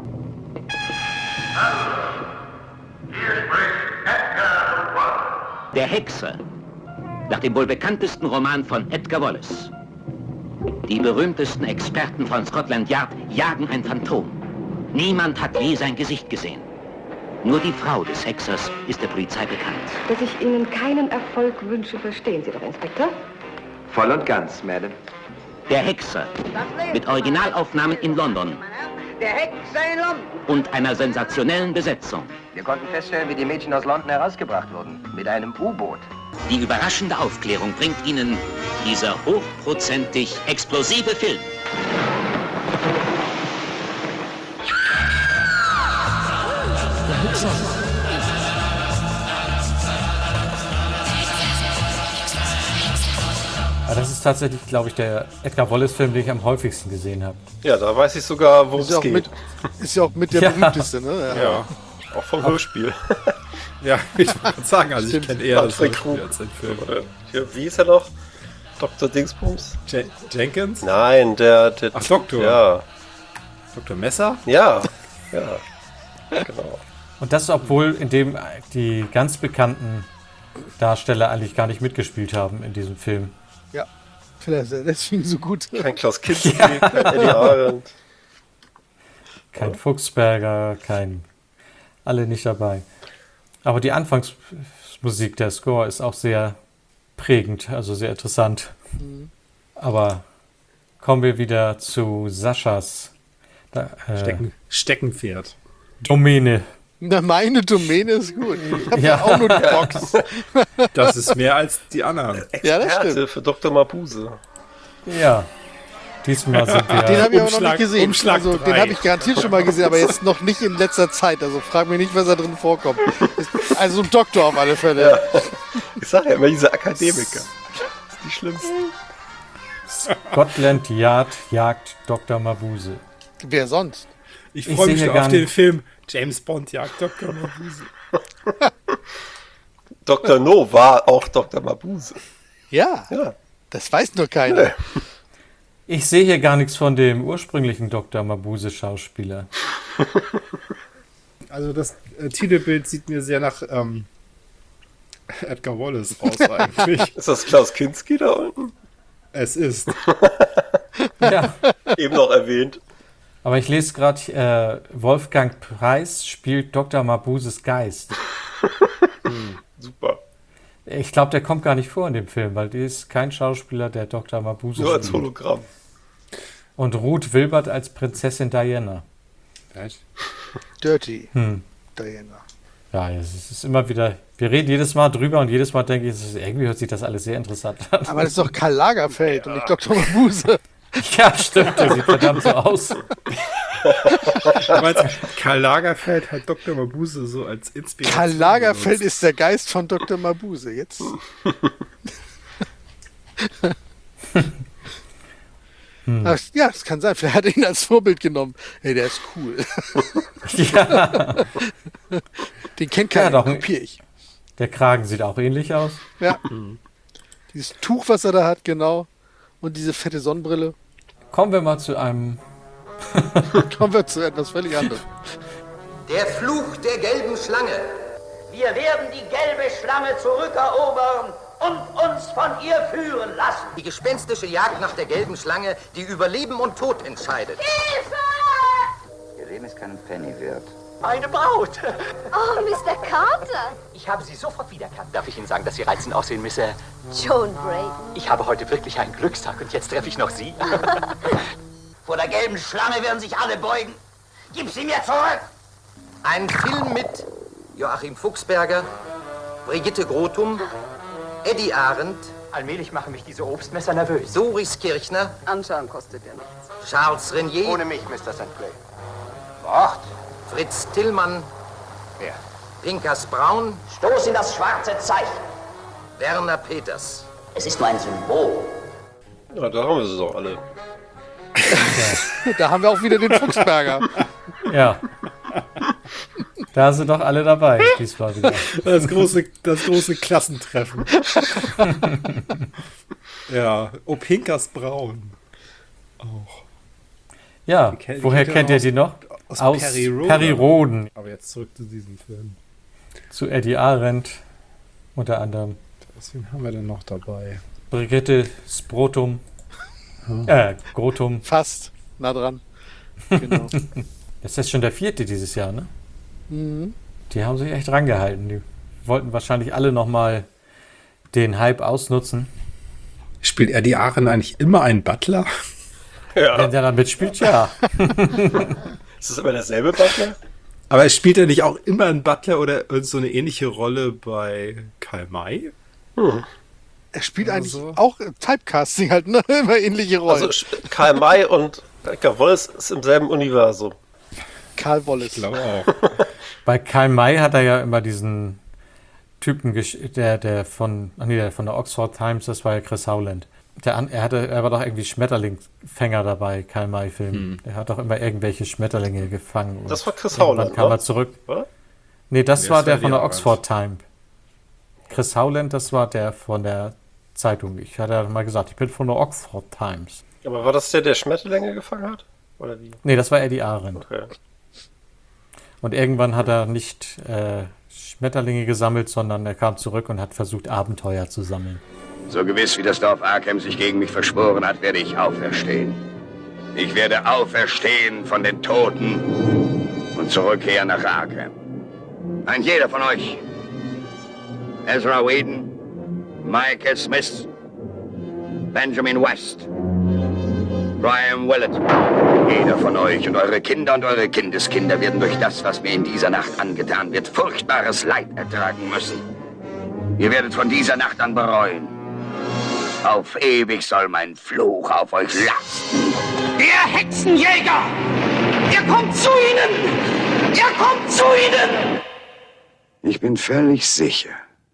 Der Hexer. Nach dem wohl bekanntesten Roman von Edgar Wallace. Die berühmtesten Experten von Scotland Yard jagen ein Phantom. Niemand hat je sein Gesicht gesehen. Nur die Frau des Hexers ist der Polizei bekannt.
Dass ich Ihnen keinen Erfolg wünsche, verstehen Sie doch, Inspektor?
Voll und ganz, Madame.
Der Hexer. Mit Originalaufnahmen in London
Der Hexer in London.
und einer sensationellen Besetzung.
Wir konnten feststellen, wie die Mädchen aus London herausgebracht wurden. Mit einem U-Boot.
Die überraschende Aufklärung bringt Ihnen dieser hochprozentig explosive Film.
Aber das ist tatsächlich, glaube ich, der Edgar Wallace-Film, den ich am häufigsten gesehen habe.
Ja, da weiß ich sogar, worum
ist, ja
es
auch
geht.
mit, ist ja auch mit der
Ja.
berühmteste, ne?
Ja, auch vom Hörspiel.
Ja, ich wollte gerade sagen, also ich kenne eher das
Alfred
Hörspiel
Krug.
als den Film.
Hier, wie ist er noch? Doktor Dingsbums?
Je Jenkins?
Nein, der, der.
Ach, Doktor.
Ja.
Doktor Messer?
Ja. Ja. Genau.
Und das, obwohl in dem die ganz bekannten Darsteller eigentlich gar nicht mitgespielt haben in diesem Film.
Ja. Vielleicht ist er deswegen so gut.
Kein Klaus Kinski, kein Eddie Arendt.
Kein Fuchsberger, kein. Alle nicht dabei. Aber die Anfangsmusik, der Score, ist auch sehr prägend, also sehr interessant.
Mhm.
Aber kommen wir wieder zu Saschas da, äh,
Stecken, Steckenpferd.
Domäne.
Na, meine Domäne ist gut. Ich habe ja.
Ja.
auch nur die Box.
Das ist mehr als die anderen.
Ja, das
Experte
stimmt.
für Doktor Mabuse.
Ja. Diesmal sind wir.
Den habe ich aber noch
Umschlag-
nicht gesehen.
Umschlag
also, den
drei.
habe ich garantiert schon mal gesehen, aber jetzt noch nicht in letzter Zeit. Also frag mich nicht, was da drin vorkommt. Ist also ein Doktor auf alle Fälle.
Ja. Ich sage ja immer, diese Akademiker. Das ist die schlimmsten.
Scotland Yard jagt Doktor Mabuse.
Wer sonst?
Ich
Ich
freue
sehe
mich
hier
schon
gar
auf den
nicht-
Film James Bond jagt Doktor Mabuse.
Doktor No war auch Doktor Mabuse.
Ja,
Ja.
das weiß nur keiner.
Nee.
Ich sehe hier gar nichts von dem ursprünglichen Doktor Mabuse-Schauspieler.
Also das äh, Titelbild sieht mir sehr nach ähm, Edgar Wallace aus eigentlich.
Ist das Klaus Kinski da unten?
Es ist.
Ja.
Eben noch erwähnt.
Aber ich lese gerade, äh, Wolfgang Preis spielt Doktor Mabuses Geist.
Super.
Ich glaube, der kommt gar nicht vor in dem Film, weil der ist kein Schauspieler, der Doktor Mabuse
Nur als
spielt.
Hologramm.
Und Ruth Wilbert als Prinzessin Diana.
Dirty.
Hm.
Diana.
Ja, es ist immer wieder, wir reden jedes Mal drüber und jedes Mal denke ich, es ist, irgendwie hört sich das alles sehr interessant an.
Aber das ist doch Karl Lagerfeld und nicht Doktor Mabuse.
Ja, stimmt, der sieht verdammt so aus.
Du meinst, Karl Lagerfeld hat Doktor Mabuse so als Inspiration
Karl Lagerfeld
benutzt.
ist der Geist von Doktor Mabuse. Jetzt.
Hm.
Ach, ja, das kann sein. Vielleicht hat er ihn als Vorbild genommen. Hey, der ist cool.
Ja.
Den kennt
Ja,
keiner,
doch.
den kopiere ich.
Der Kragen sieht auch ähnlich aus.
Ja. Dieses Tuch, was er da hat, genau. Und diese fette Sonnenbrille.
Kommen wir mal zu einem.
Kommen wir zu etwas völlig anderem.
Der Fluch der gelben Schlange.
Wir werden die gelbe Schlange zurückerobern
und uns von ihr führen lassen.
Die gespenstische Jagd nach der gelben Schlange, die über Leben und Tod entscheidet.
Hilfe!
Ihr Leben ist keinen Penny wert.
Meine Braut.
Oh, Mister Carter.
Ich habe Sie sofort wiedererkannt. Darf ich Ihnen sagen, dass Sie reizend aussehen, Miss... äh,
Joan Brayton.
Ich habe heute wirklich einen Glückstag und jetzt treffe ich noch Sie.
Vor der gelben Schlange werden sich alle beugen. Gib sie mir zurück!
Ein Film mit Joachim Fuchsberger, Brigitte Grotum, Eddie Arendt.
Allmählich machen mich diese Obstmesser nervös.
Doris Kirchner.
Anschauen kostet ja nichts.
Charles Renier.
Ohne mich, Mister Sankt Clair.
Wort. Fritz Tillmann.
Wer?
Pinkas Braun.
Stoß in das schwarze Zeichen.
Werner Peters.
Es ist nur ein Symbol.
Ja, da haben wir sie doch alle.
Da haben wir auch wieder den Fuchsberger.
Ja. Da sind doch alle dabei, diesmal wieder.
Das große, das große Klassentreffen. Ja, O Pinkas Braun. Auch.
Ja,
Die kennt-
woher
die
kennt ihr die noch?
Aus,
Aus
Perry Roden.
Perry Roden.
Aber jetzt zurück zu diesem Film.
Zu Eddie Arendt unter anderem.
Wen haben wir denn noch dabei?
Brigitte Sprotum. Äh, Grotum.
Fast. Nah dran. Genau.
Das ist schon der vierte dieses Jahr, ne?
Mhm.
Die haben sich echt rangehalten. Die wollten wahrscheinlich alle nochmal den Hype ausnutzen.
Spielt Eddie Arendt eigentlich immer einen Butler?
Ja.
Wenn der da mitspielt, ja.
Ist das immer derselbe Butler?
Aber spielt er nicht auch immer einen Butler oder so eine ähnliche Rolle bei Karl May?
Hm.
Er spielt eigentlich
so.
auch Typecasting halt, ne? Immer ähnliche Rollen.
Also Karl May und Edgar Wallace ist im selben Universum.
Karl Wallace.
Ich glaube auch.
Bei Karl May hat er ja immer diesen Typen, gesch- der, der von, ach nee, der von der Oxford Times, das war ja Chris Howland. Der, an- er, hatte, er war doch irgendwie Schmetterlingsfänger dabei, Karl May-Film.
Hm.
Der hat doch immer irgendwelche Schmetterlinge gefangen. Und
Das war Chris
irgendwann
Howland,
kam
ne?
er zurück.
Oder?
Nee, das
Nee,
war
das
der
war
von
die
der
Arbeit.
Oxford Times. Chris Howland, das war der von der Zeitung. Ich hatte ja mal gesagt, ich bin von der Oxford Times.
Aber war das der, der Schmetterlinge gefangen hat? Oder wie?
Nee, das war Eddie Arendt.
Okay.
Und irgendwann hat er nicht äh, Schmetterlinge gesammelt, sondern er kam zurück und hat versucht, Abenteuer zu sammeln.
So gewiss wie das Dorf Arkham sich gegen mich verschworen hat, werde ich auferstehen. Ich werde auferstehen von den Toten und zurückkehren nach Arkham. Ein jeder von euch, Ezra Whedon, Michael Smith, Benjamin West, Brian Willett, jeder von euch und eure Kinder und eure Kindeskinder werden durch das, was mir in dieser Nacht angetan wird, furchtbares Leid ertragen müssen. Ihr werdet von dieser Nacht an bereuen. Auf ewig soll mein Fluch auf euch lasten.
Der Hexenjäger! Er kommt zu Ihnen! Er kommt zu Ihnen!
Ich bin völlig sicher.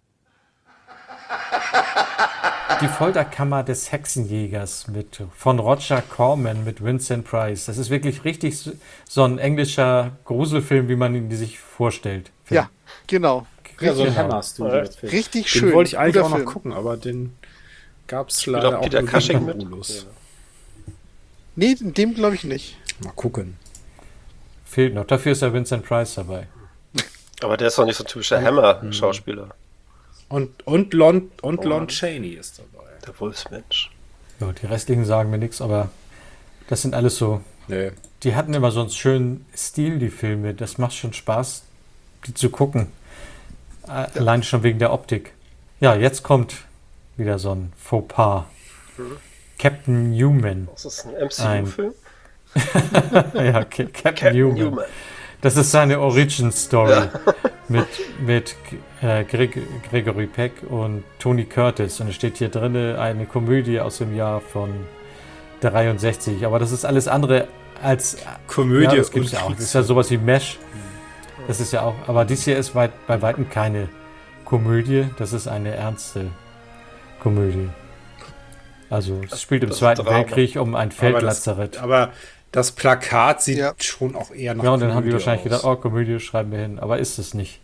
Die Folterkammer des Hexenjägers mit, von Roger Corman mit Vincent Price. Das ist wirklich richtig so, so ein englischer Gruselfilm, wie man ihn sich vorstellt.
Ja, genau.
Ja, so ein
Genau.
Hammer-Studio-Film.
Richtig
Den
schön.
wollte ich eigentlich
Guter
auch noch
Film.
gucken, aber den gab es
Spielt
leider
auch
auch
Peter
nur
Cushing
wegen
mit?
Bulus.
Nee, in dem glaube ich nicht.
Mal gucken.
Fehlt noch. Dafür ist ja Vincent Price dabei.
Aber der ist doch nicht so ein typischer Hammer-Schauspieler.
Und, und, Lon, und Lon Chaney ist dabei.
Der Wolfsmensch.
Ja, die restlichen sagen mir nichts, aber das sind alles so.
Nee.
Die hatten immer so einen schönen Stil, die Filme. Das macht schon Spaß, die zu gucken. Äh, Allein schon wegen der Optik. Ja, jetzt kommt wieder so ein Fauxpas.
Mhm.
Captain Newman.
Das ist ein M C
Ein-
U-Film?
Ja, Ca- Captain,
Captain
Newman.
Newman.
Das ist seine Origin-Story
Ja.
mit, mit äh, Greg, Gregory Peck und Tony Curtis. Und es steht hier drin eine Komödie aus dem Jahr von dreiundsechzig. Aber das ist alles andere als
Komödie
Ja, das gibt's
und
ja auch. Das ist
Kriegs-
ja sowas wie Mesh. Das ist ja auch. Aber dies hier ist weit, bei weitem keine Komödie. Das ist eine ernste Komödie. Also es spielt im
das ist
Zweiten
Drama.
Weltkrieg um ein
Aber das,
Feldlazarett.
aber das Plakat sieht
Ja.
schon auch eher nach
Ja, und dann haben die
Komödie
wahrscheinlich
aus.
gedacht, oh, Komödie schreiben wir hin. Aber ist es nicht.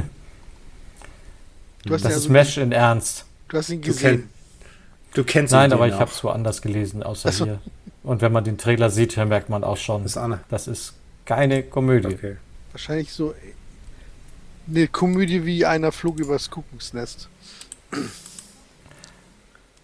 Du hast
Das
ja
ist
so-
Mesh in Ernst.
Du hast ihn
Du,
gesehen.
kenn, du kennst
Nein,
ihn
aber
den
ich habe
auch.
es woanders gelesen, außer
Ach so.
hier. Und wenn man den Trailer sieht, dann merkt man auch schon,
Das ist Anne.
das ist keine Komödie.
Okay.
Wahrscheinlich so eine Komödie wie einer flog übers Kuckucksnest.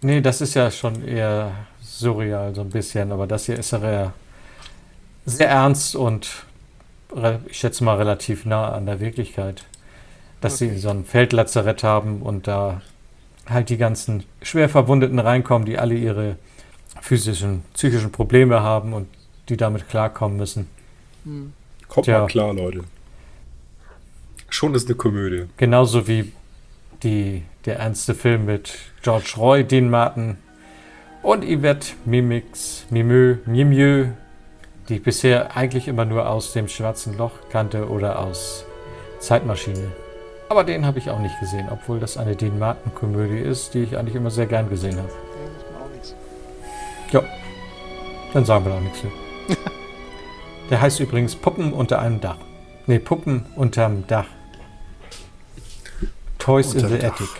Nee, das ist ja schon eher surreal, so ein bisschen. Aber das hier ist ja eher sehr ernst und re- ich schätze mal relativ nah an der Wirklichkeit. Dass
Okay.
sie so ein Feldlazarett haben und da halt die ganzen schwer Verwundeten reinkommen, die alle ihre physischen, psychischen Probleme haben und die damit klarkommen müssen.
Hm.
Kommt
Tja.
mal klar, Leute. Schon ist eine Komödie.
Genauso wie die, der ernste Film mit George Roy, Dean Martin und Yvette Mimix, Mimeux, Mimieux, die ich bisher eigentlich immer nur aus dem Schwarzen Loch kannte oder aus Zeitmaschine. Aber den habe ich auch nicht gesehen, obwohl das eine Dean Martin-Komödie ist, die ich eigentlich immer sehr gern gesehen habe.
Ja, sagt mir auch nichts.
Ja, dann sagen wir doch nichts. Der heißt übrigens Puppen unter einem Dach. Nee, Puppen unterm Dach. Toys in
Unterm
the
Dach.
Attic.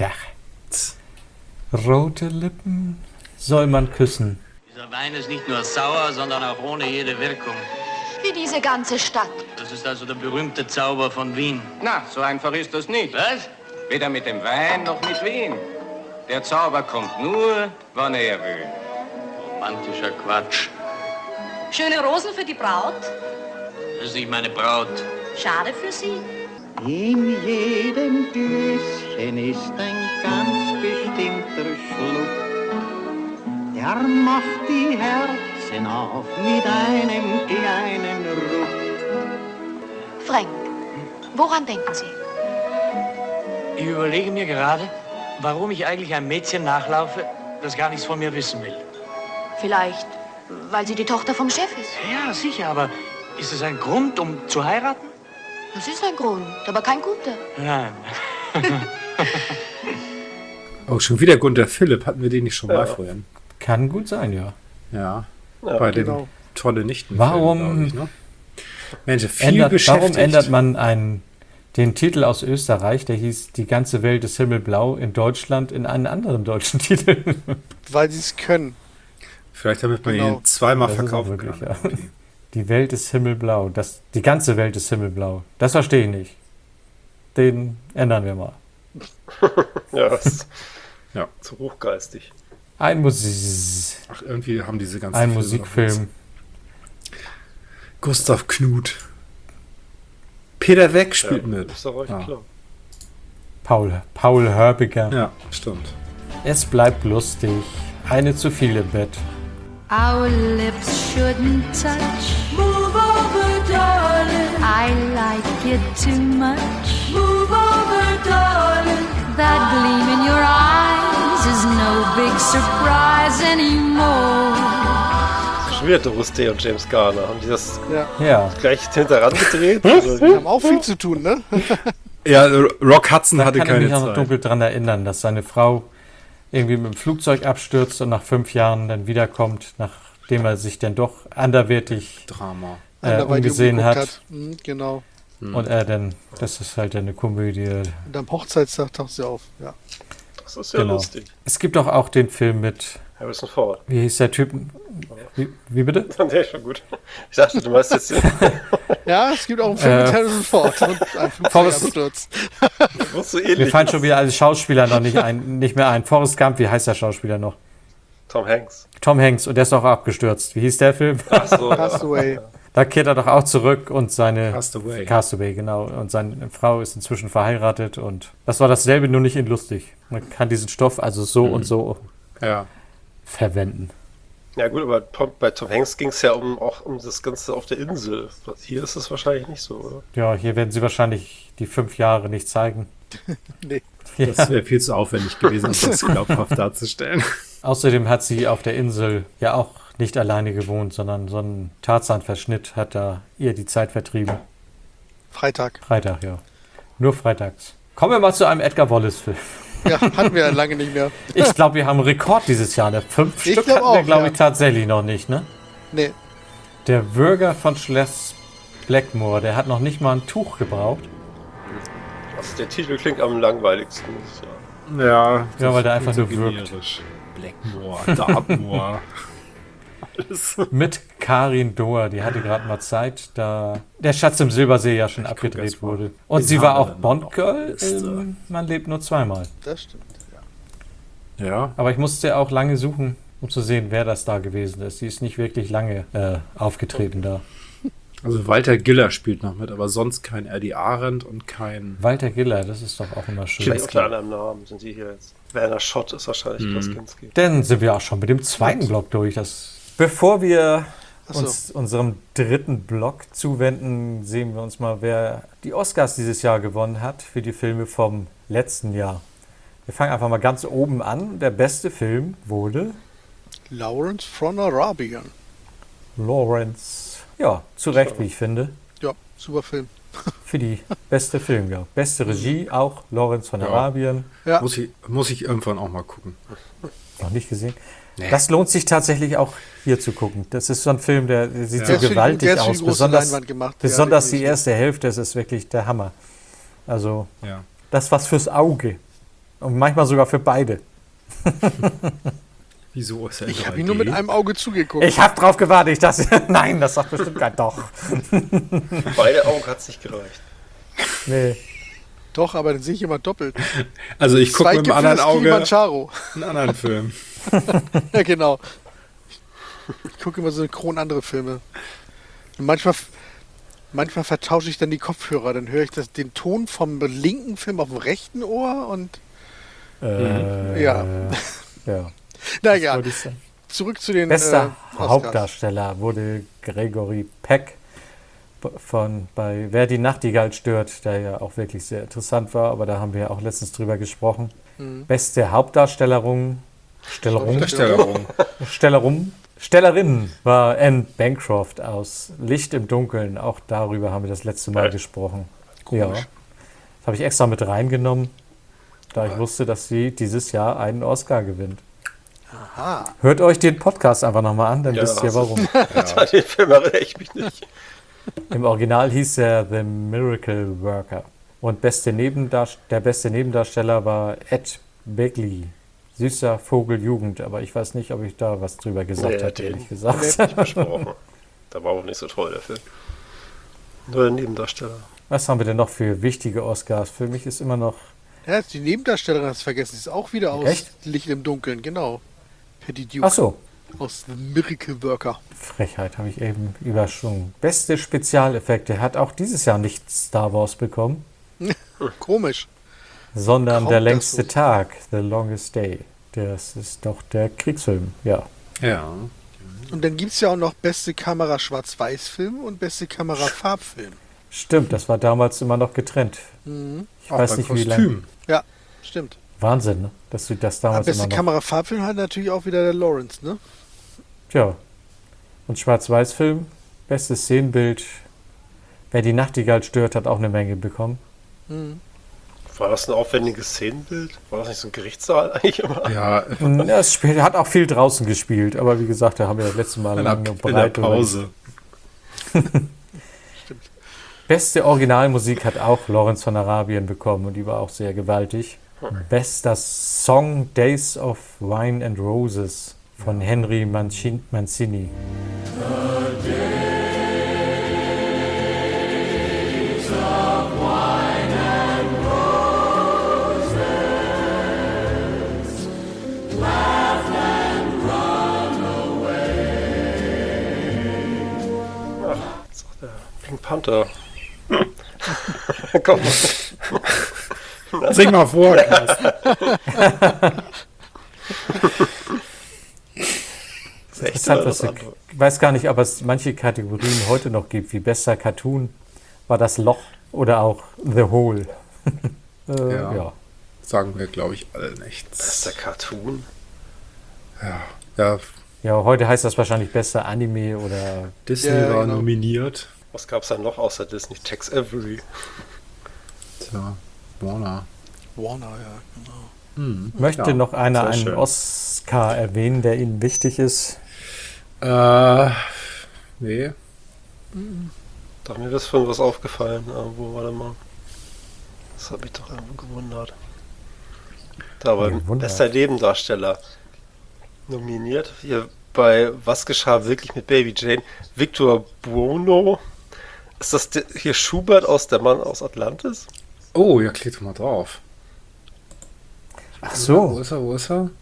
Dach. Rote Lippen soll man küssen.
Dieser Wein ist nicht nur sauer, sondern auch ohne jede Wirkung.
Wie diese ganze Stadt.
Das ist also der berühmte Zauber von Wien.
Na, so einfach ist das nicht.
Was?
Weder mit dem Wein noch mit Wien. Der Zauber kommt nur, wann er will.
Romantischer Quatsch.
Schöne Rosen für die Braut.
Das ist nicht meine Braut.
Schade für sie.
In jedem Gläschen ist ein ganz bestimmter Schluck. Der macht die Herzen auf mit einem kleinen Ruck.
Frank, woran denken Sie?
Ich überlege mir gerade, warum ich eigentlich einem Mädchen nachlaufe, das gar nichts von mir wissen will.
Vielleicht, weil sie die Tochter vom Chef ist.
Ja, sicher, aber ist es ein Grund, um zu heiraten?
Das ist ein Grund, aber kein guter.
Nein.
Oh, schon wieder Gunter Philipp. Hatten wir den nicht schon
Ja.
mal vorher?
Kann gut sein, ja.
Ja.
Ja,
Bei
genau.
dem tolle Nichten.
Warum,
Ich, ne? Mensch, viel
ändert, warum
beschäftigt.
ändert man einen, den Titel aus Österreich, der hieß Die ganze Welt ist himmelblau, in Deutschland in einen anderen deutschen Titel?
Weil sie es können.
Vielleicht damit man
Genau.
ihn zweimal
Das ist auch
verkaufen
wirklich,
kann.
ja. Die Welt ist himmelblau. Das, die ganze Welt ist himmelblau. Das verstehe ich nicht. Den ändern wir mal.
Ja, das ist
Ja.
zu hochgeistig.
Ein Musik.
Ach, irgendwie haben diese ganzen
Ein
Filme
Musikfilm.
noch was. Gustav Knut. Peter Weck spielt
Ja,
mit.
ist doch recht
Ah.
klar.
Paul, Paul Hörbiger.
Ja, stimmt.
Es bleibt lustig. Eine zu viel im Bett.
Our lips shouldn't touch. Move over, darling. I like it too much. Move over, darling. That gleam in your eyes is no big surprise anymore.
Schon wieder Doris Day und James Garner. Haben die das
Ja.
Ja.
gleich hinteran gedreht?
Die haben auch viel zu tun, ne?
Ja, Rock Hudson
Da
hatte
kann ich
keine
mich auch noch
Zeit.
dunkel dran erinnern, dass seine Frau irgendwie mit dem Flugzeug abstürzt und nach fünf Jahren dann wiederkommt, nachdem er sich dann doch anderweitig
Drama.
äh,
Anderweitig
umgesehen
umgeguckt
hat.
Mhm, genau.
Und er dann, das ist halt eine Komödie.
Und am Hochzeitstag taucht sie auf. Ja.
Das ist ja
Genau.
lustig.
Es gibt doch auch den Film mit,
Harrison Ford.
wie hieß der Typ? Wie, wie bitte?
Nee, schon gut. Ich dachte, du meinst jetzt den.
Ja, es gibt auch einen Film
Äh,
mit Harrison Ford und ein
Forrest-
Flugzeugabsturz.
Muss so
Mir
ähnlich.
fallen schon wieder alle Schauspieler noch nicht, ein, nicht mehr ein. Forrest Gump, wie heißt der Schauspieler noch?
Tom Hanks.
Tom Hanks, und der ist auch abgestürzt. Wie hieß der Film?
Ach so.
Castaway.
Da kehrt er doch auch zurück und seine
Castaway.
Castaway, genau. Und seine Frau ist inzwischen verheiratet und das war dasselbe, nur nicht in lustig. Man kann diesen Stoff also so und so
Ja.
verwenden.
Ja gut, aber Tom- bei Tom Hanks ging es ja um, auch um das Ganze auf der Insel. Hier ist es wahrscheinlich nicht so, oder?
Ja, hier werden sie wahrscheinlich die fünf Jahre nicht zeigen.
Nee.
Ja.
Das wäre viel zu aufwendig gewesen, um das glaubhaft darzustellen.
Außerdem hat sie auf der Insel ja auch nicht alleine gewohnt, sondern so ein Tarzan-Verschnitt hat da ihr die Zeit vertrieben.
Freitag.
Freitag, ja. Nur freitags. Kommen wir mal zu einem Edgar Wallace-Film.
Ja, hatten wir ja lange nicht mehr.
Ich glaube, wir haben einen Rekord dieses Jahr. Ne? Fünf
Ich
Stück
glaub
hatten wir,
auch,
glaube
ja.
ich, tatsächlich noch nicht. Ne?
Nee.
Der Bürger von Schloss Blackmore, der hat noch nicht mal ein Tuch gebraucht.
Also der Titel klingt am langweiligsten. Ja.
Ja,
Ja, weil der einfach
so
nur wirkt.
generisch. Blackmore, Dartmoor. Alles.
Mit Karin Dohr, die hatte gerade mal Zeit, da der Schatz im Silbersee ja schon abgedreht
erst mal.
wurde. Und
Den
sie
haben
war
wir
auch
dann noch
Bond-Girl
auf der Liste.
in Man lebt nur zweimal.
Das stimmt, ja.
Ja.
Aber ich musste auch lange suchen, um zu sehen, wer das da gewesen ist. Die ist nicht wirklich lange äh, aufgetreten da.
Also Walter Giller spielt noch mit, aber sonst kein Eddie Arendt und kein...
Walter Giller, das ist doch auch immer schön.
Vielleicht unter anderem Namen sind die hier jetzt. Werner Schott ist wahrscheinlich
Mhm.
Kloskinski.
Dann sind wir auch schon mit dem zweiten Block durch. Das Bevor wir
Ach so.
uns unserem dritten Block zuwenden, sehen wir uns mal, wer die Oscars dieses Jahr gewonnen hat für die Filme vom letzten Jahr. Wir fangen einfach mal ganz oben an. Der beste Film wurde
Lawrence von Arabien.
Lawrence. Ja, zu Recht, wie ich finde.
Ja, super Film.
Für die beste Film, ja. Beste Regie auch Lawrence von
Ja.
Arabien.
Ja.
Muss ich, muss ich irgendwann auch mal gucken.
Noch nicht gesehen.
Nee.
Das lohnt sich tatsächlich auch hier zu gucken. Das ist so ein Film, der, der sieht
Ja.
so
Der ist für die-
gewaltig
der ist für die
aus.
große
Besonders,
Leinwand gemacht.
besonders
Ja,
die
definitiv.
erste Hälfte, das ist wirklich der Hammer. Also,
Ja.
das was fürs Auge. Und manchmal sogar für beide.
Wieso ist er
Ich
in
habe
drei
ihn nur
D?
mit einem Auge zugeguckt.
Ich habe drauf gewartet. Ich dachte, nein, das sagt bestimmt kein Doch.
Beide Augen hat es nicht gereicht.
Nee.
Doch, aber dann sehe ich immer doppelt.
Also ich gucke
Zwei
mit dem
Gipfel
anderen
des
Auge
Kilimanjaro.
einen anderen Film.
Ja, genau. Ich gucke immer synchron andere Filme. Und manchmal, manchmal vertausche ich dann die Kopfhörer. Dann höre ich das, den Ton vom linken Film auf dem rechten Ohr und
Äh,
ja.
ja.
Na
Was
ja,
wollte ich sagen?
zurück zu den
Bester
äh, Oscars.
Hauptdarsteller wurde Gregory Peck von bei Wer die Nachtigall stört, der ja auch wirklich sehr interessant war, aber da haben wir ja auch letztens drüber gesprochen.
Mhm.
Beste Hauptdarstellerin Stellerung,
Darstellerung.
Stellerum, Stellerin war Anne Bancroft aus Licht im Dunkeln. Auch darüber haben wir das letzte Mal
Ja.
gesprochen.
Komisch.
Ja, das habe ich extra mit reingenommen, da ich wusste, dass sie dieses Jahr einen Oscar gewinnt.
Aha.
Hört euch den Podcast einfach nochmal an, dann wisst ihr
also-
warum.
Ja. Den Film erinnere ich mich nicht.
Im Original hieß er The Miracle Worker. Und beste Nebendarst- der beste Nebendarsteller war Ed Begley. Süßer Vogel Jugend, aber ich weiß nicht, ob ich da was drüber gesagt
Nee,
habe,
den-
ehrlich gesagt.
den hab ich nicht besprochen. Da war auch nicht so toll, der Film. Nur der Nebendarsteller.
Was haben wir denn noch für wichtige Oscars? Für mich ist immer noch
Ja, die Nebendarstellerin hast du vergessen. Die ist auch wieder aus
Echt?
Licht im Dunkeln, genau. Patty Duke.
Ach so.
Aus The Miracle Worker.
Frechheit, habe ich eben überschwungen. Beste Spezialeffekte hat auch dieses Jahr nicht Star Wars bekommen,
Komisch.
sondern
Kommt
Der
das
längste
so?
Tag, The Longest Day. Das ist doch der Kriegsfilm, ja.
Ja.
Und dann gibt es ja auch noch beste Kamera Schwarz-Weiß-Film und beste Kamera Farbfilm.
Stimmt, das war damals immer noch getrennt.
Mhm.
Ich
Auch
weiß
bei
nicht, wie lange.
Kostüm.
Ja, stimmt.
Wahnsinn, ne? Dass du das
Aber
damals
beste
immer noch...
Kamera Farbfilm hat natürlich auch wieder der Lawrence, ne?
Tja. Und Schwarz-Weiß-Film, bestes Szenenbild. Wer die Nachtigall stört, hat auch eine Menge bekommen.
Mhm.
War das ein aufwendiges Szenenbild? War das nicht so ein Gerichtssaal eigentlich immer?
Ja,
Das Spiel hat auch viel draußen gespielt, aber wie gesagt, da haben wir das letzte Mal
in der,
lange und
in der
breit drüber
Pause.
Beste Originalmusik hat auch Lawrence von Arabien bekommen und die war auch sehr gewaltig. Bester Song Days of Wine and Roses von Henry Mancin- Mancini.
Das ist auch der Pink Panther. Komm.
Sing mal vor, Carsten.
Das ist echt
Interessant,
so
was
das
ich
andere.
weiß gar nicht, ob es manche Kategorien heute noch gibt, wie bester Cartoon war das Loch oder auch The Hole. äh,
Ja.
ja.
Sagen wir, glaube ich, alle nichts.
Das ist der Cartoon.
Ja. Ja,
Ja, heute heißt das wahrscheinlich bester Anime oder
Disney
Ja,
war
genau.
nominiert.
Was gab es da noch außer Disney? Tex Avery.
Tja, Warner.
Warner, ja, genau.
Hm.
möchte
Ja,
noch einer
sehr
einen
schön.
Oscar erwähnen, der Ihnen wichtig ist.
Äh, nee.
Da mir ist von was aufgefallen. Irgendwo, warte mal. Das hat mich doch irgendwo gewundert. Da war
Gewundert.
bester Nebendarsteller nominiert. Hier bei Was geschah wirklich mit Baby Jane? Victor Buono. Ist das der, hier Schubert aus Der Mann aus Atlantis?
Oh, ja, klick doch mal drauf.
Ach
Wo
so,
ist er, wo ist er?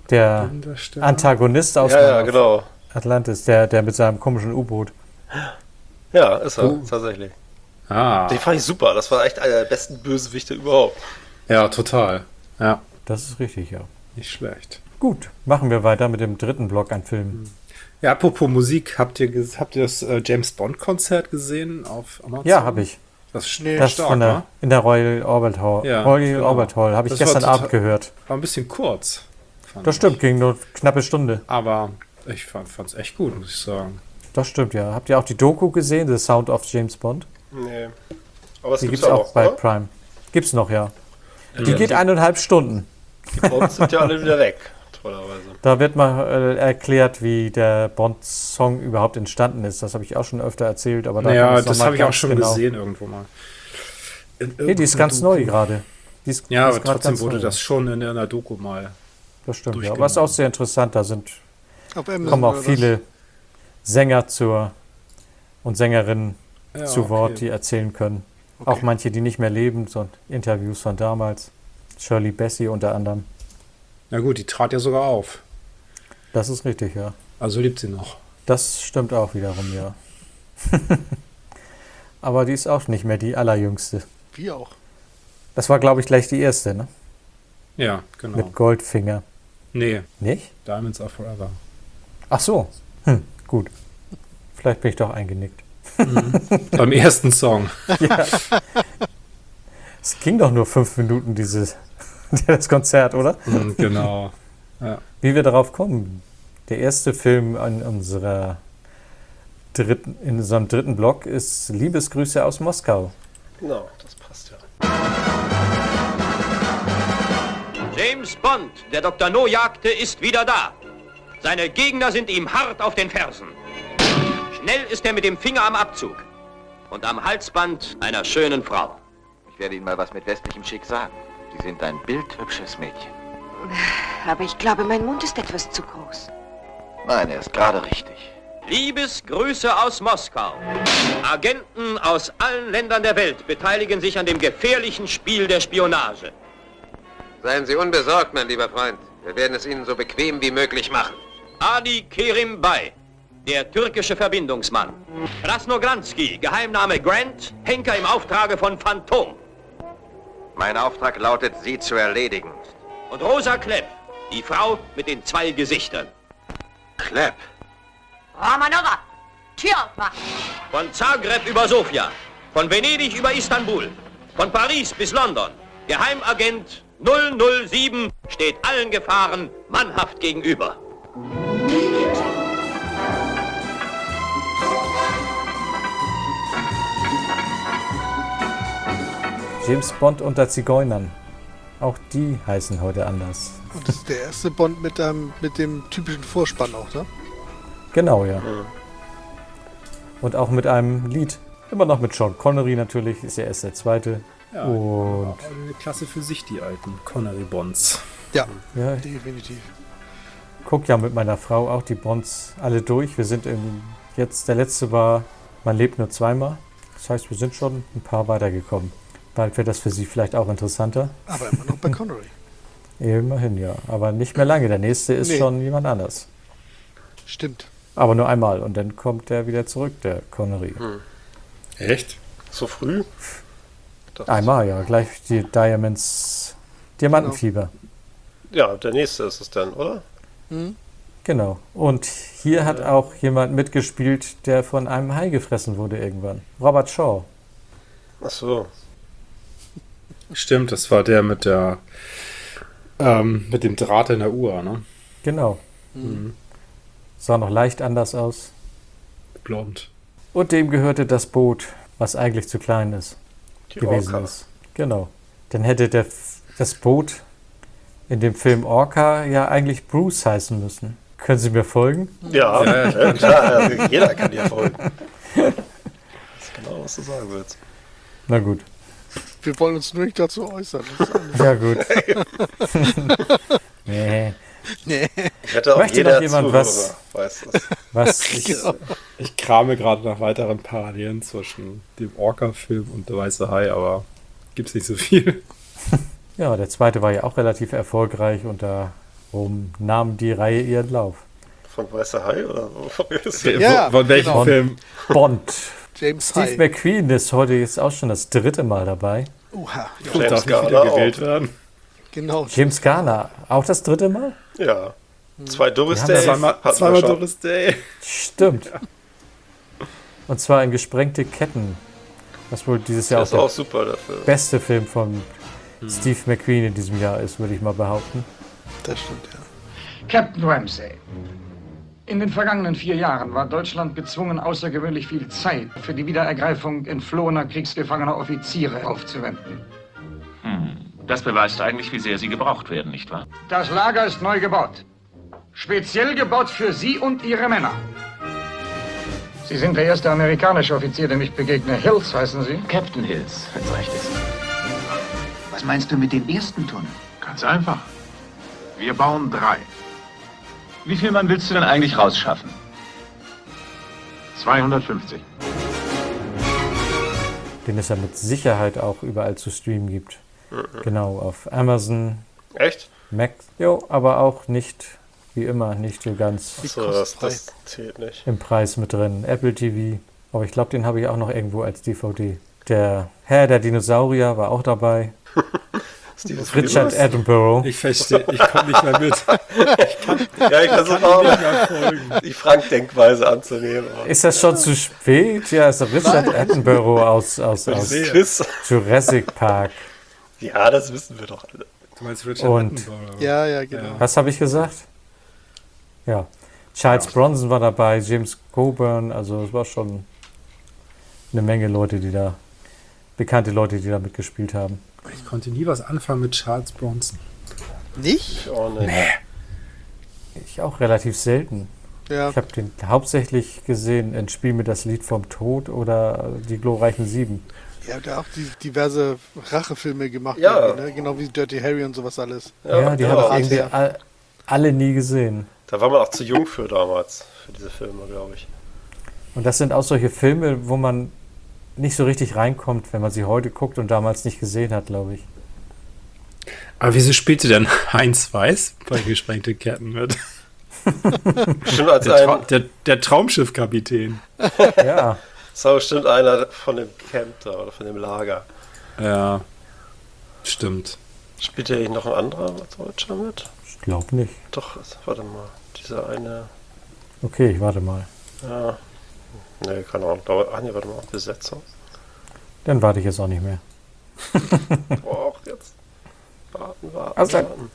Der Antagonist aus
Ja, ja, genau.
Atlantis, der, der mit seinem komischen U-Boot.
Ja, ist er,
Oh.
tatsächlich.
Ah.
Den fand ich super. Das war echt einer der besten Bösewichte überhaupt.
Ja, total. Ja.
Das ist richtig, ja.
Nicht schlecht.
Gut, machen wir weiter mit dem dritten Block an Filmen.
Ja, apropos Musik, habt ihr, ges- habt ihr das äh, James Bond Konzert gesehen auf Amazon?
Ja, habe ich.
Das ist
Das
stark,
von der,
ne?
in der Royal Orbit Hall.
Ja,
Royal
genau.
Orbit Hall, habe ich
Das war
gestern
total-
Abend gehört.
War ein bisschen kurz. fand
Das
ich.
stimmt, ging nur knappe Stunde.
Aber ich fand es echt gut, muss ich sagen.
Das stimmt, ja. Habt ihr auch die Doku gesehen, The Sound of James Bond?
Nee. Aber es
Die
gibt's
gibt's
ja
auch
noch,
bei
oder?
Prime. Gibt's noch, ja. Die
Ja,
geht
die-
eineinhalb Stunden.
Die Bonds sind ja alle wieder weg. Tollerweise.
Da wird mal äh, erklärt, wie der Bond-Song überhaupt entstanden ist. Das habe ich auch schon öfter erzählt, aber da kann
Ja,
ich's noch
das
mal
habe ich auch
ganz
schon
genau-
gesehen irgendwo mal. In
Nee, die ist
irgendeiner
ganz
Doku.
neu gerade. Die ist-
Ja,
die ist
aber
grad
trotzdem
ganz
wurde
neu.
das schon in einer Doku mal.
Das stimmt, ja. Aber es ist auch sehr interessant. Da sind
Auf Amazon
kommen auch
oder was?
viele Sänger zur und Sängerinnen
Ja,
zu Wort,
okay.
die erzählen können.
Okay.
Auch manche, die nicht mehr leben, so Interviews von damals. Shirley Bassey unter anderem.
Na gut, die trat ja sogar auf.
Das ist richtig, ja.
Also lebt sie noch.
Das stimmt auch wiederum, ja. Aber die ist auch nicht mehr die allerjüngste.
Wie auch.
Das war, glaube ich, gleich die erste, ne?
Ja, genau.
Mit Goldfinger.
Nee,
Nicht?
Diamonds Are Forever.
Ach so. Hm, gut. Vielleicht bin ich doch eingenickt.
Beim ersten Song.
Ja. Es ging doch nur fünf Minuten, dieses das Konzert, oder?
Mhm, genau. Ja.
Wie wir darauf kommen. Der erste Film in unserer dritten, in unserem dritten Block ist Liebesgrüße aus Moskau.
Genau, das passt ja.
James Bond, der Doktor No jagte, ist wieder da. Seine Gegner sind ihm hart auf den Fersen. Schnell ist er mit dem Finger am Abzug und am Halsband einer schönen Frau.
Ich werde Ihnen mal was mit westlichem Schick sagen. Sie sind ein bildhübsches Mädchen.
Aber ich glaube, mein Mund ist etwas zu groß.
Nein, er ist gerade richtig.
Liebesgrüße aus Moskau. Agenten aus allen Ländern der Welt beteiligen sich an dem gefährlichen Spiel der Spionage.
Seien Sie unbesorgt, mein lieber Freund. Wir werden es Ihnen so bequem wie möglich machen.
Ali Kerim Bey, der türkische Verbindungsmann. Krasnogranski, Geheimname Grant, Henker im Auftrage von Phantom.
Mein Auftrag lautet, Sie zu erledigen.
Und Rosa Klepp, die Frau mit den zwei Gesichtern.
Klepp.
Romanova, Tür aufmachen.
Von Zagreb über Sofia, von Venedig über Istanbul, von Paris bis London. Geheimagent null null sieben steht allen Gefahren mannhaft gegenüber.
James Bond unter Zigeunern. Auch die heißen heute anders.
Und das ist der erste Bond mit, einem, mit dem typischen Vorspann auch, ne?
Genau, ja. Und auch mit einem Lied. Immer noch mit Sean Connery natürlich, ist ja erst der zweite.
Ja,
Und
auch eine Klasse für sich, die alten Connery Bonds.
Ja,
ja,
definitiv.
guck ja mit meiner Frau auch die Bonds alle durch. Wir sind im, jetzt, der letzte war Man lebt nur zweimal. Das heißt, wir sind schon ein paar weitergekommen. Bald wird das für Sie vielleicht auch interessanter.
Aber immer noch bei Connery.
Immerhin, ja. Aber nicht mehr lange. Der nächste ist
Nee.
schon jemand anders.
Stimmt.
Aber nur einmal. Und dann kommt der wieder zurück, der Connery.
Hm.
Echt?
So früh? Das
Einmal, ja. Gleich die Diamonds, Diamantenfieber.
Ja, der nächste ist es dann, oder?
Mhm.
Genau. Und hier hat auch jemand mitgespielt, der von einem Hai gefressen wurde irgendwann. Robert Shaw.
Ach so.
Stimmt, das war der mit der ähm, mit dem Draht in der Uhr, ne?
Genau.
Mhm.
Sah noch leicht anders aus.
Blond.
Und dem gehörte das Boot, was eigentlich zu klein ist.
Die
gewesen
Orca.
ist. Genau. Dann hätte der, das Boot in dem Film Orca ja eigentlich Bruce heißen müssen. Können Sie mir folgen?
Ja,
Ja,
ja, klar, ja, jeder kann dir folgen. Das ist genau, was du sagen willst.
Na gut.
Wir wollen uns nur nicht dazu äußern. Das ist alles.
Ja gut. nee.
Nee.
Hätte auch
Möchte
jeder
noch jemand
Zuhörer,
was-
weiß das.
Was?
Ich,
Genau.
ich krame gerade nach weiteren Parallelen zwischen dem Orca-Film und der Weiße Hai, aber gibt's nicht so viel.
Ja, der zweite war ja auch relativ erfolgreich und da Warum nahm die Reihe ihren Lauf?
Von Weißer Hai oder so?
Ja, von welchem
Von
Film?
Bond.
James
Steve
High.
McQueen ist heute jetzt auch schon das dritte Mal dabei.
Uha.
Gut, darf nicht wieder gewählt werden.
Genau.
James Garner, auch das dritte Mal?
Ja. Zwei Doris
Ja,
Day.
Zweimal,
hatten wir
zweimal
schon.
Doris Day.
Stimmt. Und zwar in Gesprengte Ketten. Was wohl dieses Jahr
Das ist
auch
auch
der
super, der Film.
beste Film von Steve McQueen in diesem Jahr ist, würde ich mal behaupten.
Das stimmt, ja.
Captain Ramsay. In den vergangenen vier Jahren war Deutschland gezwungen, außergewöhnlich viel Zeit für die Wiederergreifung entflohener kriegsgefangener Offiziere aufzuwenden.
Hm. Das beweist eigentlich, wie sehr sie gebraucht werden, nicht wahr?
Das Lager ist neu gebaut. Speziell gebaut für Sie und Ihre Männer. Sie sind der erste amerikanische Offizier, dem ich begegne. Hills heißen Sie?
Captain Hills, wenn's recht ist.
Was meinst du mit dem ersten Tunnel?
Ganz einfach. Wir bauen drei. Wie viel Mann willst du denn eigentlich rausschaffen? zweihundertfünfzig.
Den es ja mit Sicherheit auch überall zu streamen gibt. Genau, auf Amazon.
Echt?
Mac, jo, aber auch nicht, wie immer, nicht so ganz
So, das, das zählt nicht.
im Preis mit drin. Apple T V, aber ich glaube, den habe ich auch noch irgendwo als D V D. Der Herr der Dinosaurier war auch dabei. Richard Attenborough.
Ich verstehe, ich komme nicht mehr mit. Ich kann,
Ja, ich versuche
kann
auch
nicht mehr folgen.
die Frank-Denkweise anzunehmen. aber-
Ist das schon zu spät? Ja, ist Richard Attenborough aus, aus, aus
Das Quiz.
Jurassic Park.
Ja, das wissen wir doch alle.
Du meinst Richard
Und-
Attenborough?
Ja, ja, genau.
Was habe ich gesagt? Ja. Charles Bronson war dabei, James Coburn, also es war schon eine Menge Leute, die da, bekannte Leute, die da mitgespielt haben.
Ich konnte nie was anfangen mit Charles Bronson.
Nicht?
Oh, nee.
Ich auch relativ selten.
Ja.
Ich habe den hauptsächlich gesehen in Spiel mit das Lied vom Tod oder die glorreichen Sieben.
Ja, der hat auch die, diverse Rachefilme gemacht.
Ja.
irgendwie, Ne? Genau wie Dirty Harry und sowas alles.
Ja, die
genau.
habe ich irgendwie all, alle nie gesehen.
Da war man auch zu jung für damals, für diese Filme, glaube ich.
Und das sind auch solche Filme, wo man nicht so richtig reinkommt, wenn man sie heute guckt und damals nicht gesehen hat, glaube ich.
Aber wieso spielte denn Heinz Weiß bei Gesprengte Ketten mit?
Bestimmt als
Der, Trau
ein,
der, der Traumschiffkapitän.
Ja.
das war bestimmt einer von dem Camp da oder von dem Lager.
Ja, stimmt.
Spielt ja noch ein anderer Deutscher mit?
Ich glaube nicht.
Doch, warte mal. Dieser eine.
Okay, ich warte mal.
Ja. Nee, keine Ahnung. Dauert- Ach nee, warte mal. Besetzung.
Dann warte ich jetzt auch nicht mehr.
Boah, auch jetzt. Warten, warten,
Also-
warten.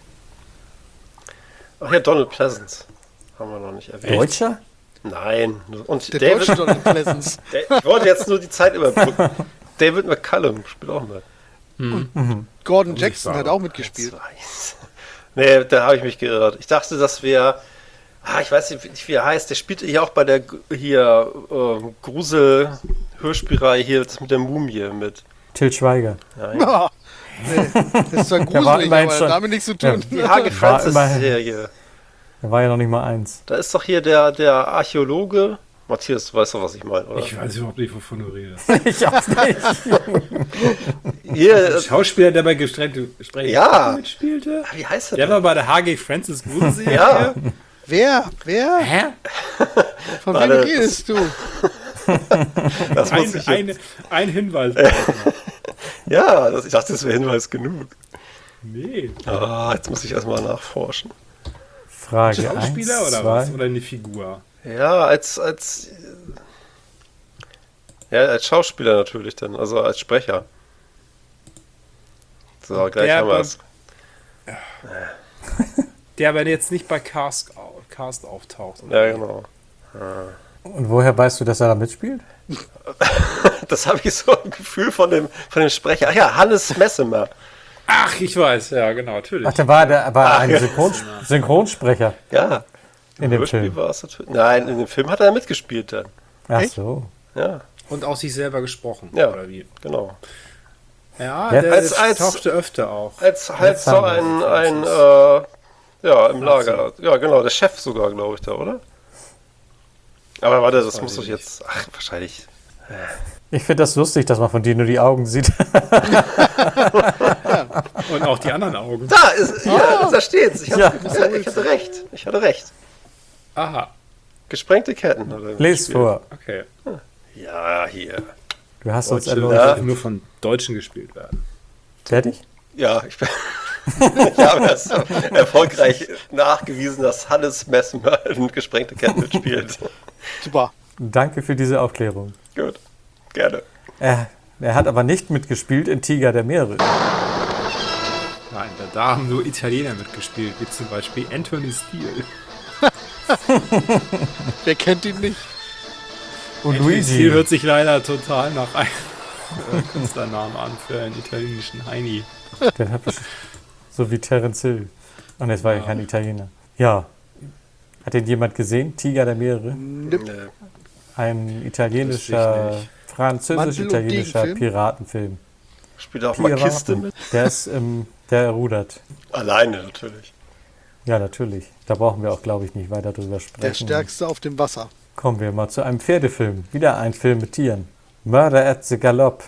Ach ja, Donald Pleasance. Haben wir noch nicht erwähnt.
Deutscher?
Nein. Und
Der
David,
deutsche Donald Pleasance.
Der- ich wollte jetzt nur die Zeit überbrücken. David McCallum spielt auch mit.
Mhm.
Gordon Jackson hat auch mitgespielt.
Nee, da habe ich mich geirrt. Ich dachte, das wäre. Ah, ich weiß nicht, wie er heißt. Der spielte hier auch bei der G- hier äh, Grusel-Hörspielreihe hier, das mit der Mumie mit.
Til Schweiger.
Nein.
Ja. Nee, das ist zwar
Der war
gruselig,
immerhin
aber
schon-
damit nichts zu tun.
Die Hage
War immerhin-
Francis-Serie.
Da war ja noch nicht mal eins.
Da ist doch hier der, der Archäologe. Matthias, du weißt doch, was ich meine, oder?
Ich weiß überhaupt nicht, wovon du redest.
Ich auch nicht.
Hier,
Der
äh,
Schauspieler, der bei Gesprengte Gesprengte
Ja.
Ketten mitspielte?
wie heißt der?
Der war bei der H G Francis Gruselserie.
Ja.
Wer? Wer?
Hä?
Von
Warte,
wem redest du?
Das muss
Ein,
ich jetzt-
ein, ein Hinweis.
Ja, das, ich dachte, das wäre Hinweis genug.
Nee.
Ah, jetzt muss ich erstmal nachforschen.
Frage
Schauspieler
eins,
oder
zwei.
was? Oder eine Figur?
Ja, als, als. Ja, als Schauspieler natürlich dann, also als Sprecher. So, gleich
Der
haben wir
beim-
es.
Der, wenn jetzt nicht bei Cast, au- Cast auftaucht.
Ja, genau. Ah.
Und woher weißt du, dass er da mitspielt?
Das habe ich so ein Gefühl von dem, von dem Sprecher. Ach ja, Hannes Messemer.
Ach, ich weiß, ja, genau, natürlich.
Ach, der war, der war
Ach,
ein
ja.
Synchrons Synchronsprecher
Ja.
in dem
Hörspiel
Film.
war es natürlich. Nein, in dem Film hat er mitgespielt dann.
Ach
Echt?
so.
Ja,
Und aus sich selber gesprochen,
Ja.
oder wie?
genau.
Ja,
Jetzt-
der
Als-
als,
als-
tauchte öfter auch.
Als halt
Jetzt
so
haben wir
ein,
es.
ein äh, ja, im Lager. Ja, genau, der Chef sogar, glaube ich, da, oder? Aber warte, das
weiß
muss
ich
doch
nicht.
jetzt. Ach, wahrscheinlich.
Ich finde das lustig, dass man von dir nur die Augen sieht.
Und auch die anderen Augen.
Da, ist, ja,
Oh.
da steht's. Ich, hab,
Ja.
ja, ich hatte recht. Ich hatte recht.
Aha.
Gesprengte Ketten. Hat er
Les
gespielt.
vor.
Okay.
Ja, hier.
Du hast uns
Deutsche
erläutert.
ja. nur von Deutschen gespielt werden.
Fertig?
Ja, ich, bin ich habe das erfolgreich nachgewiesen, dass Hannes Messmer in gesprengte Ketten mitspielt.
Super.
Danke für diese Aufklärung.
Gut, gerne.
Er, er hat aber nicht mitgespielt in Tiger der Meere.
Nein, da, da haben nur Italiener mitgespielt, wie zum Beispiel Anthony Steele.
Wer kennt ihn nicht?
Und
Anthony
Luigi.
Steele hört sich leider total nach einem äh, Künstlernamen an für einen italienischen Heini.
Den hab ich, so wie Terence Hill. Und es war ja kein Italiener. Ja. Hat den jemand gesehen? Tiger der Meere?
Nee.
Ein italienischer,
Wüsste ich
französisch-italienischer
Mantel- und
Piratenfilm.
Spielt auch mal
Piraten.
Kiste mit.
Der ist, ähm, der rudert.
Alleine natürlich.
Ja, natürlich. Da brauchen wir auch, glaube ich, nicht weiter drüber sprechen.
Der Stärkste auf dem Wasser.
Kommen wir mal zu einem Pferdefilm. Wieder ein Film mit Tieren. Murder at the Galopp.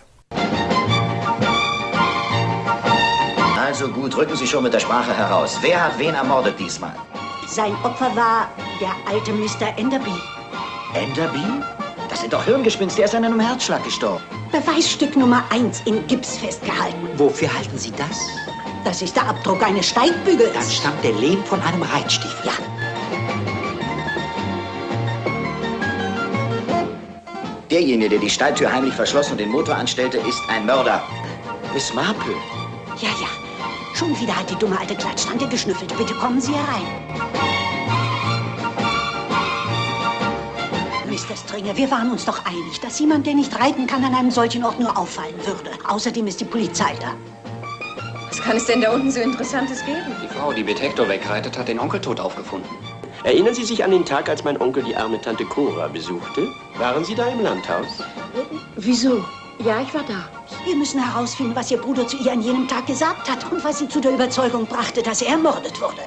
Also gut, rücken Sie schon mit der Sprache heraus. Wer hat wen ermordet diesmal?
Sein Opfer war der alte Mister Enderby.
Enderby? Das sind doch Hirngespinste, er ist an einem Herzschlag gestorben.
Beweisstück Nummer eins in Gips festgehalten.
Wofür halten Sie das?
Das ist der Abdruck eines Steigbügels.
Dann stammt der Lehm von einem Reitstiefel.
Ja.
Derjenige, der die Stalltür heimlich verschlossen und den Motor anstellte, ist ein Mörder. Miss Marple.
Ja, ja. Schon wieder hat die dumme alte Klatschtante geschnüffelt. Bitte kommen Sie herein. Mister Stringer, wir waren uns doch einig, dass jemand, der nicht reiten kann, an einem solchen Ort nur auffallen würde. Außerdem ist die Polizei da.
Was kann es denn da unten so Interessantes geben?
Die Frau, die mit Hector wegreitet, hat den Onkel tot aufgefunden.
Erinnern Sie sich an den Tag, als mein Onkel die arme Tante Cora besuchte? Waren Sie da im Landhaus?
Wieso?
Ja, ich war da.
Wir müssen herausfinden, was Ihr Bruder zu ihr an jenem Tag gesagt hat und was sie zu der Überzeugung brachte, dass er ermordet wurde.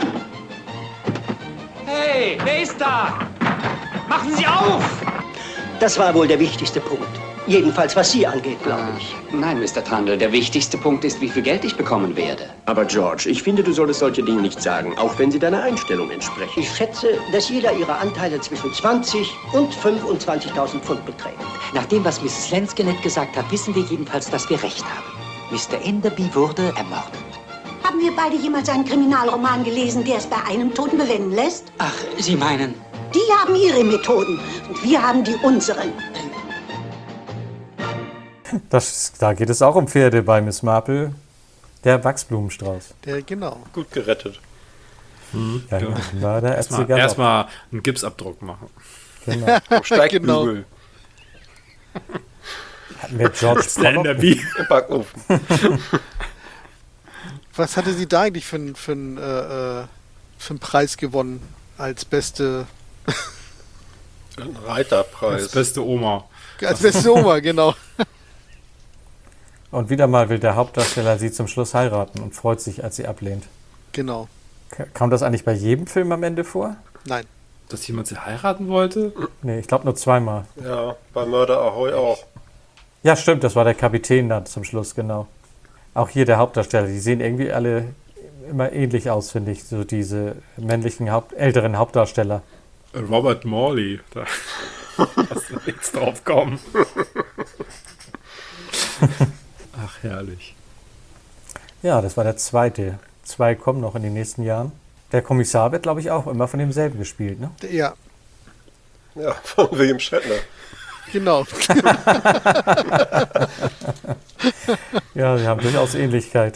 Hey, wer ist da? Machen Sie auf! Das war wohl der wichtigste Punkt. Jedenfalls, was Sie angeht, glaube ich.
Nein, Mister Trundle, der wichtigste Punkt ist, wie viel Geld ich bekommen werde.
Aber George, ich finde, du solltest solche Dinge nicht sagen, auch wenn sie deiner Einstellung entsprechen.
Ich schätze, dass jeder Ihrer Anteile zwischen zwanzig und fünfundzwanzigtausend Pfund beträgt.
Nach dem, was Misses Lansquenet gesagt hat, wissen wir jedenfalls, dass wir recht haben. Mister Enderby wurde ermordet.
Haben wir beide jemals einen Kriminalroman gelesen, der es bei einem Toten bewenden lässt?
Ach, Sie meinen...
Die haben ihre Methoden und wir haben die unseren.
Das, da geht es auch um Pferde bei Miss Marple. Der Wachsblumenstrauß.
Der, genau.
Gut gerettet.
Hm,
Ja,
ja.
war der
Erstmal
Erstmal
erst mal einen Gipsabdruck machen.
Genau.
Steigbügel.
Hatten wir George
Enderby
im Backofen.
Was hatte sie da eigentlich für einen für einen, äh, äh, für einen Preis gewonnen als beste
Ein Reiterpreis.
Das beste Oma.
als beste Oma, genau.
Und wieder mal will der Hauptdarsteller sie zum Schluss heiraten und freut sich, als sie ablehnt.
Genau.
K- Kam das eigentlich bei jedem Film am Ende vor?
Nein.
Dass jemand sie heiraten wollte?
Nee, ich glaube nur zweimal.
Ja, bei Murder Ahoy auch.
Ja, stimmt, das war der Kapitän dann zum Schluss, genau. Auch hier der Hauptdarsteller, die sehen irgendwie alle immer ähnlich aus, finde ich, so diese männlichen, Haupt älteren Hauptdarsteller.
Robert Morley, da hast du nichts drauf kommen. Ach, herrlich.
Ja, das war der zweite. Zwei kommen noch in den nächsten Jahren. Der Kommissar wird, glaube ich, auch immer von demselben gespielt, ne?
Ja,
Ja, von William Shatner.
genau.
Ja, sie haben durchaus Ähnlichkeit.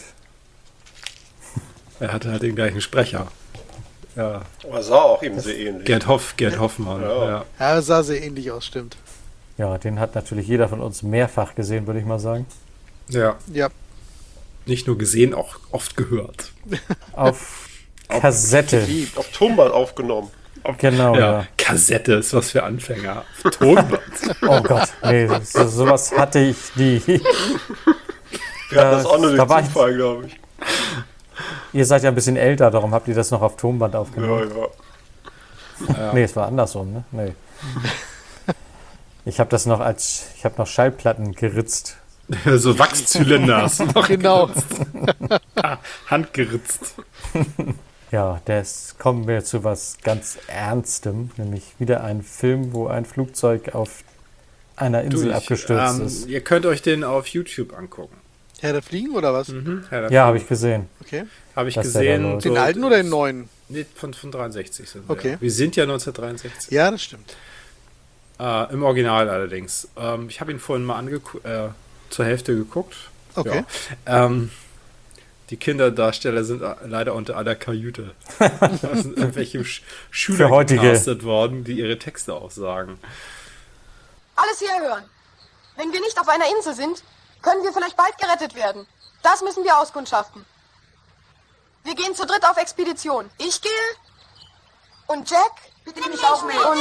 Er hatte halt den gleichen Sprecher. Ja.
Aber sah auch ihm sehr ähnlich.
Gerd, Hoff, Gerd Hoffmann.
Ja.
Ja.
Ja, sah sehr ähnlich aus, stimmt.
Ja, den hat natürlich jeder von uns mehrfach gesehen, würde ich mal sagen.
ja.
Ja.
Nicht nur gesehen, auch oft gehört.
Auf Kassette.
Auf Tonband aufgenommen.
Genau,
Ja,
ja.
Kassette ist was für Anfänger. Tonband.
Oh Gott, nee, so, sowas hatte ich nie.
Wir hatten das auch nur
Da war
durch
ich-
Zufall, glaube ich.
Ihr seid ja ein bisschen älter, darum habt ihr das noch auf Tonband
Ja,
aufgenommen.
ja.
Ja.
Nee, es war andersrum, ne? Nee. Ich habe das noch als, ich habe noch Schallplatten geritzt
So Wachszylinder. hast du noch
Genau.
geritzt. Handgeritzt.
Ja, das kommen wir zu was ganz Ernstem, nämlich wieder ein Film, wo ein Flugzeug auf einer Insel
Du, ich,
abgestürzt
ähm,
ist.
Ihr könnt euch den auf YouTube angucken.
Herr der Fliegen oder was?
Mhm, Herr der
Ja,
Fliegen.
habe ich gesehen.
Okay.
Habe ich
dass der da
gesehen.
läuft.
Den
so-
alten oder den neuen?
Nee, von, von dreiundsechzig sind
Okay.
wir. Wir sind ja neunzehnhundertdreiundsechzig.
Ja, das stimmt.
Äh, Im Original allerdings. Ähm, ich habe ihn vorhin mal angeguckt, äh, zur Hälfte geguckt.
Okay.
Ja. Ähm, die Kinderdarsteller sind äh, leider unter aller Kajüte. Da sind irgendwelche Sch Schüler
Für heutige.
gecastet worden, die ihre Texte auch sagen.
Alles herhören. Wenn wir nicht auf einer Insel sind, können wir vielleicht bald gerettet werden. Das müssen wir auskundschaften. Wir gehen zu dritt auf Expedition. Ich gehe und Jack. Bitte nimm mich auch mit. Und,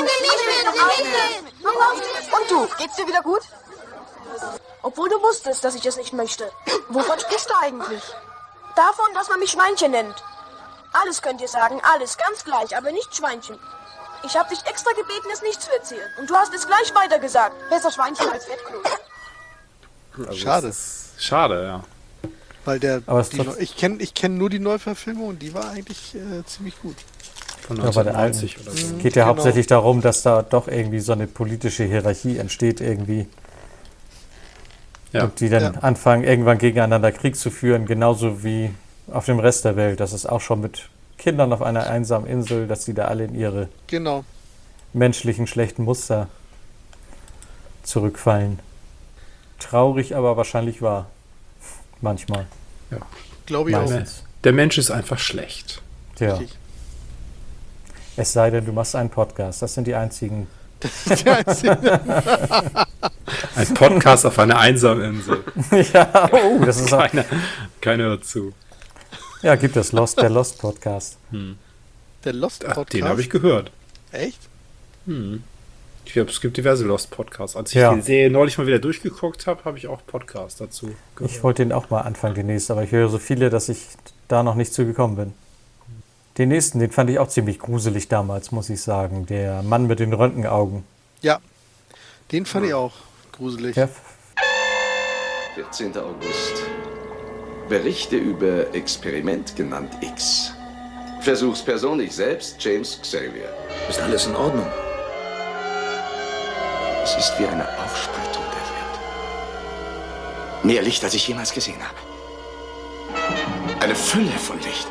und du, geht's dir wieder gut?
Obwohl du wusstest, dass ich es nicht möchte.
Wovon sprichst du eigentlich?
Davon, dass man mich Schweinchen nennt. Alles könnt ihr sagen, alles, ganz gleich, aber nicht Schweinchen. Ich habe dich extra gebeten, es nicht zu erzählen. Und du hast es gleich weitergesagt.
Besser Schweinchen als Fettklo.
Also
Schade.
es ist Schade, ja.
Weil der,
Aber es
die,
trotz-
Neu- ich kenne ich kenn nur die Neuverfilmung und die war eigentlich äh, ziemlich gut.
Von
Ja, bei der alten.
neunzehnhundertneunzig oder so.
Es geht ja
Genau.
hauptsächlich darum, dass da doch irgendwie so eine politische Hierarchie entsteht irgendwie.
Ja.
Und die dann
Ja.
anfangen, irgendwann gegeneinander Krieg zu führen, genauso wie auf dem Rest der Welt. Das ist auch schon mit Kindern auf einer einsamen Insel, dass die da alle in ihre
Genau.
menschlichen schlechten Muster zurückfallen. Traurig, aber wahrscheinlich wahr. Manchmal.
Ja.
Glaube ich auch.
Meistens.
Der Mensch ist einfach schlecht.
Ja.
Richtig.
Es sei denn, du machst einen Podcast. Das sind die einzigen.
Ein Podcast auf einer einsamen Insel.
Ja, oh, das ist auch,
Keiner, keiner hört zu.
ja, gibt es Lost, der Lost Podcast.
Der Lost
Ach,
Podcast.
den habe ich gehört.
Echt?
Hm. Ich glaube, es gibt diverse Lost-Podcasts. Als ich
Ja.
die Serie neulich mal wieder durchgeguckt habe, habe ich auch Podcasts dazu gehört.
Ich wollte den auch mal anfangen demnächst, aber ich höre so viele, dass ich da noch nicht zugekommen bin. Den nächsten, den fand ich auch ziemlich gruselig damals, muss ich sagen. Der Mann mit den Röntgenaugen.
Ja. Den fand ich auch gruselig.
Ja,
vierzehnter August. Berichte über Experiment genannt X. Versuchsperson ich selbst, James Xavier.
Ist alles in Ordnung?
Es ist wie eine Aufspaltung der Welt. Mehr Licht, als ich jemals gesehen habe. Eine Fülle von Licht.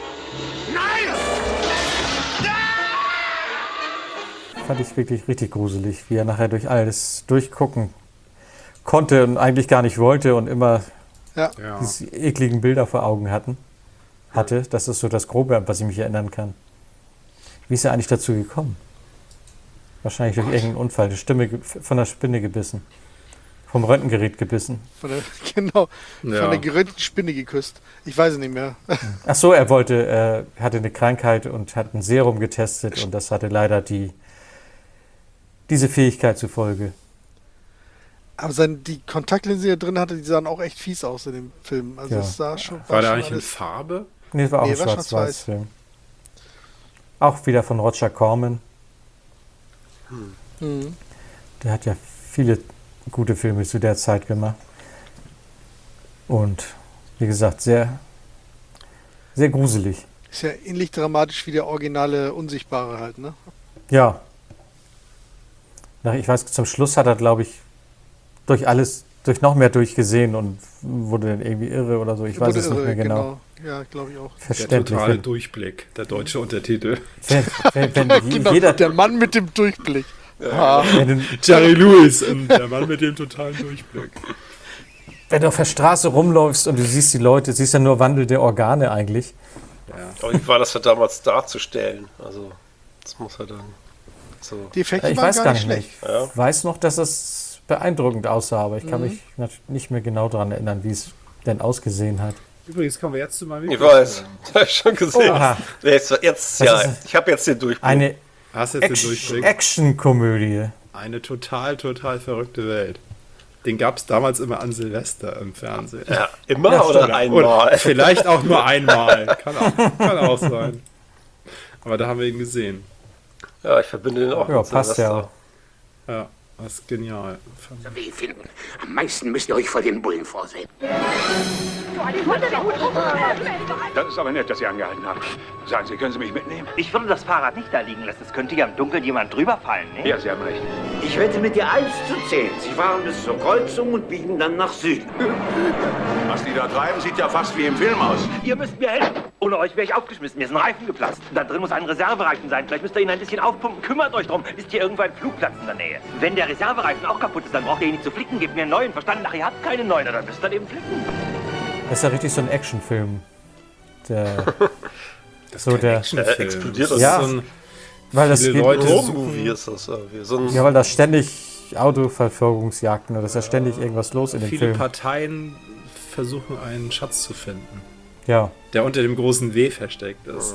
fand ich wirklich richtig gruselig, wie er nachher durch alles durchgucken konnte und eigentlich gar nicht wollte und immer
Ja.
Ja.
diese ekligen Bilder vor Augen hatten, hatte. Das ist so das Grobe, an was ich mich erinnern kann. Wie ist er eigentlich dazu gekommen? Wahrscheinlich durch irgendeinen Unfall, die Stimme ge- von der Spinne gebissen. Vom Röntgengerät gebissen.
Von der, genau,
Ja.
von der gerönteten Spinne geküsst. Ich weiß es nicht mehr.
Ach so, er wollte, äh, hatte eine Krankheit und hat ein Serum getestet und das hatte leider die, diese Fähigkeit zufolge.
Aber sein, die Kontaktlinsen, die er drin hatte, die sahen auch echt fies aus in dem Film. Also
Ja.
es sah schon.
War der
schon
eigentlich in
alles-
Farbe?
Nee, es war auch
Nee,
ein
war
Schwarz-Weiß-Film. Auch wieder von Roger Corman.
Mhm.
Der hat ja viele gute Filme zu der Zeit gemacht. Und wie gesagt, sehr, sehr gruselig.
Ist ja ähnlich dramatisch wie der originale Unsichtbare halt, ne?
Ja. Nach, ich weiß, zum Schluss hat er, glaube ich, durch alles, durch noch mehr durchgesehen und wurde dann irgendwie irre oder so. Ich weiß
Wurde
es nicht
irre,
mehr genau.
Ja, glaube ich auch.
Der
Verständlich.
totale
Wenn,
Durchblick, der deutsche Untertitel.
wenn, wenn, wenn
Genau,
jeder,
der Mann mit dem Durchblick. Ah.
wenn, du,
Jerry Lewis und der Mann mit dem totalen Durchblick.
wenn du auf der Straße rumläufst und du siehst die Leute, siehst ja nur wandelnde Organe eigentlich.
Aber wie war das für damals darzustellen? Also, das muss er dann so.
Die Effekte
Ich
waren
weiß
gar,
gar
nicht
nicht
schlecht.
mehr. Ich weiß noch, dass es beeindruckend aussah, aber ich kann
Mhm.
mich nat- nicht mehr genau daran erinnern, wie es denn ausgesehen hat.
Übrigens kommen wir jetzt zu meinem
Ich weiß, das habe ich schon gesehen.
Oha.
Jetzt, jetzt
Das
ja,
ist-
ich habe jetzt den Durchblick.
Eine
Hast jetzt den
Action-
Durchblick?
Action-Komödie.
Eine total, total verrückte Welt. Den gab es damals immer an Silvester im Fernsehen.
Ja, immer
Ja,
oder
stimmt.
einmal?
Und vielleicht auch nur einmal. Kann auch, kann auch sein. Aber da haben wir ihn gesehen.
Ja, ich verbinde den auch
Ja,
mit
passt ja
Silvester.
auch.
Ja. Das ist genial.
W-Film. Am meisten müsst ihr euch vor den Bullen vorsehen.
Das ist aber nett, dass Sie angehalten haben. Sagen Sie, können Sie mich mitnehmen?
Ich würde das Fahrrad nicht da liegen lassen. Es könnte ja im Dunkeln jemand drüber fallen, ne?
Ja, Sie haben recht.
Ich wette mit dir eins zu zehn. Sie fahren bis zur Kreuzung und biegen dann nach Süden.
Was die da treiben, sieht ja fast wie im Film aus.
Ihr müsst mir helfen. Ohne euch wäre ich aufgeschmissen. Mir ist ein Reifen geplatzt. Da drin muss ein Reservereifen sein. Vielleicht müsst ihr ihn ein bisschen aufpumpen. Kümmert euch drum. Ist hier irgendwo ein Flugplatz in der Nähe? Wenn der Reservereifen auch kaputt ist, dann braucht ihr ihn nicht zu flicken. Gebt mir einen neuen. Verstanden? Ach, ihr habt keine neuen. Dann müsst ihr eben flicken.
Das ist ja richtig so ein Actionfilm. Der.
Das
so der.
Der explodiert das.
Ja,
so ein,
weil das
viele
geht.
Leute Movie ist das irgendwie. So ein
Ja, weil da ständig Autoverfolgungsjagden oder ist ja ständig irgendwas los in dem
Viele
Film.
Parteien versuchen, einen Schatz zu finden.
Ja.
Der unter dem großen W versteckt ist.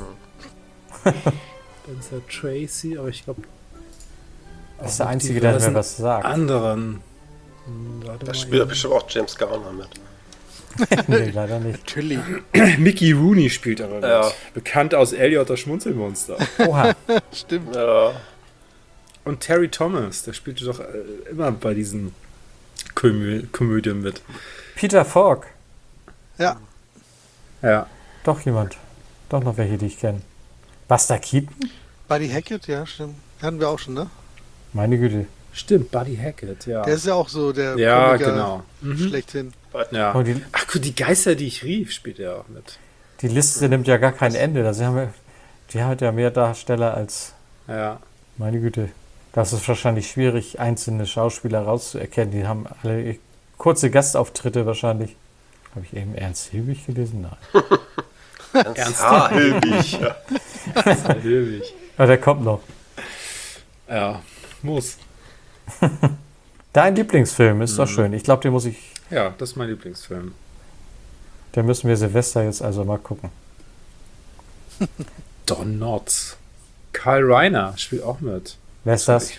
Spencer Tracy, aber ich glaube.
Das ist der Einzige, der mir was sagt.
Anderen. Hm, warte
Da
mal
spielt
eben.
bestimmt auch James Garner mit.
Nee, leider nicht.
Natürlich.
Mickey Rooney spielt aber mit.
Ja.
Bekannt aus Elliot, das Schmunzelmonster.
Oha.
Stimmt.
Ja.
Und Terry Thomas, der spielte doch äh, immer bei diesen Komö Komödien mit.
Peter Falk.
Ja.
Ja.
Doch jemand. Doch noch welche, die ich kenne. Buster Keaton?
Buddy Hackett, ja, stimmt. Hatten wir auch schon, ne?
Meine Güte.
Stimmt, Buddy Hackett, ja.
Der ist ja auch so der
Ja,
Komiker
genau. Mhm.
schlechthin.
Ja.
Und die,
Ach gut, die Geister, die ich rief, spielt er auch mit.
die Liste nimmt ja gar kein Ende. Das haben wir, die hat ja mehr Darsteller als.
Ja.
Meine Güte. Das ist wahrscheinlich schwierig, einzelne Schauspieler rauszuerkennen. Die haben alle kurze Gastauftritte wahrscheinlich. Habe ich eben Ernst Hilbig gelesen? Nein.
Ernst H. Hilbig. Ja.
Ernst H. Hilbig.
Ja, der kommt noch.
Ja, muss.
Dein Lieblingsfilm ist doch schön. Ich glaube, den muss ich.
Ja, das ist mein Lieblingsfilm.
Den müssen wir Silvester jetzt also mal gucken.
Don Knotts. Karl Reiner spielt auch mit.
Wer ist das?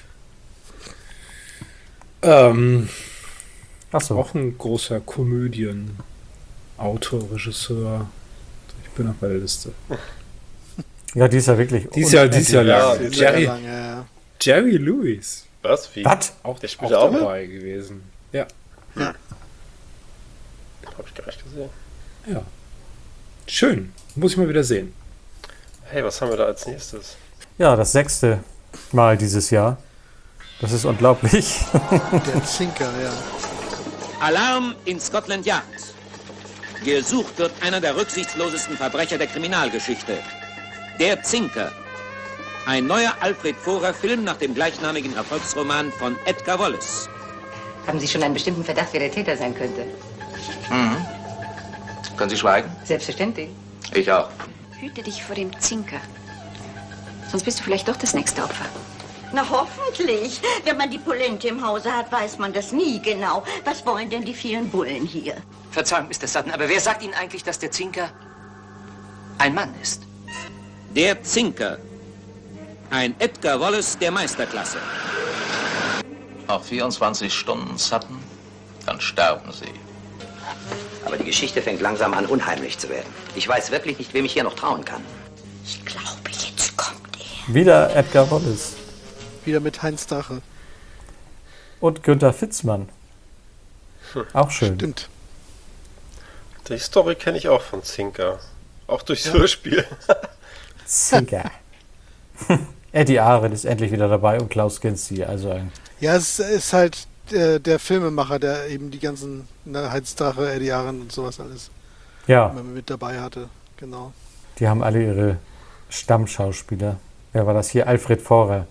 Ähm,
Ach so.
Auch ein großer Komödien, Autor, Regisseur. Ich bin noch bei der Liste.
Ja, die ist ja wirklich.
Die ist ja, die ist ja lang.
die ist
Jerry,
lang, ja, ja.
Jerry Lewis.
Was? Wie?
Was?
Auch,
Der spielt
auch
auch mit?
dabei gewesen. Ja.
Hab ich gar nicht gesehen.
Ja. Schön. Muss ich mal wieder sehen.
Hey, was haben wir da als nächstes?
Ja, das sechste Mal dieses Jahr. Das ist unglaublich.
Der Zinker, ja.
Alarm in Scotland Yard. Gesucht wird einer der rücksichtslosesten Verbrecher der Kriminalgeschichte. Der Zinker. Ein neuer Alfred Vorer-Film nach dem gleichnamigen Erfolgsroman von Edgar Wallace.
Haben Sie schon einen bestimmten Verdacht, wer der Täter sein könnte?
Mhm. Können Sie schweigen?
Selbstverständlich.
Ich auch.
Hüte dich vor dem Zinker. Sonst bist du vielleicht doch das nächste Opfer.
Na hoffentlich. Wenn man die Polente im Hause hat, weiß man das nie genau. Was wollen denn die vielen Bullen hier?
Verzeihung, Mister Sutton, aber wer sagt Ihnen eigentlich, dass der Zinker ein Mann ist?
Der Zinker. Ein Edgar Wallace der Meisterklasse.
Noch vierundzwanzig Stunden, Sutton, dann sterben Sie.
Aber die Geschichte fängt langsam an, unheimlich zu werden. Ich weiß wirklich nicht, wem ich hier noch trauen kann.
Ich glaube, jetzt kommt er.
Wieder Edgar Wallace.
Wieder mit Heinz Drache.
Und Günther Fitzmann. Auch schön.
Stimmt.
Die Story kenne ich auch von Zinker. Auch durchs Hörspiel.
Zinker. Eddie Arendt ist endlich wieder dabei und Klaus Kinski. Also ein
Ja, es ist halt der, der Filmemacher, der eben die ganzen ne, Heinz Drache, Eddie Arendt und sowas alles
Ja.
immer mit dabei hatte. Genau.
Die haben alle ihre Stammschauspieler. Wer war das hier? Alfred Vorer.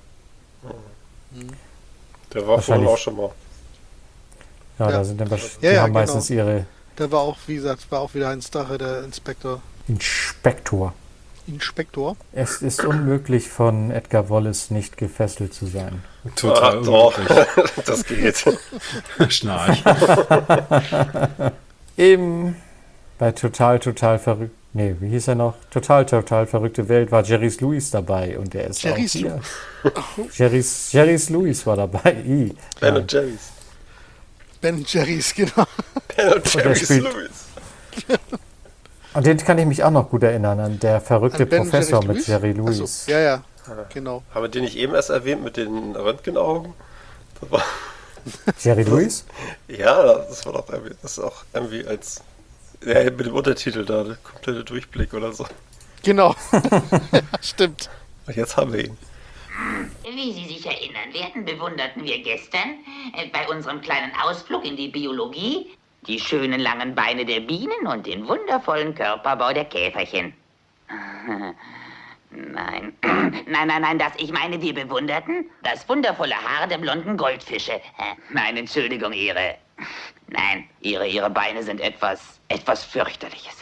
Der war vorhin
Wahrscheinlich.
auch schon mal.
Ja,
Ja.
da sind dann wahrsch- die
Ja, ja,
haben
genau.
meistens ihre
Da war auch, wie gesagt, war auch wieder Heinz Drache, der Inspektor.
Inspektor.
Inspektor?
Es ist unmöglich, von Edgar Wallace nicht gefesselt zu sein.
Total
Ah, doch.
unmöglich.
Das geht.
Schnarch.
Eben bei Total, Total verrückt. Nee, wie hieß er noch? Total, Total verrückte Welt war Jerry's Louis dabei und der ist
Jerry's
auch hier. Jerry's, Jerry's Louis war dabei. I.
Ben
Ja.
und Jerry's.
Ben Jerry's, genau.
Ben und
der
Jerry's
spielt-
Louis.
Und den kann ich mich auch noch gut erinnern, an der verrückte
An Ben
Professor
Jerry's
mit
Louis?
Jerry
Ach so,
Lewis.
ja, ja, genau.
Haben wir den nicht eben erst erwähnt mit den Röntgenaugen? Das war
Jerry Lewis?
Ja, das war doch irgendwie, das ist auch irgendwie als, ja, mit dem Untertitel da, der komplette Durchblick oder so.
Genau. Ja, stimmt.
Und jetzt haben wir ihn.
Wie Sie sich erinnern werden, bewunderten wir gestern äh, bei unserem kleinen Ausflug in die Biologie die schönen langen Beine der Bienen und den wundervollen Körperbau der Käferchen. Nein, nein, nein, nein, das, ich meine, wir bewunderten das wundervolle Haar der blonden Goldfische. Äh, Nein, Entschuldigung, ihre, nein, ihre, ihre Beine sind etwas, etwas fürchterliches.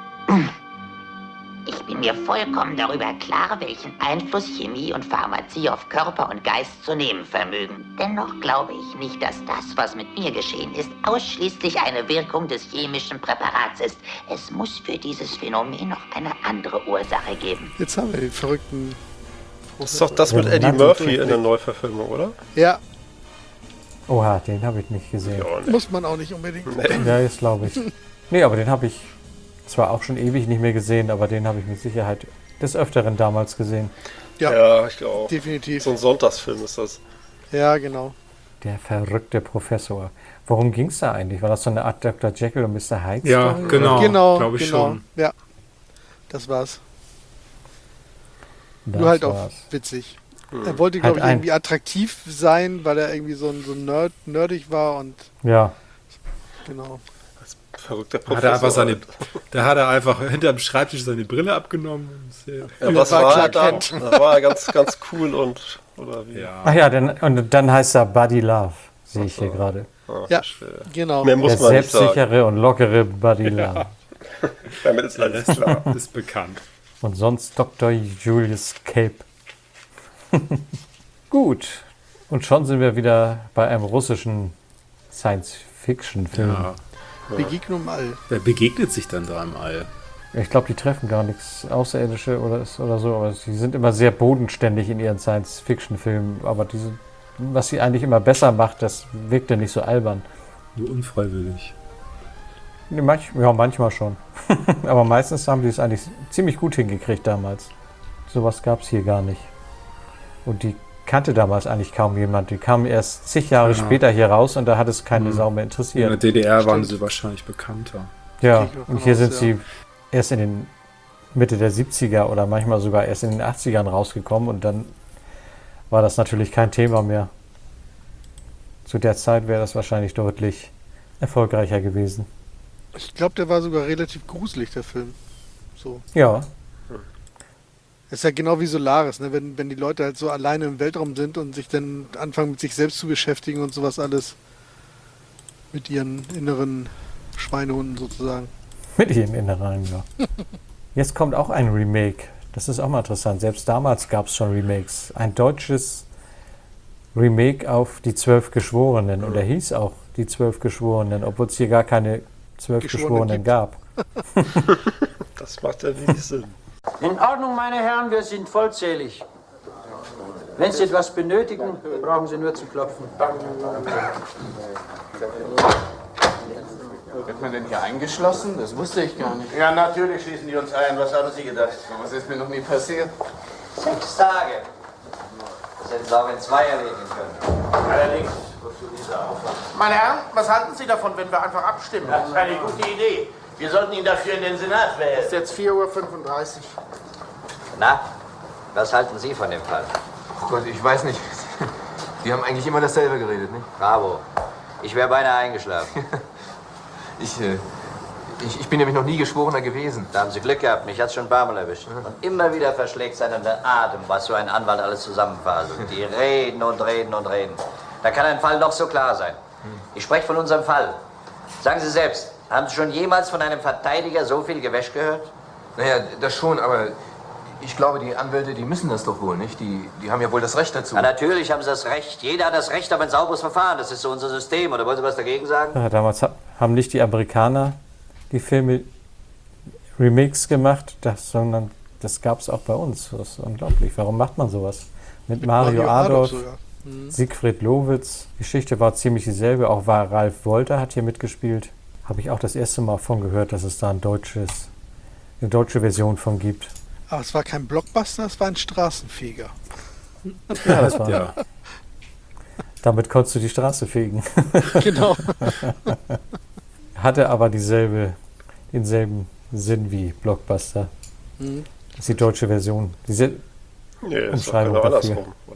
Ich bin mir vollkommen darüber klar, welchen Einfluss Chemie und Pharmazie auf Körper und Geist zu nehmen vermögen. Dennoch glaube ich nicht, dass das, was mit mir geschehen ist, ausschließlich eine Wirkung des chemischen Präparats ist. Es muss für dieses Phänomen noch eine andere Ursache geben.
Jetzt haben wir den verrückten...
Das ist doch das mit Eddie Murphy in der Neuverfilmung, oder?
Ja.
Oha, den habe ich nicht gesehen.
Ja,
Muss man auch nicht unbedingt.
Nee.
Ja, jetzt glaube ich. Nee, aber den habe ich zwar auch schon ewig nicht mehr gesehen, aber den habe ich mit Sicherheit des Öfteren damals gesehen.
Ja,
ja ich glaube.
Definitiv.
So ein Sonntagsfilm ist das.
Ja, genau.
Der verrückte Professor. Worum ging es da eigentlich? War das so eine Art Doktor Jekyll und Mister Hyde?
Ja,
Story?
genau.
Genau,
glaube ich
genau.
schon.
Ja, das war's.
Das
Nur halt auch
war's.
witzig.
Hm.
Er wollte, glaube
Halt
ich,
ein-
irgendwie attraktiv sein, weil er irgendwie so ein, so ein Nerd, nerdig war und
Ja.
genau.
Verrückter
Da hat er einfach
Professor.
seine, da hat er einfach hinterm Schreibtisch seine Brille abgenommen. Und
Ja,
ja,
was
war
war er
Clark
dann?
Kent.
Da war er ganz, ganz cool und, oder wie?
ja.
Ach ja, dann, und dann heißt er Buddy Love, sehe ich hier gerade.
Ah,
Ja,
verstehe.
genau.
Mehr muss
Der
man nicht sagen.
selbstsichere und lockere Buddy Love.
Damit ist alles klar.
ist bekannt.
Und sonst Doktor Julius Cape. Gut. Und schon sind wir wieder bei einem russischen Science-Fiction-Film.
Ja.
Begegnung im All.
Wer begegnet sich dann da im All?
Ich glaube, die treffen gar nichts Außerirdische oder, ist- oder so, aber sie sind immer sehr bodenständig in ihren Science-Fiction-Filmen. Aber diese, was sie eigentlich immer besser macht, das wirkt ja nicht so albern.
Nur unfreiwillig.
Nee, manch, ja, manchmal schon. Aber meistens haben die es eigentlich ziemlich gut hingekriegt damals. Sowas gab es hier gar nicht. Und die kannte damals eigentlich kaum jemand. Die kamen erst zig Jahre
Ja.
später hier raus und da hat es keine
Mhm.
Sau mehr
In der
interessiert.
D D R waren
Stimmt.
sie wahrscheinlich bekannter.
Ja,
Gehe ich davon
und hier
aus,
sind
ja.
sie erst in den Mitte der siebziger oder manchmal sogar erst in den achtzigern rausgekommen und dann war das natürlich kein Thema mehr. Zu der Zeit wäre das wahrscheinlich deutlich erfolgreicher gewesen.
Ich glaube, der war sogar relativ gruselig, der Film. So.
Ja,
Ist ja genau wie Solaris, ne? Wenn, wenn die Leute halt so alleine im Weltraum sind und sich dann anfangen mit sich selbst zu beschäftigen und sowas alles. Mit ihren inneren Schweinehunden sozusagen.
mit ihren Innereien, ja. Jetzt kommt auch ein Remake. Das ist auch mal interessant. Selbst damals gab es schon Remakes. Ein deutsches Remake auf Die Zwölf Geschworenen. Und er hieß auch Die Zwölf Geschworenen, obwohl es hier gar keine Zwölf
Geschworenen
Geschworenen gab.
Das macht ja wenig Sinn.
In Ordnung, meine Herren, wir sind vollzählig. Wenn Sie etwas benötigen, brauchen Sie nur zu klopfen.
Wird man denn hier eingeschlossen? Das wusste ich gar nicht.
Ja, natürlich schließen die uns ein. Was haben Sie gedacht?
Was ist mir noch nie passiert?
Sechs Tage. Das hätten Sie auch in zwei erledigen können.
Allerdings, wozu dieser Aufwand? Meine Herren, was halten Sie davon, wenn wir einfach abstimmen? Das ist eine gute Idee. Wir sollten ihn dafür in den Senat wählen.
Es ist jetzt vier Uhr fünfunddreißig.
Na, was halten Sie von dem Fall?
Oh Gott, ich weiß nicht. Die haben eigentlich immer dasselbe geredet, nicht?
Bravo. Ich wäre beinahe eingeschlafen.
Ich, äh, ich, ich bin nämlich noch nie Geschworener gewesen.
Da haben Sie Glück gehabt, mich hat's schon ein paar Mal erwischt. Und immer wieder verschlägt seinen Atem, was so ein Anwalt alles zusammenfaselt. Die reden und reden und reden. Da kann ein Fall noch so klar sein. Ich spreche von unserem Fall. Sagen Sie selbst, haben Sie schon jemals von einem Verteidiger so viel Gewäsch gehört?
Naja, das schon, aber ich glaube, die Anwälte, die müssen das doch wohl, nicht? Die, die haben ja wohl das Recht dazu.
Na, natürlich haben Sie das Recht. Jeder hat das Recht auf ein sauberes Verfahren. Das ist so unser System. Oder wollen Sie was dagegen sagen?
Ja, damals ha- haben nicht die Amerikaner die Filme Remakes gemacht, das, sondern das gab es auch bei uns. Das ist unglaublich. Warum macht man sowas? Mit Mario,
Mario
Adolf,
Adolf sogar. Mhm.
Siegfried Lowitz. Die Geschichte war ziemlich dieselbe. Auch war Ralf Wolter hat hier mitgespielt. Habe ich auch das erste Mal von gehört, dass es da ein deutsches, eine deutsche Version von gibt.
Aber es war kein Blockbuster, es war ein Straßenfeger.
Ja, das war.
Ja.
Damit konntest du die Straße fegen.
Genau.
Hatte aber dieselbe, denselben Sinn wie Blockbuster.
Mhm.
Das ist die deutsche Version. Diese
Nee, ist doch
Umschreibung
genau
dafür.
andersrum, oder?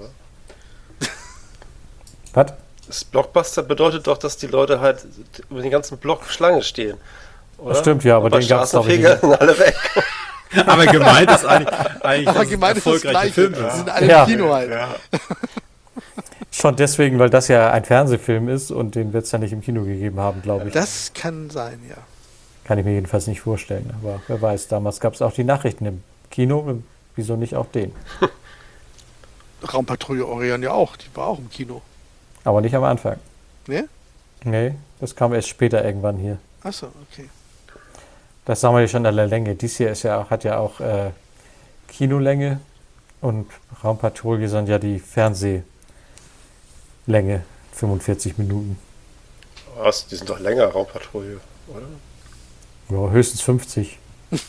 Was?
Das Blockbuster bedeutet doch, dass die Leute halt über den ganzen Block Schlange stehen. Oder?
Das stimmt, ja, aber
Und bei
den gab's, glaub ich,
Straßenfeger
nicht.
sind alle weg.
Aber gemeint ist eigentlich, eigentlich
Aber
dass es
gemeint ist das
erfolgreiche
Gleiche.
Film
Die
ist.
sind alle
Ja.
im Kino halt.
Ja.
Schon deswegen, weil das ja ein Fernsehfilm ist und den wird es ja nicht im Kino gegeben haben, glaube ich.
Das kann sein, ja.
Kann ich mir jedenfalls nicht vorstellen. Aber wer weiß, damals gab es auch die Nachrichten im Kino. Wieso nicht auch den?
Raumpatrouille Orion ja auch. Die war auch im Kino.
Aber nicht am Anfang.
Ne?
Nee, das kam erst später irgendwann hier.
Achso, okay.
Das sagen wir ja schon an der Länge. Dies hier ist ja auch, hat ja auch äh, Kinolänge und Raumpatrouille sind ja die Fernsehlänge, fünfundvierzig Minuten.
Was? Die sind doch länger, Raumpatrouille, oder?
Ja, höchstens fünfzig.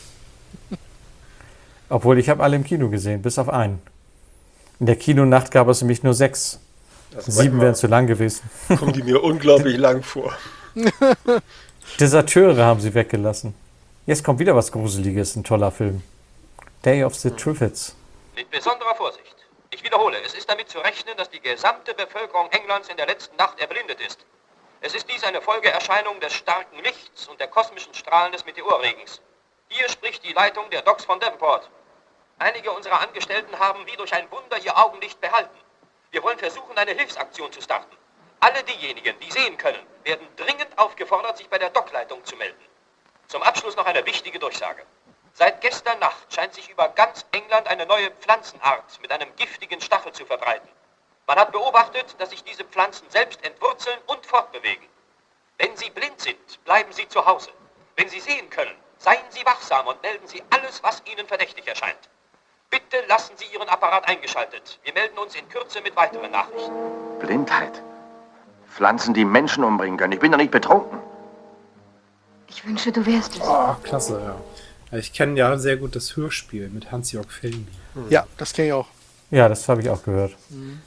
Obwohl, ich habe alle im Kino gesehen, bis auf einen. In der Kinonacht gab es nämlich nur sechs.
Also
Sieben
manchmal
wären zu lang gewesen.
Kommen die mir unglaublich lang vor.
Deserteure haben sie weggelassen. Jetzt kommt wieder was Gruseliges, ein toller Film. Day of the Triffids.
Mit besonderer Vorsicht. Ich wiederhole, es ist damit zu rechnen, dass die gesamte Bevölkerung Englands in der letzten Nacht erblindet ist. Es ist dies eine Folgeerscheinung des starken Lichts und der kosmischen Strahlen des Meteorregens. Hier spricht die Leitung der Docks von Devonport. Einige unserer Angestellten haben wie durch ein Wunder ihr Augenlicht behalten. Wir wollen versuchen, eine Hilfsaktion zu starten. Alle diejenigen, die sehen können, werden dringend aufgefordert, sich bei der Dockleitung zu melden. Zum Abschluss noch eine wichtige Durchsage. Seit gestern Nacht scheint sich über ganz England eine neue Pflanzenart mit einem giftigen Stachel zu verbreiten. Man hat beobachtet, dass sich diese Pflanzen selbst entwurzeln und fortbewegen. Wenn Sie blind sind, bleiben Sie zu Hause. Wenn Sie sehen können, seien Sie wachsam und melden Sie alles, was Ihnen verdächtig erscheint. Bitte lassen Sie Ihren Apparat eingeschaltet. Wir melden uns in Kürze mit weiteren Nachrichten.
Blindheit. Pflanzen, die Menschen umbringen können. Ich bin doch nicht betrunken.
Ich wünsche, du wärst es.
Oh, klasse, ja. Ich kenne ja sehr gut das Hörspiel mit Hans-Jörg Felmi.
Ja, das kenne ich auch.
Ja, das habe ich auch gehört.
Mhm.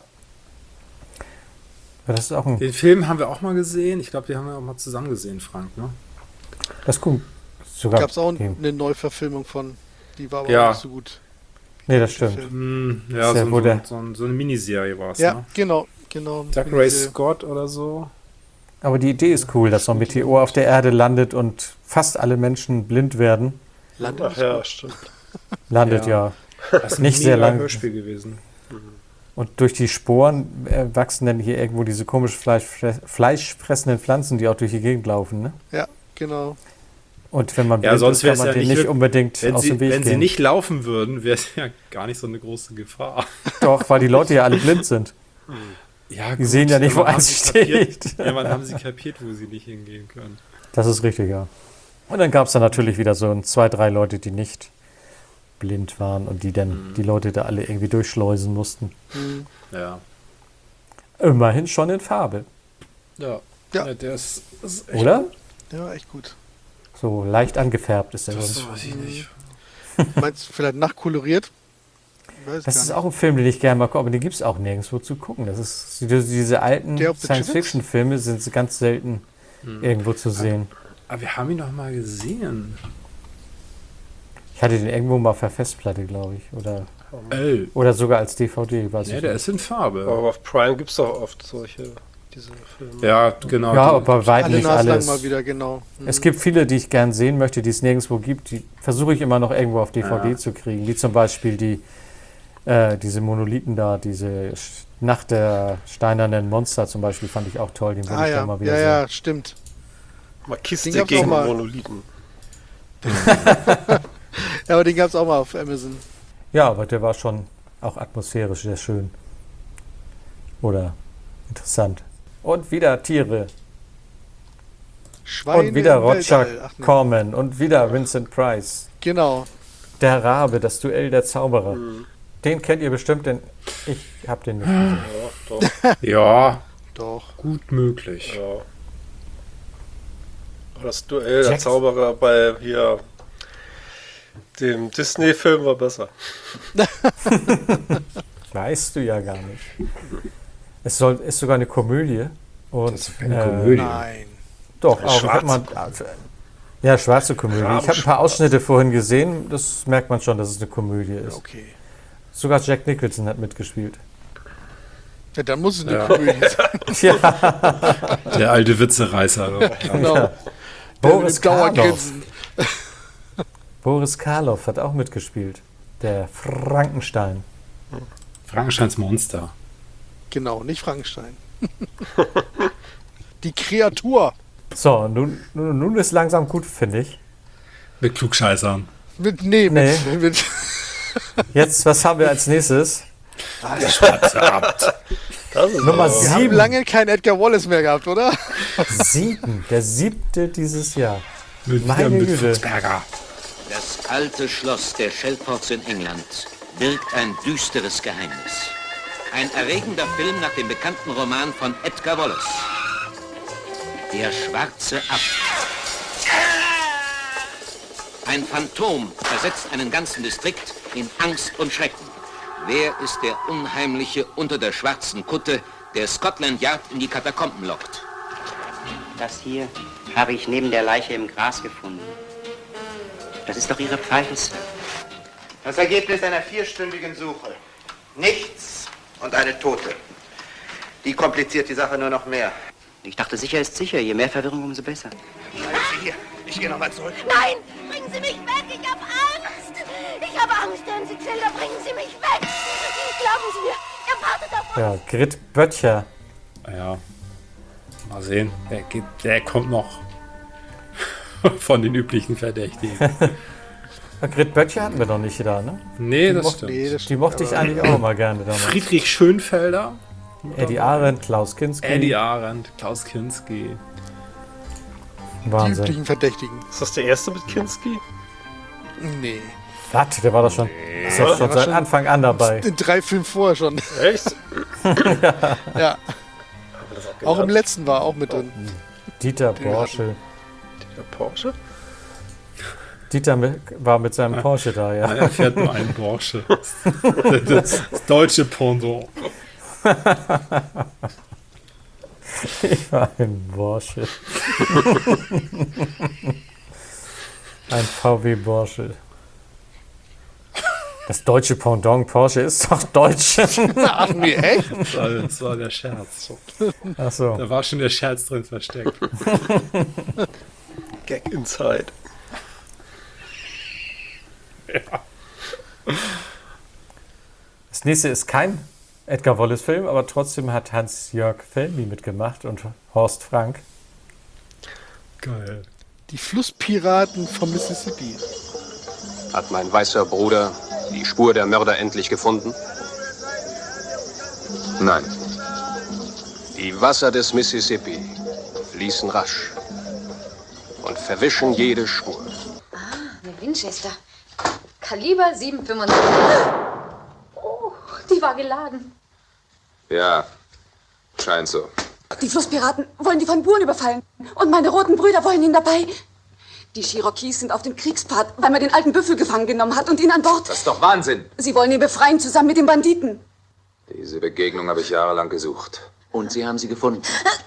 Ja, das ist auch ein,
Den Film haben wir auch mal gesehen. Ich glaube, den haben wir auch mal zusammen gesehen, Frank. Ne?
das ist gut. Sogar
Gab es auch
okay.
eine Neuverfilmung von. Die war aber
Ja.
auch nicht so gut.
Nee, das stimmt.
Hm, ja,
Ist
so,
ja
ein-
wohl
so,
der-
ein- so, ein- so eine Miniserie war es.
Ja,
Ne?
genau, genau.
Doug
Miniserie.
Ray Scott oder so.
Aber die Idee ist cool, dass so ein Meteor auf der Erde landet und fast alle Menschen blind werden.
Landet
Ach ja, stimmt.
Landet ja,
Das ist ein
nicht sehr
mega
lang.
Hörspiel gewesen.
Und durch die Sporen äh, wachsen dann hier irgendwo diese komisch Fleisch, fleischfressenden Pflanzen, die auch durch die Gegend laufen. Ne?
Ja, genau.
Und wenn man
Ja,
blind
sonst
ist,
wäre
kann
es
man
ja
denen
nicht,
nicht unbedingt
wenn
aus
sie,
dem Weg
Wenn
gehen.
sie nicht laufen würden, wäre es ja gar nicht so eine große Gefahr.
Doch, weil die Leute ja alle blind sind.
Ja,
Die sehen ja nicht, wo
irgendwann haben
eins
sie kapiert-
steht.
Irgendwann haben sie kapiert, wo sie nicht hingehen können.
Das ist richtig, ja. Und dann gab es dann natürlich wieder so ein, zwei, drei Leute, die nicht blind waren und die dann die Leute da alle irgendwie durchschleusen mussten.
Mhm.
Ja.
Immerhin schon in Farbe,
Ja.
Ja.
ja der ist, ist echt
oder?
gut.
Ja, echt gut.
So leicht angefärbt ist der.
Das
glaub
weiß ich nicht.
Meinst du vielleicht nachkoloriert? Ich weiß
Das
gar
ist
nicht.
auch ein Film, den ich gerne mal gucke, aber den gibt es auch nirgendwo zu gucken. Das ist diese, diese alten
Day of the
Science-Fiction-Filme sind ganz selten
Hm.
irgendwo zu sehen.
Aber wir haben ihn doch mal gesehen.
Ich hatte den irgendwo mal auf der Festplatte, glaube ich. Oder,
Ey.
oder sogar als D V D, weiß
Nee,
ich
der
nicht.
ist in Farbe.
Aber auf Prime gibt es doch oft solche, diese Filme.
Ja, genau.
Ja,
die-
aber weit
Alle
nicht
naslang
alles.
mal wieder, genau. Mhm.
Es gibt viele, die ich gern sehen möchte, die es nirgendwo gibt. Die versuche ich immer noch irgendwo auf D V D
Ja.
zu kriegen. Wie zum Beispiel die, äh, diese Monolithen da, diese Sch- Nacht der steinernen Monster zum Beispiel, fand ich auch toll. Den würde
Ah
ich
ja,
gerne mal wieder
ja,
sehen.
ja, stimmt.
Mal
Den
Kiste
gab's
gegen
auch mal.
Monolithen.
Ja, aber den gab es auch mal auf Amazon.
Ja, aber der war schon auch atmosphärisch sehr schön. Oder interessant. Und wieder Tiere.
Schweine
und wieder
im
Roger
Weltall. Ach, nee.
Corman. Und wieder Vincent Price.
Genau.
Der Rabe, das Duell der Zauberer.
Mhm.
Den kennt ihr bestimmt, denn ich hab den nicht gesehen.
Ja, doch.
Ja,
Doch.
gut möglich.
Ja. Aber das Duell der
Jack-
Zauberer bei hier dem Disney-Film war besser.
Weißt du ja gar nicht. Es soll, ist sogar eine Komödie. Und,
Das ist keine Komödie.
Nein.
Doch,
Eine
auch. Ich hab
schwarze
mal, ja, schwarze Komödie. Ich habe ein paar Ausschnitte vorhin gesehen. Das merkt man schon, dass es eine Komödie ist.
Okay.
Sogar Jack Nicholson hat mitgespielt.
Ja, dann muss es eine
Ja.
Komödie sein.
Ja.
Der alte Witzereißer.
Genau.
Ja.
Der
Boris
mit Dauergrinsen.
Karloff. Boris Karloff hat auch mitgespielt. Der Frankenstein.
Frankensteins Monster.
Genau, nicht Frankenstein. Die Kreatur.
So, nun, nun, nun ist langsam gut, finde ich.
Mit Klugscheißern.
Mit, nee,
Nee.
mit, mit
Jetzt, was haben wir als nächstes?
Der schwarze Abt.
Nummer
Wir haben
sieben.
lange keinen Edgar Wallace mehr gehabt, oder?
Sieben. Der siebte dieses Jahr.
Mit,
Meine
mit
Güte.
Fuchsberger.
Das alte Schloss der Shelfords in England birgt ein düsteres Geheimnis. Ein erregender Film nach dem bekannten Roman von Edgar Wallace. Der schwarze Abt. Ein Phantom versetzt einen ganzen Distrikt in Angst und Schrecken. Wer ist der Unheimliche unter der schwarzen Kutte, der Scotland Yard in die Katakomben lockt?
Das hier habe ich neben der Leiche im Gras gefunden. Das ist doch Ihre Pfeife, Sir.
Das Ergebnis einer vierstündigen Suche. Nichts und eine Tote. Die kompliziert die Sache nur noch mehr.
Ich dachte, sicher ist sicher. Je mehr Verwirrung, umso besser.
Bleiben Sie hier. Ich gehe nochmal zurück.
Nein, bringen Sie mich weg, ich habe Angst. Ich habe Angst, Herrn Sixelda, bringen Sie mich weg. Glauben Sie mir, er wartet auf uns.
Ja, Grit Böttcher.
Ja. Mal sehen. Der, geht, der kommt noch von den üblichen Verdächtigen.
Ja, Grit Böttcher hatten wir noch nicht da, ne?
Nee,
die
das
mocht,
stimmt.
Nee, das
Die mochte ich eigentlich auch mal gerne damals.
Friedrich Schönfelder.
Eddie Arendt, Klaus Kinski.
Eddie Arendt, Klaus Kinski.
Die
Wahnsinn.
üblichen Verdächtigen.
Ist das der erste mit Kinski?
Nee.
Was? Der war doch schon, ist ja
Oder?
schon
Der war
seit
schon-
Anfang an dabei.
In drei Filmen vorher schon.
Echt?
Ja.
Das auch,
Auch im
gelernt?
letzten war auch mit drin.
Dieter
Den
Porsche.
Der Porsche?
Dieter mit, war mit seinem Porsche da, ja.
Ja, er fährt nur einen Porsche. Das deutsche Pendant.
Ich war ein Porsche. Ein V W Porsche. Das deutsche Pendant Porsche ist doch deutsch.
Ach nee, echt?
Das war, das war der Scherz.
Ach so.
Da war schon der Scherz drin versteckt.
Gag Inside.
Ja.
Das nächste ist kein Edgar Wallace-Film, aber trotzdem hat Hans-Jörg Felmy mitgemacht und Horst Frank.
Geil.
Die Flusspiraten vom Mississippi.
Hat mein weißer Bruder die Spur der Mörder endlich gefunden?
Nein.
Die Wasser des Mississippi fließen rasch und verwischen jede Spur.
Eine Winchester. Kaliber sieben Komma fünfundsiebzig. Oh, die war geladen.
Ja, scheint so.
Die Flusspiraten wollen die Van Buren überfallen. Und meine roten Brüder wollen ihn dabei. Die Cherokees sind auf dem Kriegspfad, weil man den alten Büffel gefangen genommen hat und ihn an Bord.
Das ist doch Wahnsinn.
Sie wollen ihn befreien, zusammen mit den Banditen.
Diese Begegnung habe ich jahrelang gesucht.
Und Sie haben sie gefunden.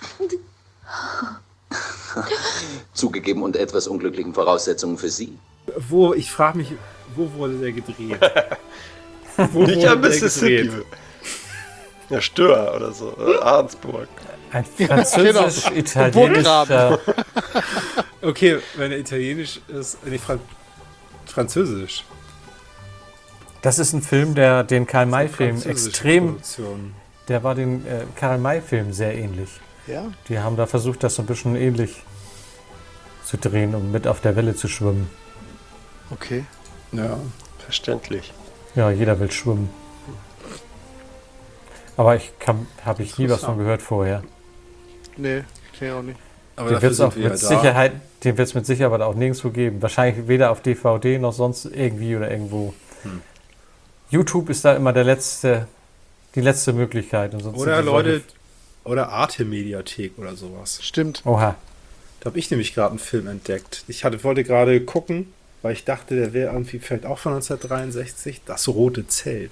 Zugegeben unter etwas unglücklichen Voraussetzungen für Sie.
Wo, ich frage mich, wo wurde der gedreht? Wo
Nicht
wurde
am
der
Mississippi.
gedreht?
Ja, Stör oder so. Oder Ahrensburg.
Ein französisch-italienischer.
Okay, wenn er italienisch ist, nee, Fran französisch.
Das ist ein Film, der den Karl-May-Film
französische
extrem.
Produktion.
Der war den äh, Karl-May-Film sehr ähnlich.
Ja.
Die haben da versucht, das so ein bisschen ähnlich zu drehen, um mit auf der Welle zu schwimmen.
Okay.
Ja.
Verständlich.
Ja, jeder will schwimmen. Aber ich habe ich nie was von gehört vorher.
Nee, kenn ich auch nicht.
Aber
Den
dafür
wird es
sind
auch
wir
mit
ja da.
Sicherheit, den wird es mit Sicherheit auch nirgendwo geben. Wahrscheinlich weder auf D V D noch sonst irgendwie oder irgendwo.
Hm.
YouTube ist da immer der letzte, die letzte Möglichkeit. Und sonst
Oder
sind die
Leute,
solche-
oder Arte-Mediathek oder sowas.
Stimmt.
Oha.
Da habe ich nämlich gerade einen Film entdeckt. Ich hatte, wollte gerade gucken, weil ich dachte, der wäre irgendwie vielleicht auch von neunzehnhundertdreiundsechzig. Das rote Zelt.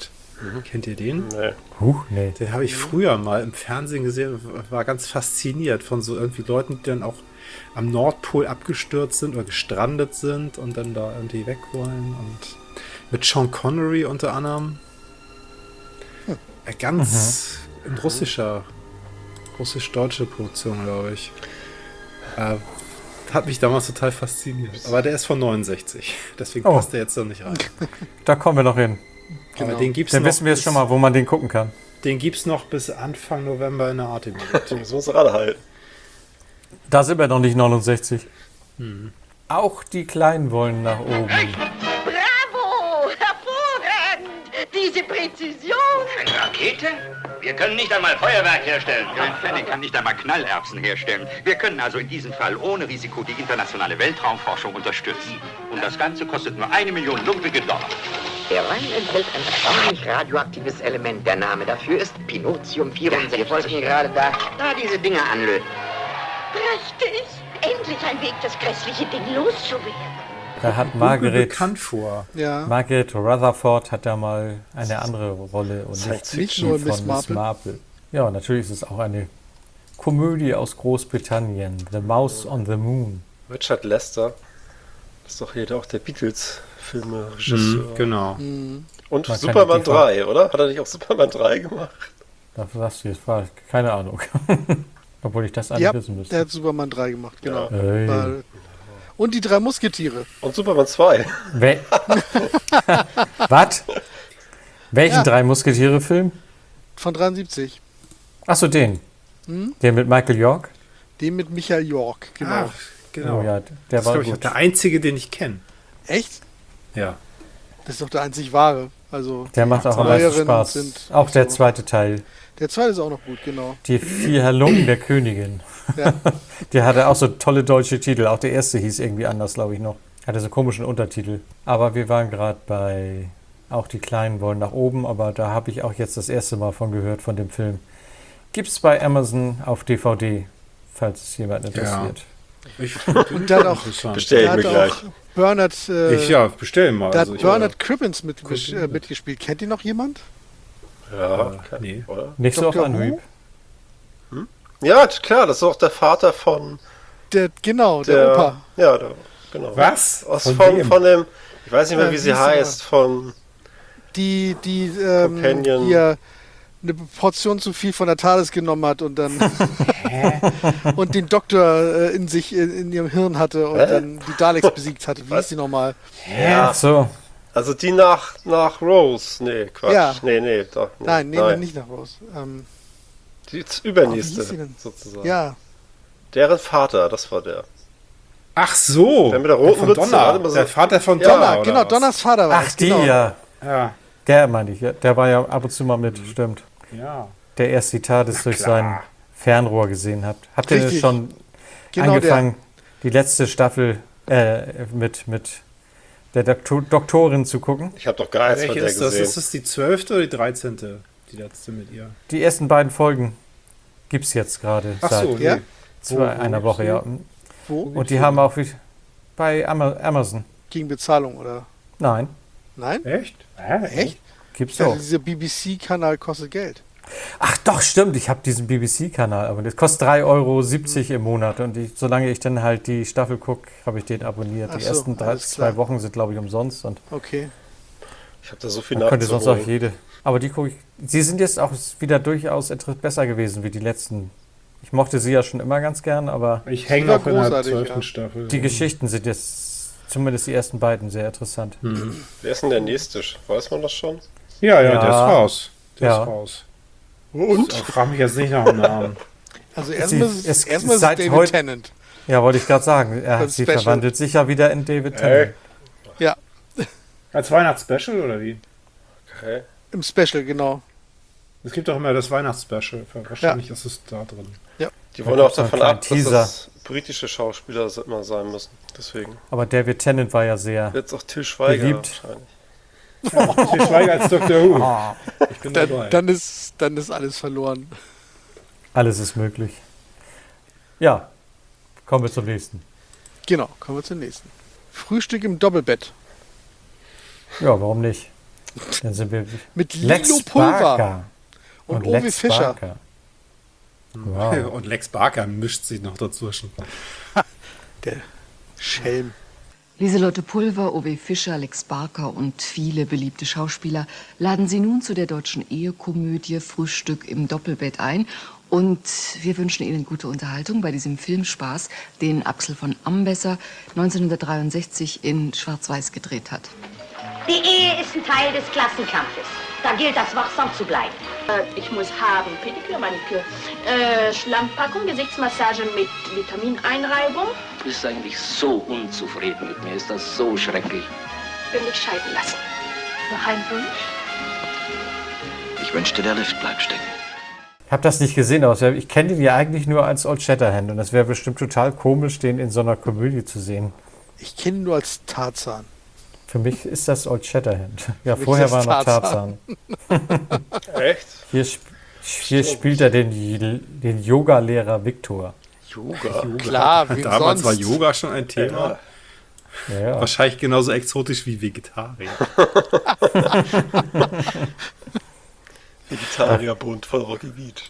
Mhm. Kennt ihr den?
Nee.
Huch, nee.
Den habe ich früher mal im Fernsehen gesehen und war ganz fasziniert von so irgendwie Leuten, die dann auch am Nordpol abgestürzt sind oder gestrandet sind und dann da irgendwie weg wollen. Und mit Sean Connery unter anderem. Hm. Ganz mhm. in russischer, russisch-deutsche Produktion, glaube ich. Äh, hat mich damals total fasziniert. Aber der ist von neunundsechzig. Deswegen
oh.
passt der jetzt noch nicht rein.
Da kommen wir noch hin.
Genau. Aber den gibt's
Dann
noch
wissen wir jetzt schon mal, wo man den gucken kann.
Den gibt es noch bis Anfang November in der Artemis.
Das müssen wir uns gerade halten.
Da sind wir noch nicht neunundsechzig.
Hm.
Auch die Kleinen wollen nach oben.
Bravo! Hervorragend! Diese Präzision!
Eine Rakete? Wir können nicht einmal Feuerwerk herstellen. Ein Fleming kann nicht einmal Knallerbsen herstellen. Wir können also in diesem Fall ohne Risiko die internationale Weltraumforschung unterstützen. Und das Ganze kostet nur eine Million lumpige Dollar.
Der Wein enthält ein erstaunlich radioaktives Element. Der Name dafür ist Pinotium vierundsechzig. Ja, wir wollten gerade da, da diese Dinger anlöten.
Prächtig! Endlich ein Weg, das grässliche Ding loszuwerden.
Da hat Margaret,
bekannt vor.
Ja.
Margaret Rutherford hat da mal eine andere Rolle und nicht,
nicht nur
von
Miss
Miss
Marple.
Marple. Ja, natürlich ist es auch eine Komödie aus Großbritannien. The Mouse on the Moon.
Richard Lester. Das ist doch hier auch der Beatles-Filme-Regisseur.
Mhm, genau.
Mhm.
Und
Man
Superman
kann die
drei, oder? Hat er nicht auch Superman drei gemacht?
Dafür sagst du jetzt, war keine Ahnung. Obwohl ich das eigentlich
Ja,
wissen müsste.
der hat Superman drei gemacht, genau.
Ja. Hey.
Weil- Und die drei Musketiere.
Und Superman zwei.
We Was? Welchen
Ja.
drei Musketiere-Film?
Von dreiundsiebzig.
Achso, den.
Hm?
Der mit Michael York?
Den mit Michael York, genau.
Ach, genau.
Oh ja, der
das
war
ist, ich,
gut.
der einzige, den ich kenne.
Echt?
Ja.
Das ist doch der einzig wahre. Also
Der macht auch am
die
meisten
neueren
Spaß.
sind
Auch
nicht
der
so.
zweite Teil.
Der zweite ist auch noch gut, genau.
Die vier Lungen der Königin.
Ja.
Der hatte auch so tolle deutsche Titel. Auch der erste hieß irgendwie anders, glaube ich noch. Hatte so komischen Untertitel. Aber wir waren gerade bei Auch die Kleinen wollen nach oben. Aber da habe ich auch jetzt das erste Mal von gehört, von dem Film. Gibt es bei Amazon auf D V D, falls es jemand interessiert.
Ich,
Und der hat auch,
Bestell
der
ich mir
hat
gleich.
auch Bernard, äh,
ich ja, bestellen mal.
da
Also
hat
ich,
Bernard
äh,
Cribbins mit,
gucken.
äh, mitgespielt. Kennt ihr noch jemand?
Ja,
Äh,
okay.
nee.
Oder?
Nicht so auf
Doktor
Anhieb.
Hm? Ja, klar, das ist auch der Vater von
Der, genau, der,
der
Opa.
Ja, der, genau.
Was?
Aus,
Von
von,
wem?
von dem, ich weiß nicht mehr,
Ja,
wie
wie
sie
hieß sie
heißt, von
Die, die ähm,
Companion.
hier eine Portion zu viel von der TARDIS genommen hat und dann und den Doktor äh, in sich, in, in ihrem Hirn hatte und
Hä?
dann die Daleks besiegt hatte. Wie
Was?
hieß die nochmal?
Ja,
Ach so.
also die nach, nach Rose. Nee, Quatsch.
Ja.
Nee, nee, doch, nee.
Nein, nee, nein, nicht nach Rose. Ähm,
Die
oh, wie
übernächste,
hieß sie denn?
sozusagen.
Ja,
Deren Vater, das war der.
Ach so.
Der mit der roten
von
Mütze,
Donner.
warte mal so-
Der Vater von
Ja,
Donner.
Donner,
oder
genau,
was?
Donners Vater war
Ach,
es.
die,
Genau.
ja.
Ja.
Der meine ich. Ja. Der war ja ab und zu mal mit, stimmt.
Ja.
Der erst die TARDIS durch
klar.
sein Fernrohr gesehen hat. Habt ihr
Richtig.
schon
Genau
angefangen, die letzte Staffel äh, mit, mit der Doktor Doktorin zu gucken?
Ich habe doch gar nichts von
Welche
der
ist das?
gesehen.
Ist das die zwölfte oder die dreizehnte? Die letzte mit ihr.
Die ersten beiden Folgen gibt es jetzt gerade
Ach
seit
so, nee.
Ja?
zwei,
Wo- wo
einer
gibt's
Woche.
die?
Ja.
Wo?
Und die haben auch wie- bei Ama- Amazon.
Gegen Bezahlung, oder?
Nein,
Nein?
Echt? Hä?
Echt?
gibt's
Ja,
auch.
dieser B B C-Kanal kostet Geld.
Ach doch, stimmt, ich habe diesen B B C-Kanal, aber das kostet drei Euro siebzig im Monat. Und ich, solange ich dann halt die Staffel gucke, habe ich den abonniert.
Ach
Die
so,
ersten drei,
alles klar.
zwei Wochen sind, glaube ich, umsonst. Und
Okay.
Ich habe da so viel
man könnte sonst auch
nachzuholen.
jede. Aber die gucke ich. Sie sind jetzt auch wieder durchaus inter- besser gewesen wie die letzten. Ich mochte sie ja schon immer ganz gern, aber
Ich
Die
hänge
war
noch in der
großartig,
zwölften
ja.
Staffel.
die Geschichten sind jetzt, zumindest die ersten beiden, sehr interessant.
Hm.
Wer ist denn der nächste? Weiß man das schon?
Ja, ja,
Ja.
der ist raus. Der
Ja.
ist raus.
Und?
Ich frage mich jetzt nicht nach dem Namen.
Also
Sie-
erstmal ist,
es-
erstmal ist es
seit
David
heut-
Tennant.
Ja, wollte ich gerade sagen. Er
Beim
hat sie
Special.
verwandelt sich ja wieder in David
Ey.
Tennant.
Ja,
Als Weihnachtsspecial oder wie?
Okay.
im Special, genau.
Es gibt doch immer das Weihnachtsspecial. Wahrscheinlich ist es da drin.
Die wollen
Da
auch
gibt's so einen
davon
kleinen
ab, dass
Teaser.
das britische Schauspieler immer sein müssen. Deswegen.
Aber David Tennant war ja sehr
Jetzt auch Till Schweiger
beliebt.
wahrscheinlich.
Til Schweiger als Doktor Who.
Ah,
Ich bin dabei.
Dann, dann, ist, dann ist alles verloren.
alles ist möglich. Ja, kommen wir zum nächsten.
Genau, kommen wir zum nächsten. Frühstück im Doppelbett.
Ja, warum nicht? Dann sind wir
Mit
Lex
Lilo Pulver.
Barker.
Und,
Und
Owe
Lex
Fischer.
Barker. Wow.
Und Lex Barker mischt sich noch dazwischen.
Der Schelm.
Lieselotte Pulver, Owe Fischer, Lex Barker und viele beliebte Schauspieler laden Sie nun zu der deutschen Ehekomödie Frühstück im Doppelbett ein. Und wir wünschen Ihnen gute Unterhaltung bei diesem Filmspaß, den Axel von Ambesser neunzehnhundertdreiundsechzig in Schwarz-Weiß gedreht hat.
Die Ehe ist ein Teil des Klassenkampfes. Da gilt es, wachsam zu bleiben.
Äh, ich muss haben Pediküre, Maniküre, äh, Schlammpackung, Gesichtsmassage mit Vitamineinreibung.
Du bist eigentlich so unzufrieden mit mir. Ist das so schrecklich?
Ich will mich scheiden lassen. Noch ein Wunsch?
Ich wünschte, der Lift bleibt stecken.
Ich habe das nicht gesehen, aber ich kenne ihn ja eigentlich nur als Old Shatterhand. Und es wäre bestimmt total komisch, den in so einer Komödie zu sehen.
Ich kenne ihn nur als Tarzan.
Für mich ist das Old Shatterhand. Ja,
Für mich
vorher
ist
war noch
Tarzan.
Tarzan.
Echt?
Hier, sp hier spielt er den, den Yoga-Lehrer Viktor.
Yoga?
Yoga.
Klar, wie
Damals
sonst?
war Yoga schon ein Thema.
Ja. Ja.
Wahrscheinlich genauso exotisch wie Vegetarier.
Vegetarierbund von Rocky Beach.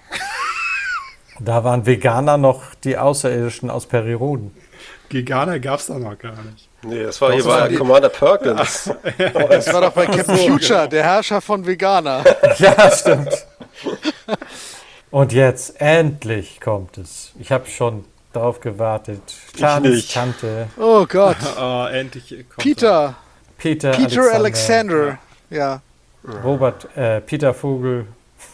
Da waren Veganer noch die Außerirdischen aus Periroden.
Veganer gab es da noch gar nicht.
Nee, das war
Doch,
hier
das war
bei
die-
Commander Perkins.
Das war doch bei Captain Future, der Herrscher von Veganer.
Ja, stimmt. Und jetzt, endlich kommt es. Ich habe schon drauf gewartet. Charlies
nicht.
Tante.
Oh Gott.
Oh, endlich kommt
Peter.
Peter,
Peter
Alexander.
Alexander. Ja.
Robert, äh, Peter Vogel.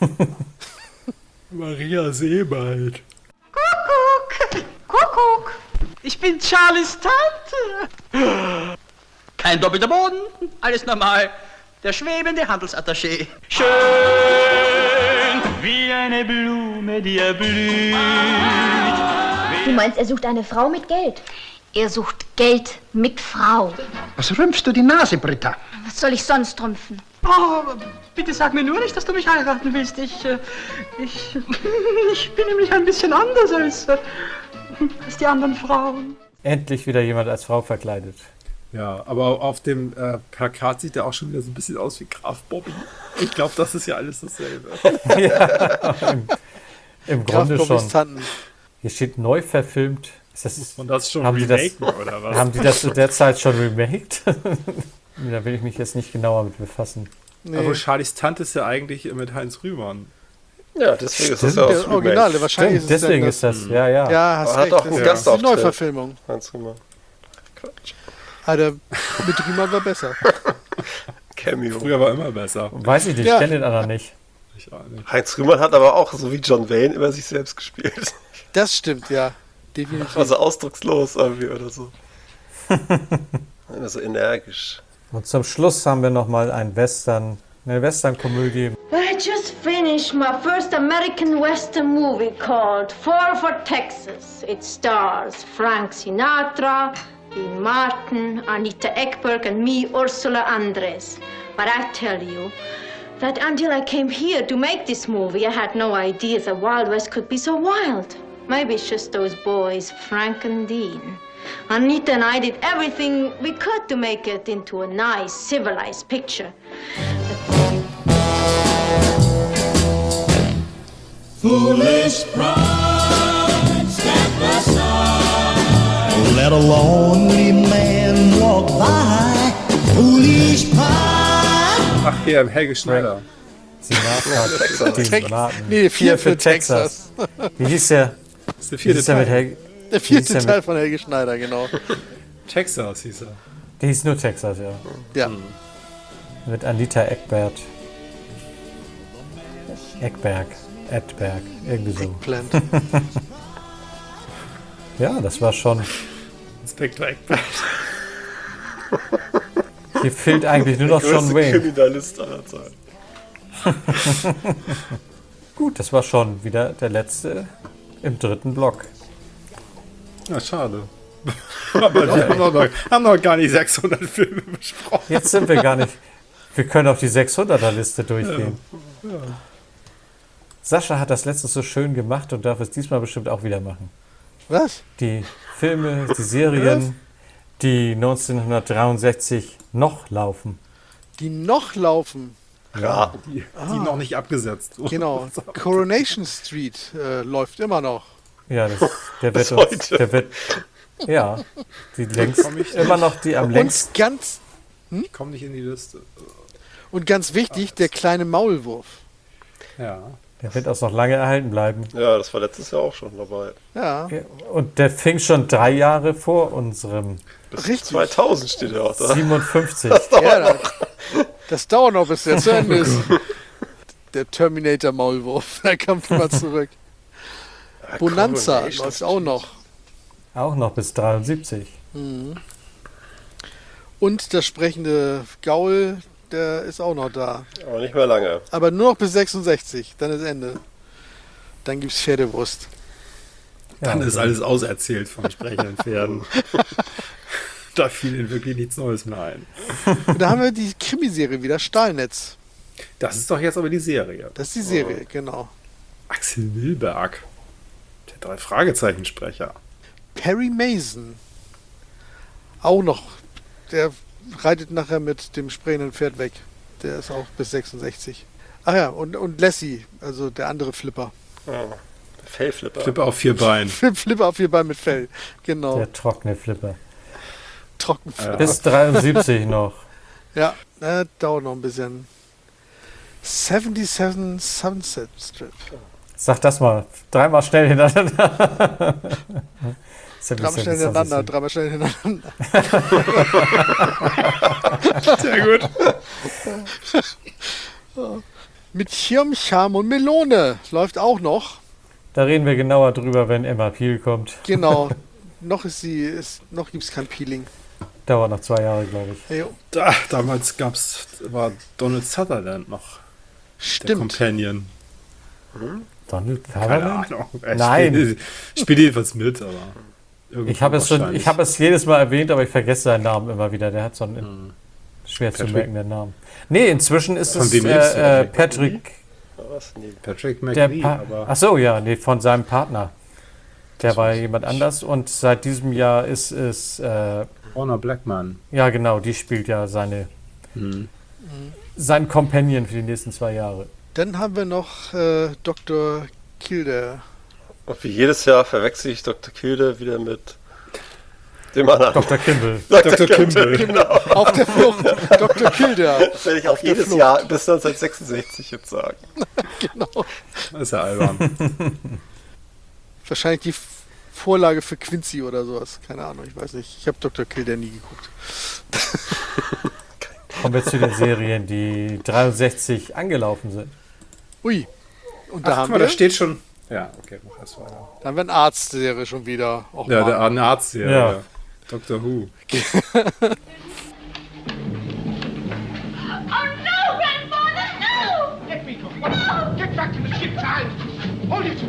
Maria Sebald.
Kuckuck, Kuckuck. Ich bin Charlies Tante.
Kein doppelter Boden, alles normal. Der schwebende Handelsattaché. Schön wie eine Blume, die erblüht.
Du meinst, er sucht eine Frau mit Geld? Er sucht Geld mit Frau.
Was rümpfst du die Nase, Britta?
Was soll ich sonst rümpfen?
Oh, bitte sag mir nur nicht, dass du mich heiraten willst. Ich, äh, ich, ich bin nämlich ein bisschen anders als, äh, als die anderen Frauen.
Endlich wieder jemand als Frau verkleidet.
Ja, aber auf dem äh, Plakat sieht er auch schon wieder so ein bisschen aus wie Graf Bobby. Ich glaube, das ist ja alles dasselbe.
Ja, im, im Grunde
Graf Bobbys
schon.
Tanten.
Hier steht neu verfilmt. Ist das,
Muss man das schon
haben die das,
remaken, oder was?
Haben die das zu der Zeit schon remaked? Da will ich mich jetzt nicht genauer mit befassen.
Nee.
Aber Charlies Tante ist ja eigentlich mit Heinz Rühmann.
Ja, deswegen ist das ja
Stimmt.
auch
Der
das
Originale,
Remake.
wahrscheinlich
Stimmt,
ist es
deswegen
dann
ist das, ja, ja.
Ja, hast
Aber hat
recht.
auch einen
das ist
Gastauftritt.
die Neuverfilmung.
Heinz Rühmann.
Ah, der mit Rühmann war besser.
Cameo.
Früher war immer besser.
Weiß ich nicht,
Ja.
ich kenne den anderen nicht.
Ich auch nicht.
Heinz Rühmann hat aber auch, so wie John Wayne, immer sich selbst gespielt.
Das stimmt, ja. Definitiv.
Also ausdruckslos irgendwie oder so. Immer so energisch.
Und zum Schluss haben wir nochmal ein Western, eine Western-Komödie.
I just finished my first American Western movie called Four for Texas. It stars Frank Sinatra, Dean Martin, Anita Ekberg, and me, Ursula Andress. But I tell you that until I came here to make this movie, I had no idea the Wild West could be so wild. Maybe it's just those boys, Frank and Dean. Anita and I did everything we could to make it into a nice, civilized picture.
Foolish pride, step aside. Let a lonely man walk by. Foolish pride.
Ach, hier, Helge Schneider.
Sinatra, Dean
Tex-
Martin.
Nee, vier für Texas.
Wie hieß der?
Das ist der
Wie
vierte
hieß der mit
Teil.
Helge?
Der
Wie
vierte
hieß der
Teil
mit-
von Helge Schneider, genau.
Texas hieß er.
Der hieß nur Texas, ja.
Ja.
Mit Anita Ekberg. Ekberg. Edberg. Irgendwie so.
Eggplant.
Ja, das war schon.
Inspektor Eckbert.
Hier fehlt eigentlich nur noch
Der
John
größte
Wayne.
Kriminalist aller Zeiten.
Gut, das war schon wieder der letzte im dritten Block.
Na, schade. Aber wir haben noch, haben noch gar nicht sechshundert Filme besprochen.
Jetzt sind wir gar nicht. Wir können auch die sechshunderter-Liste durchgehen.
Ja. Ja.
Sascha hat das letztes so schön gemacht und darf es diesmal bestimmt auch wieder machen.
Was?
Die Filme, die Serien, die neunzehnhundertdreiundsechzig noch laufen.
Die noch laufen.
Ja, die, die
Ah.
noch nicht abgesetzt wurden.
Genau. Coronation Street äh, läuft immer noch.
Ja, das, der
Bis
wird uns,
heute.
der wird, ja, die längst,
Komm ich
immer noch die am
Und
längsten.
ganz,
Ich komme nicht in die Liste.
und ganz wichtig, der kleine Maulwurf.
Ja.
Der wird auch noch lange erhalten bleiben.
Ja, das war letztes Jahr auch schon dabei.
Ja.
Und der fing schon drei Jahre vor unserem
Bis
Richtig.
zweitausend steht er auch da.
siebenundfünfzig.
Das dauert
Ja,
noch.
Das dauert noch, bis der zu Ende ist. Der Terminator-Maulwurf, der kommt immer zurück. Bonanza
Coronation
läuft auch noch.
Auch noch bis dreiundsiebzig.
Mhm. Und der sprechende Gaul, der ist auch noch da.
Aber nicht mehr lange.
Aber nur noch bis sechsundsechzig, dann ist Ende. Dann gibt's Pferdewurst.
Dann
Ja,
ist alles auserzählt von sprechenden Pferden. Da fiel ihnen wirklich nichts Neues mehr ein.
Und da haben wir die Krimiserie wieder, Stahlnetz.
Das ist doch jetzt aber die Serie.
Das ist die Serie, genau.
Axel Milberg. Der drei Fragezeichen-Sprecher.
Perry Mason. Auch noch. Der reitet nachher mit dem sprechenden Pferd weg. Der ist auch bis sechsundsechzig. Ach ja, und, und Lassie, also der andere Flipper.
Ja, der Fellflipper.
Flipper auf vier Beinen.
Flipper auf vier Beinen mit Fell. Genau.
der trockene Flipper.
Trockenflipper.
Bis dreiundsiebzig noch.
Ja, äh, dauert noch ein bisschen. siebenundsiebzig Sunset Strip.
Sag das mal. Dreimal schnell hintereinander.
Dreimal schnell hintereinander, dreimal schnell hintereinander.
Sehr gut.
Mit Schirm, Charme und Melone läuft auch noch.
Da reden wir genauer drüber, wenn Emma Peel kommt.
Genau. noch ist sie, ist, noch gibt es kein Peeling.
Dauert noch zwei Jahre, glaube ich.
Jo.
Da, damals gab's, war Donald Sutherland noch. Der
Stimmt.
Companion.
Donald
Keine
Sutherland?
Ahnung. Er
Nein.
Spielt, spielt jedenfalls mit, aber. irgendwo
Ich habe es schon,
wahrscheinlich.
ich habe es jedes Mal erwähnt, aber ich vergesse seinen Namen immer wieder. Der hat so einen
Hm.
schwer zu
Patrick-
merkenden Namen. Nee, inzwischen ist
Von
es
wem lebst du?
äh, äh,
Patrick
Patrick.
Was? Nee.
Patrick
Der
McVie,
pa
aber.
Ach so, ja, nee, von seinem Partner. Der war ja jemand anders und seit diesem Jahr ist es, äh,
Warner Blackman.
ja genau, die spielt ja seine,
Hm.
sein Companion für die nächsten zwei Jahre.
Dann haben wir noch äh, Doktor Kilder.
Und wie jedes Jahr verwechsel ich Doktor Kilde wieder mit dem anderen.
Doktor Kimball.
Doktor
Kimball.
Genau.
Auf der Flucht. Doktor Kilder.
Das werde ich auch
Auf der
jedes
Flucht.
Jahr bis neunzehnhundertsechsundsechzig jetzt sagen.
Genau.
Das ist ja albern.
Wahrscheinlich die F- Vorlage für Quincy oder sowas. Keine Ahnung, ich weiß nicht. Ich habe Doktor Kilder nie geguckt.
Kommen wir zu den Serien, die dreiundsechzig angelaufen sind.
Ui. Und da
Ach,
haben
guck mal,
wir,
da steht schon. Ja, okay, mach erst weiter.
da haben wir eine Arztserie schon wieder. Och,
Ja,
Mann.
der eine Arzt hier.
Ja.
Ja. Doctor Who.
Oh no, grandfather, no!
Let me go. No! Get back to the ship, child. Hold it.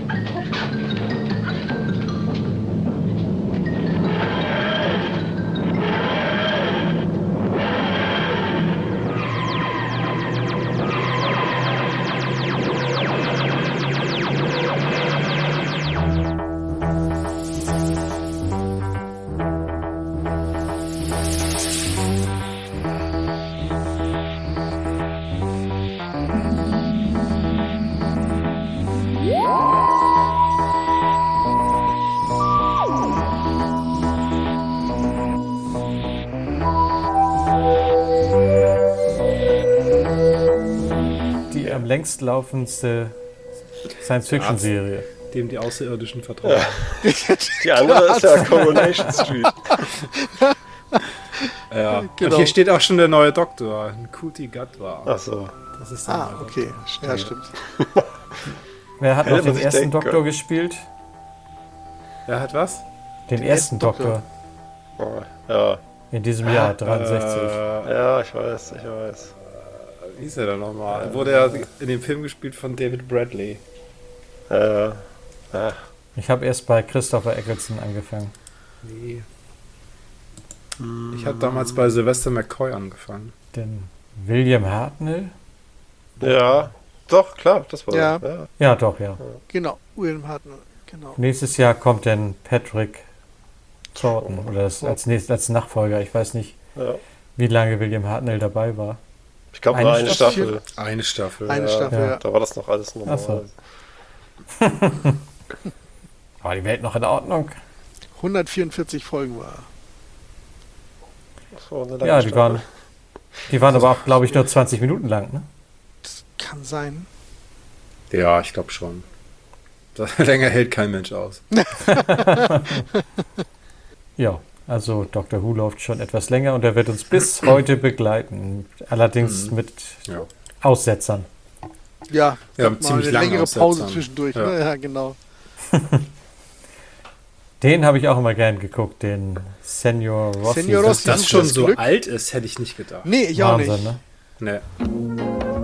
Die am längst laufendste Science-Fiction-Serie.
Dem die Außerirdischen vertrauen.
Die andere ist ja Coronation Street.
Ja.
Genau.
Und hier steht auch schon der neue Doktor. Kuti Gatwa.
Ach so.
Das ist der
Ah,
neue
okay.
Doktor.
Ja, stimmt.
Wer hat
Hätte
noch
man
den
sich
ersten
denken
Doktor
können.
gespielt?
Wer hat was?
Den, ersten Doktor.
Oh, ja.
In diesem Jahr, dreiundsechzig.
Äh,
Ja, ich weiß, ich weiß.
wie hieß er da nochmal? Wurde er in dem Film gespielt von David Bradley.
Äh, ja.
Ich habe erst bei Christopher Eccleston angefangen.
Nee. Ich habe damals bei Sylvester McCoy angefangen.
Den William Hartnell?
Ja, doch, klar, das war
Ja.
ja.
Ja, doch, ja.
Genau. William Hartnell. Genau.
Nächstes Jahr kommt dann Patrick Troughton oder das als, nächst, als Nachfolger. Ich weiß nicht,
Ja.
wie lange William Hartnell dabei war.
Ich glaube nur eine
Staffel?
Staffel.
Eine Staffel.
Eine
ja,
Staffel, ja.
Da war das noch alles normal.
Ach so. War die Welt noch in Ordnung?
hundertvierundvierzig Folgen war.
Das war eine lange
Ja, die
Staffel.
waren, die waren aber auch, glaube ich, nur zwanzig Minuten lang, ne?
Kann sein.
Ja, ich glaube schon. Das länger hält kein Mensch aus.
Ja, also Doktor Who läuft schon etwas länger und er wird uns bis heute begleiten. Allerdings
Mhm.
mit
Ja.
Aussetzern.
Ja,
Ja,
gab mal
ziemlich
eine
lange
längere
Aussetzer.
Pause zwischendurch.
Ja.
Ne? Ja, genau.
Den habe ich auch immer gern geguckt, den Senior Rossi.
Senior
Dass
Rossi.
das
sucht
schon
das
so
Glück.
alt ist, hätte ich nicht gedacht.
Nee, ich auch
Wahnsinn,
nicht.
ne?
Nee.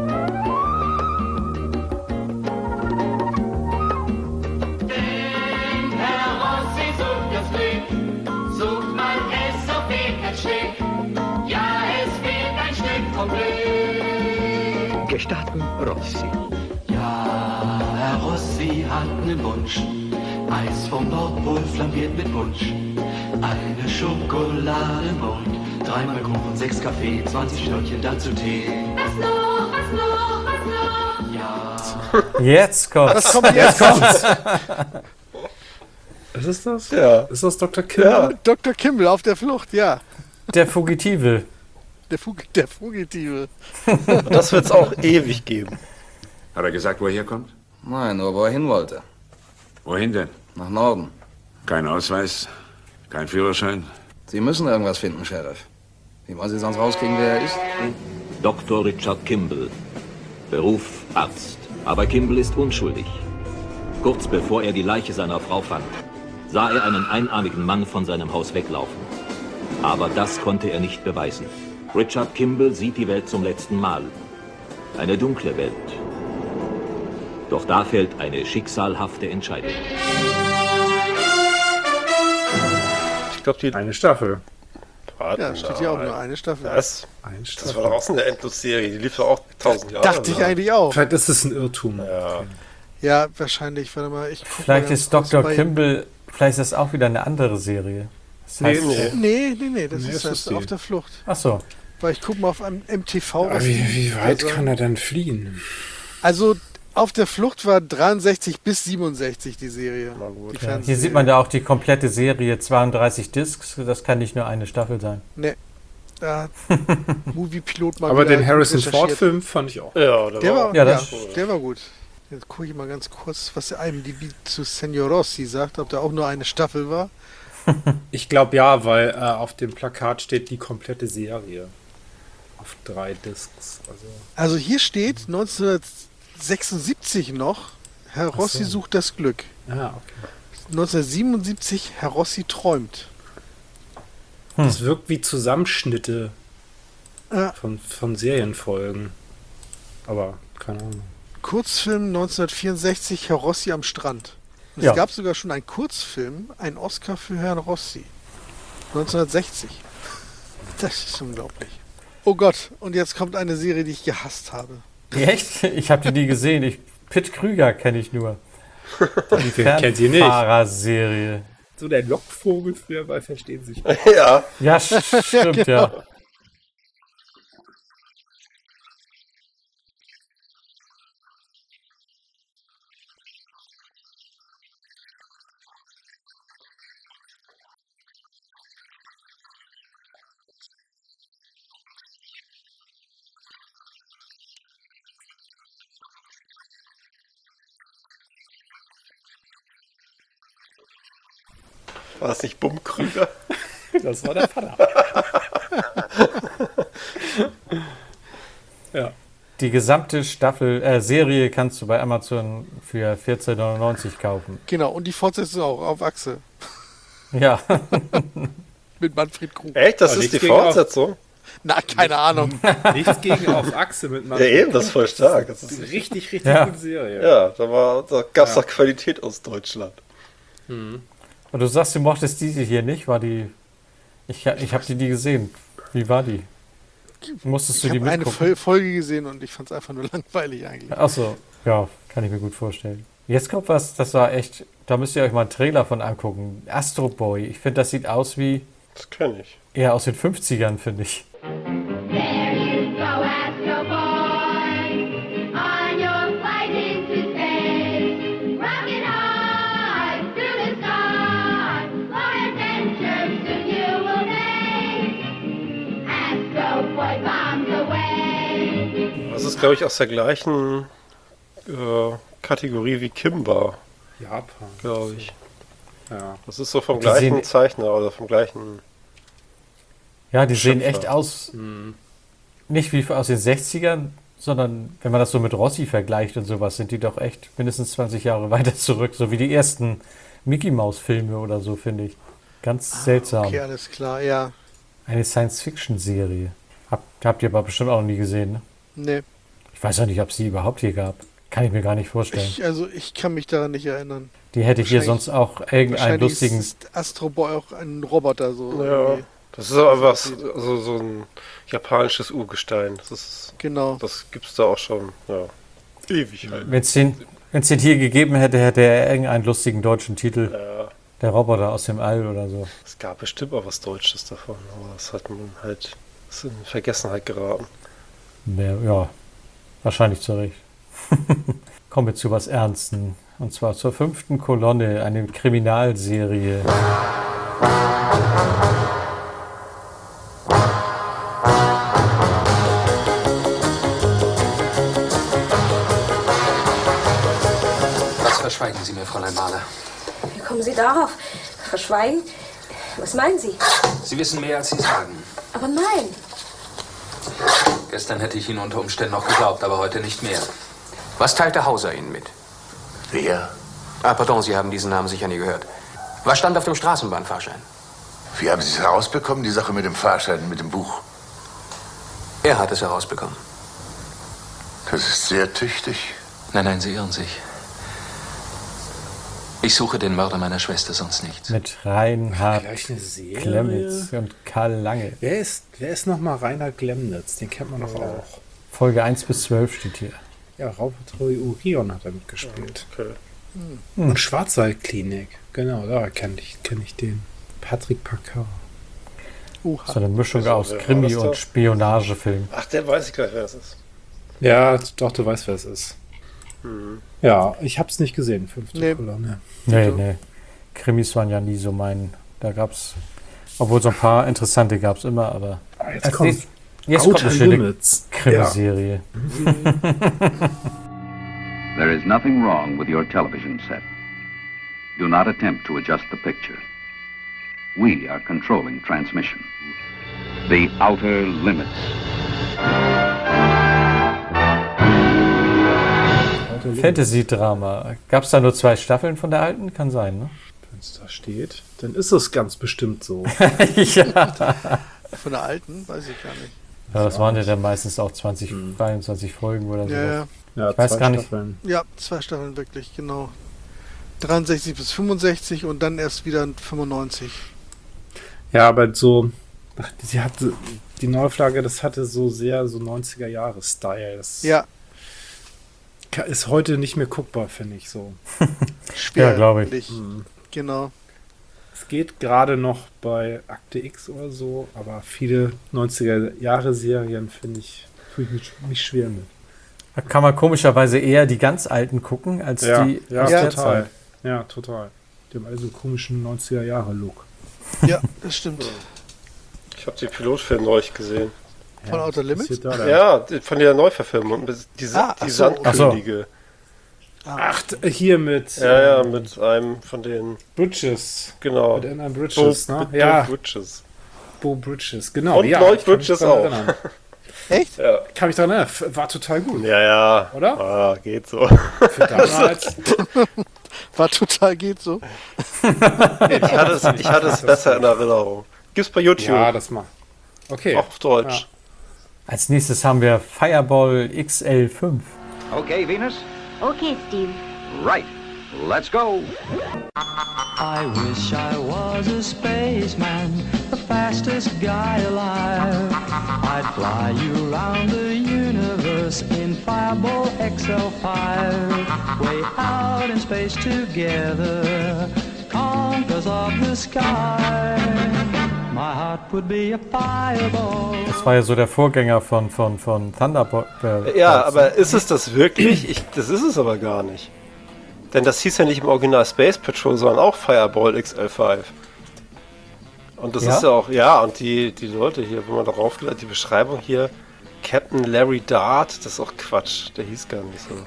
Herr Rossi sucht das Glück, sucht man es, so fehlt ein Stück. Ja, es fehlt ein Stück vom Glück.
Gestatten, Rossi.
Ja, Herr Rossi hat nen Wunsch. Eis vom Nordpol flambiert mit Punsch. Eine Schokolade im Mund. Dreimal Kuchen, sechs Kaffee, zwanzig Stückchen dazu Tee. Was noch, was noch, was noch? Ja.
Jetzt kommt's.
Was kommt jetzt?
Was ist das?
Ja.
Ist das Doktor Kimball?
Ja.
Doktor Kimball auf der Flucht, ja.
Der Fugitive.
Der, Fug der Fugitive.
Und das wird es auch ewig geben.
Hat er gesagt, wo er herkommt?
Nein, nur wo er hin wollte.
Wohin denn?
Nach Norden.
Kein Ausweis, kein Führerschein.
Sie müssen irgendwas finden, Sheriff. Wie wollen Sie sonst rauskriegen, wer er ist?
Doktor Richard Kimball. Beruf Arzt. Aber Kimball ist unschuldig. Kurz bevor er die Leiche seiner Frau fand, sah er einen einarmigen Mann von seinem Haus weglaufen. Aber das konnte er nicht beweisen. Richard Kimball sieht die Welt zum letzten Mal. Eine dunkle Welt. Doch da fällt eine schicksalhafte Entscheidung.
Ich glaube, die.
Eine Staffel.
Warte
Ja, steht hier auch nur eine Staffel.
Das,
Eine Staffel.
das war doch auch so eine Endlosserie. Die lief doch auch tausend Jahre.
Dachte ich eigentlich auch.
Vielleicht ist es ein Irrtum.
Ja.
Ja, wahrscheinlich. Warte mal, ich guck mal
Vielleicht
ganz
ist
kurz
Doktor
bei-
Kimball, vielleicht ist das auch wieder eine andere Serie. Das
Nee,
heißt,
nee.
Nee, nee, nee, das
Nee,
ist
das
das
ist die.
auf der Flucht.
Ach so.
Weil ich guck mal auf einem M T V.
Aber
was
wie,
die-
wie weit
also,
kann er denn fliehen?
Also auf der Flucht war dreiundsechzig bis siebenundsechzig die Serie. Die
Ja, hier
Fernsehserie.
sieht man ja auch die komplette Serie, zweiunddreißig Discs. Das kann nicht nur eine Staffel sein.
Nee. Da hat Movie Pilot mal
Aber
wieder
den
gut
Harrison
recherchiert.
Ford-Film fand ich auch.
Ja, der,
Der
war.
war,
Ja,
ja,
das-
der war gut. Jetzt gucke ich mal ganz kurz, was der I M D B zu Senior Rossi sagt, ob da auch nur eine Staffel war.
Ich glaube ja, weil äh, auf dem Plakat steht die komplette Serie. Auf drei Discs. Also.
Also hier steht neunzehnhundertsechsundsiebzig noch, Herr
Ach
Rossi
so.
sucht das Glück.
Ja, okay.
neunzehnhundertsiebenundsiebzig, Herr Rossi träumt.
Das wirkt wie Zusammenschnitte
Ja.
von, von Serienfolgen. Aber keine Ahnung.
Kurzfilm neunzehnhundertvierundsechzig, Herr Rossi am Strand. Und
Ja.
Es gab sogar schon einen Kurzfilm, einen Oscar für Herrn Rossi. neunzehnhundertsechzig. Das ist unglaublich. Oh Gott, und jetzt kommt eine Serie, die ich gehasst habe.
Echt? Ich habe die nie gesehen. Ich, Pitt Krüger kenne ich nur. Die
Wer kennt sie nicht?
Fernfahrerserie.
So der Lockvogel früher bei Verstehen Sie sich.
Ja.
Ja, sch- stimmt,
Genau.
ja.
War das nicht Bummkrüger?
Das war der Vater. Ja.
Die gesamte Staffel, äh, Serie kannst du bei Amazon für vierzehn neunundneunzig kaufen.
Genau, und die Fortsetzung auch auf Achse.
Ja.
Mit Manfred Krug.
Echt? Das
Aber
ist die
nichts gegen
Fortsetzung?
Na, keine Ahnung.
Nichts gegen auf Achse mit
Ja,
Manfred
eben, das ist voll stark. Das
Das
ist
ist eine richtig, richtig
Ja.
gute Serie.
Ja, da, war- da gab es
Ja.
doch Qualität aus Deutschland.
Mhm.
Und du sagst, du mochtest diese hier nicht? War die. Ich, ich habe die nie gesehen. Wie war die? Musstest du
Ich
die
habe eine
mitgucken?
Fol- Folge gesehen und ich fand es einfach nur langweilig eigentlich.
Achso, ja, kann ich mir gut vorstellen. Jetzt kommt was, das war echt. Da müsst ihr euch mal einen Trailer von angucken. Astro Boy. Ich finde, das sieht aus wie.
Das kenne ich.
Eher aus den fünfzigern, finde ich.
There you go, Astro
Das ist, glaube ich, aus der gleichen äh, Kategorie wie Kimba.
Japan.
Glaube ich.
Ja.
Das ist so vom
Die
gleichen
sehen-
Zeichner oder vom gleichen.
Ja, die sehen
Schöpfer.
echt aus,
Mhm.
nicht wie aus den sechzigern, sondern wenn man das so mit Rossi vergleicht und sowas, sind die doch echt mindestens zwanzig Jahre weiter zurück, so wie die ersten Mickey-Maus-Filme oder so, finde ich. Ganz seltsam.
Okay, alles klar, ja.
Eine Science-Fiction-Serie. Habt, habt ihr aber bestimmt auch noch nie gesehen, ne?
Nee.
Ich weiß ja nicht, ob es die überhaupt hier gab. Kann ich mir gar nicht vorstellen.
Ich, also ich kann mich daran nicht erinnern.
Die hätte ich hier
Wahrscheinlich-
sonst auch irgendeinen
wahrscheinlich
lustigen...
ist Astro Boy auch ein Roboter so.
Ja.
irgendwie.
Das ist aber was, also so ein japanisches Urgestein. Das ist,
genau.
Das gibt's da auch schon, ja. Ewig halt.
Wenn es den, wenn's den hier gegeben hätte, hätte er irgendeinen lustigen deutschen Titel.
Ja.
Der Roboter aus dem All oder so.
Es gab bestimmt auch was Deutsches davon, aber das hat man halt ist in Vergessenheit geraten.
Ja, ja, wahrscheinlich zu Recht. Kommen wir zu was Ernsten. Und zwar zur fünften Kolonne, eine Kriminalserie.
Was verschweigen Sie mir, Fräulein Mahler?
Wie kommen Sie darauf? Verschweigen? Was meinen Sie?
Sie wissen mehr, als Sie sagen.
Aber nein.
Gestern hätte ich Ihnen unter Umständen noch geglaubt, aber heute nicht mehr. Was teilte Hauser Ihnen mit?
Wer?
Ah, pardon, Sie haben diesen Namen sicher nie gehört. Was stand auf dem Straßenbahnfahrschein?
Wie haben Sie es herausbekommen, die Sache mit dem Fahrschein, mit dem Buch?
Er hat es herausbekommen.
Das ist sehr tüchtig.
Nein, nein, Sie irren sich. Ich suche den Mörder meiner Schwester, sonst nichts.
Mit Reinhard
Gleich eine Serie?
Klemmitz und Karl Lange.
Wer ist, wer ist nochmal Reinhard Klemmitz? Den kennt man doch auch.
Folge eins bis zwölf steht hier.
Ja, Raubpatrouille Orion hat er mitgespielt.
Okay.
Hm. Und Schwarzwaldklinik. Genau, da kenne ich, kenn ich den. Patrick Packard.
Uh,
So eine Mischung
Also,
aus
wer war
Krimi
das da?
und Spionagefilm.
Ach, der weiß ich gleich, wer es ist.
Ja, doch, du weißt, wer es ist.
Mhm.
Ja, ich hab's nicht gesehen, fünfte
Nee.
Kolonne.
Nee, nee. Krimis waren ja nie so mein. Da gab's, obwohl so ein paar interessante gab's immer, aber.
Jetzt
als
kommt
nächstes- jetzt kommt
Outer
eine schöne
Limits.
Krimiserie.
There is nothing wrong with your television set. Do not attempt to adjust the picture. We are controlling transmission. The Outer Limits.
Fantasy-Drama. Gab's da nur zwei Staffeln von der alten? Kann sein, ne?
Wenn es da steht, dann ist es ganz bestimmt so.
Ja.
Von der alten? Weiß ich gar nicht.
Ja, das waren ja dann meistens auch zwanzig, dreiundzwanzig Folgen oder so.
Ja, ja.
Ja,
ich weiß
zwei
gar nicht.
Staffeln.
Ja, zwei Staffeln wirklich, genau. dreiundsechzig bis fünfundsechzig und dann erst wieder fünfundneunzig.
Ja, aber so, ach, sie hatte, die Neuauflage, das hatte so sehr so neunziger-Jahre-Style. Das
Ja.
ka- ist heute nicht mehr guckbar, finde ich so.
Schwer.
Ja, glaube ich.
nicht. Genau.
Es geht gerade noch bei Akte X oder so, aber viele neunziger-Jahre-Serien finde ich, fühle ich mich, mich schwer mit.
Da kann man komischerweise eher die ganz alten gucken, als
Ja,
die
ja,
aus der
total.
Zeit.
Ja, total. Die haben alle so einen komischen neunziger-Jahre-Look.
Ja, das stimmt.
Ich habe den Pilotfilm neulich gesehen.
Von Outer Limits?
Was ist da denn?
Ja, die- von der Neuverfilmung. Die,
Ah,
die
ach so.
Sandkönige.
Ach, d- hier mit
Ja, ja,
ähm,
mit einem von den.
Bridges.
Genau.
Mit Anna Bridges,
Bo,
ne?
Bo
Ja.
Bridges.
Bo Bridges, genau.
Und
ja,
Lloyd
ich kann mich
Bridges
dran
auch.
erinnern.
Echt?
Ja.
Kann mich daran erinnern. F- War total gut.
Ja, ja.
Oder?
Ah, geht so.
Für damals.
War total geht so.
Ich hatte es, ich hatte es besser in Erinnerung. Gibt's bei YouTube.
Ja, das mal. Okay.
Auch auf Deutsch.
Als nächstes haben wir Fireball X L fünf.
Okay, Venus?
Okay, Steve.
Right. Let's go.
I wish I was a spaceman, the fastest guy alive. I'd fly you around the universe in Fireball X L five. Way out in space together, conquerors of the sky. My heart would be a fireball.
Das war ja so der Vorgänger von, von, von Thunderbolt. Äh,
Ja, aber ist es das wirklich? Ich, das ist es aber gar nicht. Denn das hieß ja nicht im Original Space Patrol, sondern auch Fireball X L fünf. Und das
Ja?
ist ja auch, ja, und die, die Leute hier, wenn man darauf geht, die Beschreibung hier, Captain Larry Dart, das ist auch Quatsch, der hieß gar nicht so.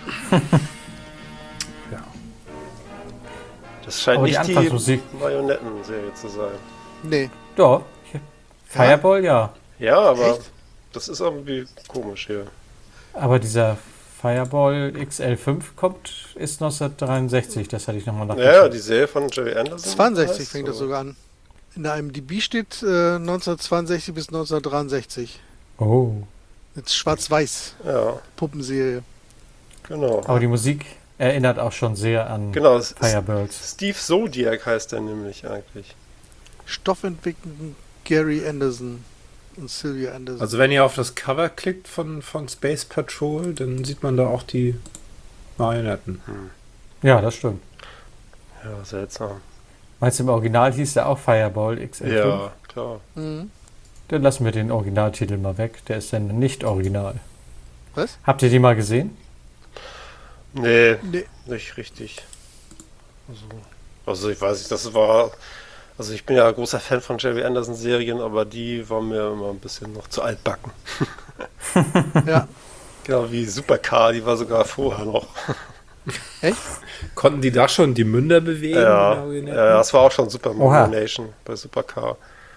Ja.
Das scheint
Aber die
nicht die,
Anfangsmusik-
Marionettenserie zu sein.
Nee.
Doch. Fireball, ja.
Ja, aber das ist irgendwie komisch hier.
Aber dieser Fireball X L fünf kommt, ist neunzehnhundertdreiundsechzig, das hatte ich nochmal
Ja,
nachgeschaut.
ja, die Serie von Jerry Anderson.
zweiundsechzig
heißt
fängt das
so.
sogar an. In der I M D B steht äh, neunzehnhundertzweiundsechzig bis neunzehnhundertdreiundsechzig.
Oh.
Jetzt schwarz-weiß.
Ja.
Puppenserie.
Genau.
Aber die Musik erinnert auch schon sehr an
Genau, es ist-
Firebirds.
Steve Zodiac heißt der nämlich eigentlich.
Stoffentwicklung Gary Anderson und Sylvia Anderson.
Also wenn ihr auf das Cover klickt von, von Space Patrol, dann sieht man da auch die Marionetten.
Ja, das stimmt.
Ja, seltsam.
Meinst du, im Original hieß der auch Fireball X L fünf?
Ja, klar.
Mhm.
Dann lassen wir den Originaltitel mal weg. Der ist dann nicht original.
Was?
Habt ihr die mal gesehen?
Nee,
Nee.
nicht richtig. Also, also ich weiß nicht, das war... Also ich bin ja ein großer Fan von Jerry Anderson Serien, aber die waren mir immer ein bisschen noch zu altbacken.
Ja.
Genau wie Supercar, die war sogar vorher noch.
Echt?
Konnten die da schon die Münder bewegen?
Ja,
die Marionetten?
ja, das war auch schon Super
Oha.
Mario Nation bei Supercar.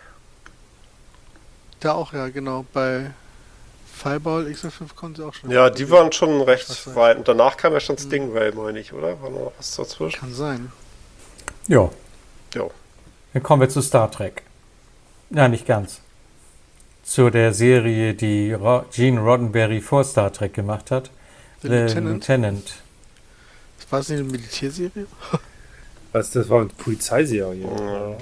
Da auch, ja, genau. Bei Fireball X L fünf konnten sie auch schon.
Ja, die waren schon recht
Was sein.
weit. Und danach kam ja schon Stingray, meine ich, oder? War noch was dazwischen?
Kann sein.
Ja.
Ja.
Dann kommen wir zu Star Trek. Ja, nicht ganz. Zu der Serie, die Ro- Gene Roddenberry vor Star Trek gemacht hat.
The
The
Lieutenant.
Lieutenant.
War es nicht eine Militärserie?
Was, das war eine Polizeiserie.
Ja.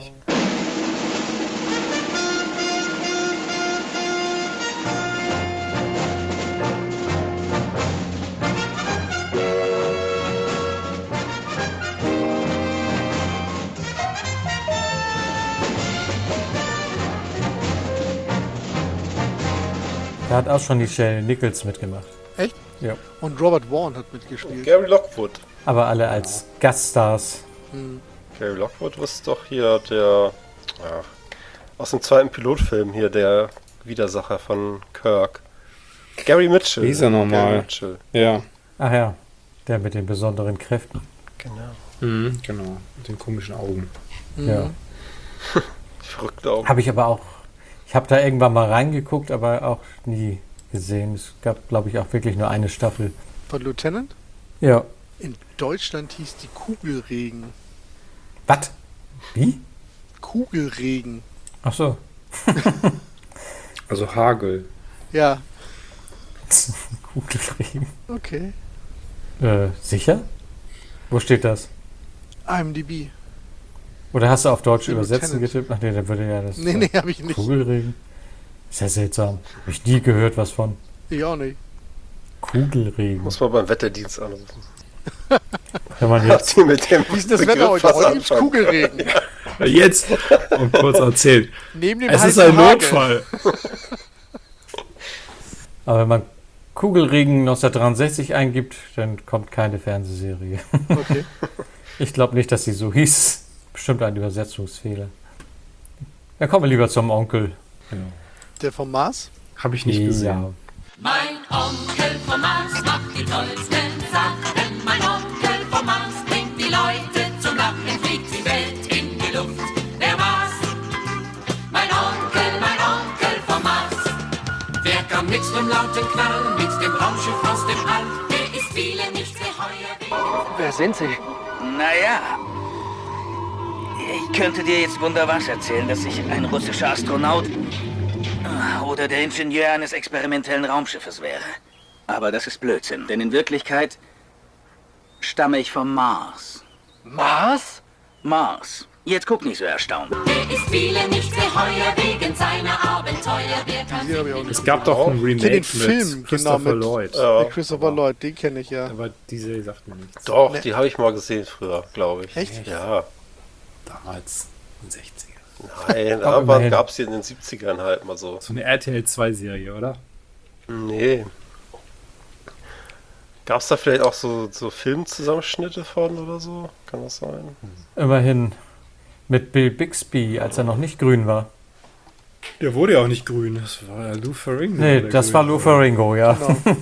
Da hat auch schon Michelle Nichols mitgemacht.
Echt?
Ja.
Und Robert Vaughn hat mitgespielt.
Gary Lockwood.
Aber alle als Gaststars.
Hm.
Gary Lockwood ist doch hier der... Ja, aus dem zweiten Pilotfilm hier, der Widersacher von Kirk. Gary Mitchell.
Wie hieß er nochmal?
Gary Mitchell.
Ja.
Ach ja, der mit den besonderen Kräften.
Genau.
Mhm, genau. Mit den komischen Augen.
Ja.
Verrückte Augen.
Habe ich aber auch, ich habe da irgendwann mal reingeguckt, aber auch nie gesehen. Es gab, glaube ich, auch wirklich nur eine Staffel.
Von Lieutenant?
Ja.
In Deutschland hieß die Kugelregen.
Was? Wie?
Kugelregen.
Ach so.
Also Hagel.
Ja.
Kugelregen.
Okay.
Äh, sicher? Wo steht das?
I M D B.
Oder hast du auf Deutsch
The
übersetzen
Lieutenant.
getippt? Ach nee, dann würde ja das...
Nee, nee, hab ich nicht.
Kugelregen? Ist ja seltsam. Habe ich nie gehört was von.
Ich auch nicht.
Kugelregen.
Muss man beim Wetterdienst anrufen.
Wenn man
Hat
jetzt...
sie mit dem
Wie ist denn das
Begriff
Wetter heute?
was
Heute gibt's
anfangen
Kugelregen.
können.
Ja, jetzt, um kurz erzählen.
Neben dem
Es ist
heißen
ein
Hagel.
Notfall.
Aber wenn man Kugelregen neunzehnhundertdreiundsechzig eingibt, dann kommt keine Fernsehserie.
Okay.
Ich glaube nicht, dass sie so hieß. Bestimmt ein Übersetzungsfehler. Ja, kommen wir lieber zum Onkel.
Der vom Mars?
Habe ich nicht
Ja.
gesehen.
Mein Onkel vom Mars macht die tollsten Sachen. Mein Onkel vom Mars bringt die Leute zum Lachen, fliegt die Welt in die Luft. Der Mars, mein Onkel, mein Onkel vom Mars. Wer kann mit dem lauten Knall, mit dem Raumschiff aus dem All? Der ist viele nicht geheuer.
Wer sind Sie? Naja, ich könnte dir jetzt wunderbar erzählen, dass ich ein russischer Astronaut oder der Ingenieur eines experimentellen Raumschiffes wäre. Aber das ist Blödsinn, denn in Wirklichkeit stamme ich vom Mars.
Mars?
Mars. Jetzt guck nicht so erstaunt.
Der ist viele nicht geheuer wegen seiner Abenteuer. Wer kann
Die hab ich auch nicht.
Es gab doch einen
Ich kenn
Remake
den Film,
mit Christopher
genau, mit,
Lloyd.
Ja.
mit Christopher Lloyd, den kenne ich ja.
Aber diese sagt mir nichts.
Doch,
Nee.
die habe ich mal gesehen früher, glaube ich.
Echt?
Ja.
Damals, in den sechziger.
Nein,
Aber
aber
immerhin.
gab es hier in den siebzigern halt mal so.
So eine R T L zwei Serie, oder?
Nee. Gab es da vielleicht auch so, so Filmzusammenschnitte von oder so? Kann das sein?
Immerhin Mit Bill Bixby, als er noch nicht grün war.
Der wurde ja auch nicht grün, das war ja Lou Ferrigno.
Nee, das war Lou Ferrigno, ja.
Genau.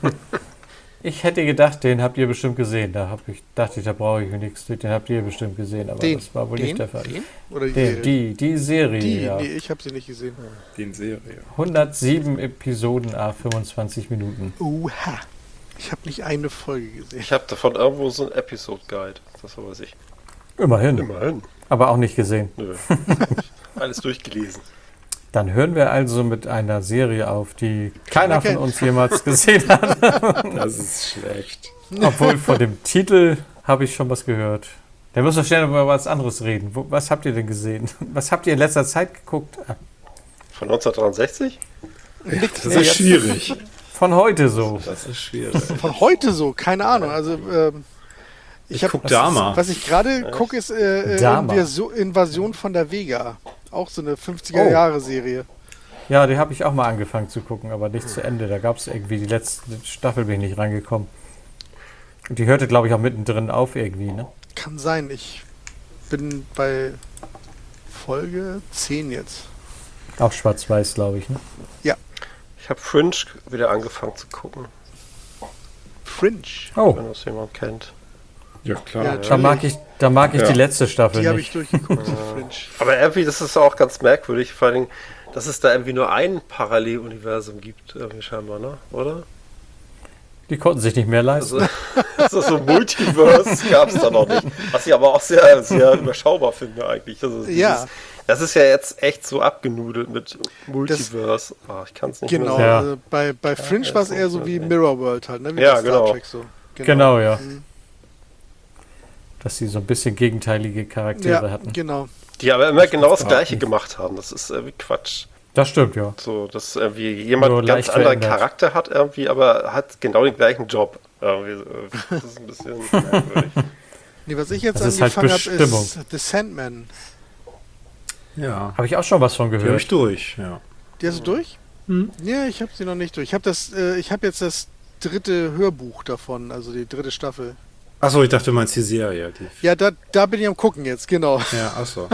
Ich hätte gedacht, den habt ihr bestimmt gesehen. Da hab ich, dachte ich, da brauche ich nichts. Den habt ihr bestimmt gesehen, aber
Den?
das war wohl
Den?
nicht der Fall.
Den? Oder die
den,
Serie?
die, die Serie,
Die,
ja.
nee, ich habe sie nicht gesehen.
Den Serie.
hundertsieben Episoden, a fünfundzwanzig Minuten.
Oha. Ich habe nicht eine Folge gesehen.
Ich habe davon irgendwo so ein Episode-Guide. Das weiß ich.
Immerhin.
Immerhin.
Aber auch nicht gesehen.
Nö. Alles durchgelesen.
Dann hören wir also mit einer Serie auf, die keiner von uns jemals gesehen hat.
Das ist schlecht.
Obwohl von dem Titel habe ich schon was gehört. Da müssen wir schnell über was anderes reden. Wo, was habt ihr denn gesehen? Was habt ihr in letzter Zeit geguckt?
Von neunzehnhundertdreiundsechzig?
Das ist schwierig.
Von heute so.
Das ist schwierig.
Von heute so, keine Ahnung. Also ähm,
Ich,
ich hab,
guck Dama.
Was ich gerade gucke, ist äh, äh,
Dama.
Invasion, Invasion von der Vega. Auch so eine fünfziger-Jahre-Serie.
Ja, die habe ich auch mal angefangen zu gucken, aber nicht zu Ende. Da gab es irgendwie die letzte Staffel, bin ich nicht reingekommen. Und die hörte, glaube ich, auch mittendrin auf irgendwie, ne?
Kann sein. Ich bin bei Folge zehn jetzt.
Auch schwarz-weiß, glaube ich, ne?
Ja.
Ich habe Fringe wieder angefangen zu gucken.
Fringe?
Oh.
Wenn das jemand kennt.
Ja, klar.
Ja,
Da mag ich, da mag ich
Ja.
die letzte Staffel
Die habe ich
nicht.
durchgeguckt, so Fringe.
Aber irgendwie, das ist auch ganz merkwürdig, vor allem, dass es da irgendwie nur ein Paralleluniversum gibt, irgendwie scheinbar, ne? Oder?
Die konnten sich nicht mehr leisten.
Also, also so Multiverse gab es da noch nicht. Was ich aber auch sehr, sehr überschaubar finde eigentlich. Also dieses,
Ja.
Das ist ja jetzt echt so abgenudelt mit Multiverse. Ah, ich kann es nicht
Genau,
mehr
Ja.
also bei, bei Fringe
ja,
war es
ist
eher
so,
so wie
ja.
Mirror World halt, ne? Wie
Ja,
bei Star
genau.
Trek so.
Genau, ja.
Mhm.
Dass sie so ein bisschen gegenteilige Charaktere
Ja,
hatten.
genau.
Die aber immer genau das
überhaupt
Gleiche
nicht.
gemacht haben. Das ist irgendwie Quatsch.
Das stimmt, ja.
So, dass irgendwie jemand
Nur
einen ganz
leicht
anderen
verändert.
Charakter hat irgendwie, aber hat genau den gleichen Job. Irgendwie, das ist ein bisschen merkwürdig.
Nee, was ich jetzt
Das ist halt
angefangen habe,
Bestimmung.
ist The Sandman.
Ja.
Habe ich auch schon was von
Die habe
gehört.
ich durch, ja.
Die hast du durch?
Hm?
Ja, ich habe sie noch nicht durch. Ich habe das, äh, ich habe jetzt das dritte Hörbuch davon, also die dritte Staffel.
Achso, ich dachte, du meinst die Serie. Die
Ja, da, da bin ich am gucken jetzt, genau.
ja, achso.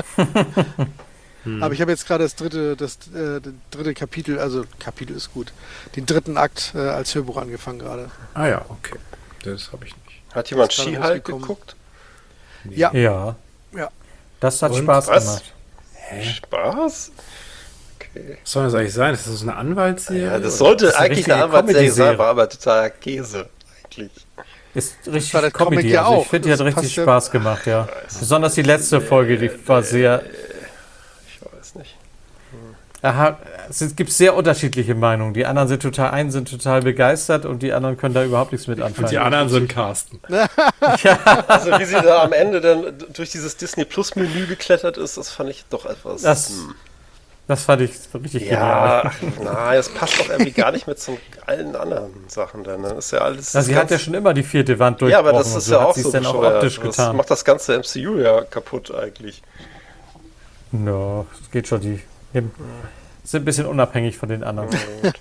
Hm.
Aber ich habe jetzt gerade das dritte, das äh, das dritte Kapitel, also Kapitel ist gut, den dritten Akt äh, als Hörbuch angefangen gerade.
Ah ja, okay. Das habe ich nicht.
Hat jemand
Ist gerade
She-Hulk
rausgekommen.
geguckt?
Ja.
Ja.
Ja.
Das hat
Und?
Spaß
Was?
gemacht.
Spaß? Okay.
Was soll das eigentlich sein? Ist das so eine Anwaltsserie?
Ja, das
oder?
sollte
Das ist eine
eigentlich
richtige
eine Anwaltsserie sein,
Comedy-Serie.
war aber totaler Käse, eigentlich.
Ist richtig
war der Comic
Comedy.
ja
Also
auch.
ich finde, die hat
Das
richtig
passt ja-
Spaß gemacht, ja. Besonders die letzte Folge, die war sehr.
Ich weiß nicht.
Aha, es gibt sehr unterschiedliche Meinungen. Die anderen sind total, einen sind total begeistert und die anderen können da überhaupt nichts mit anfangen.
Und die anderen sind Carsten.
Also wie sie da am Ende dann durch dieses Disney Plus Menü geklettert ist, das fand ich doch etwas...
Das,
hm.
das fand ich richtig
Ja,
genial.
ach, nein, das passt doch irgendwie gar nicht mit zu allen anderen Sachen dann. Das ist ja alles...
Na, sie hat ja schon immer die vierte Wand
Ja,
durchgebrochen.
aber das
und
ist
so
ja
hat
auch
sie's
so
dann auch
bescheuert.
optisch
Das
getan.
macht das ganze M C U ja kaputt eigentlich.
No, das geht schon. Die sind ein bisschen unabhängig von den anderen.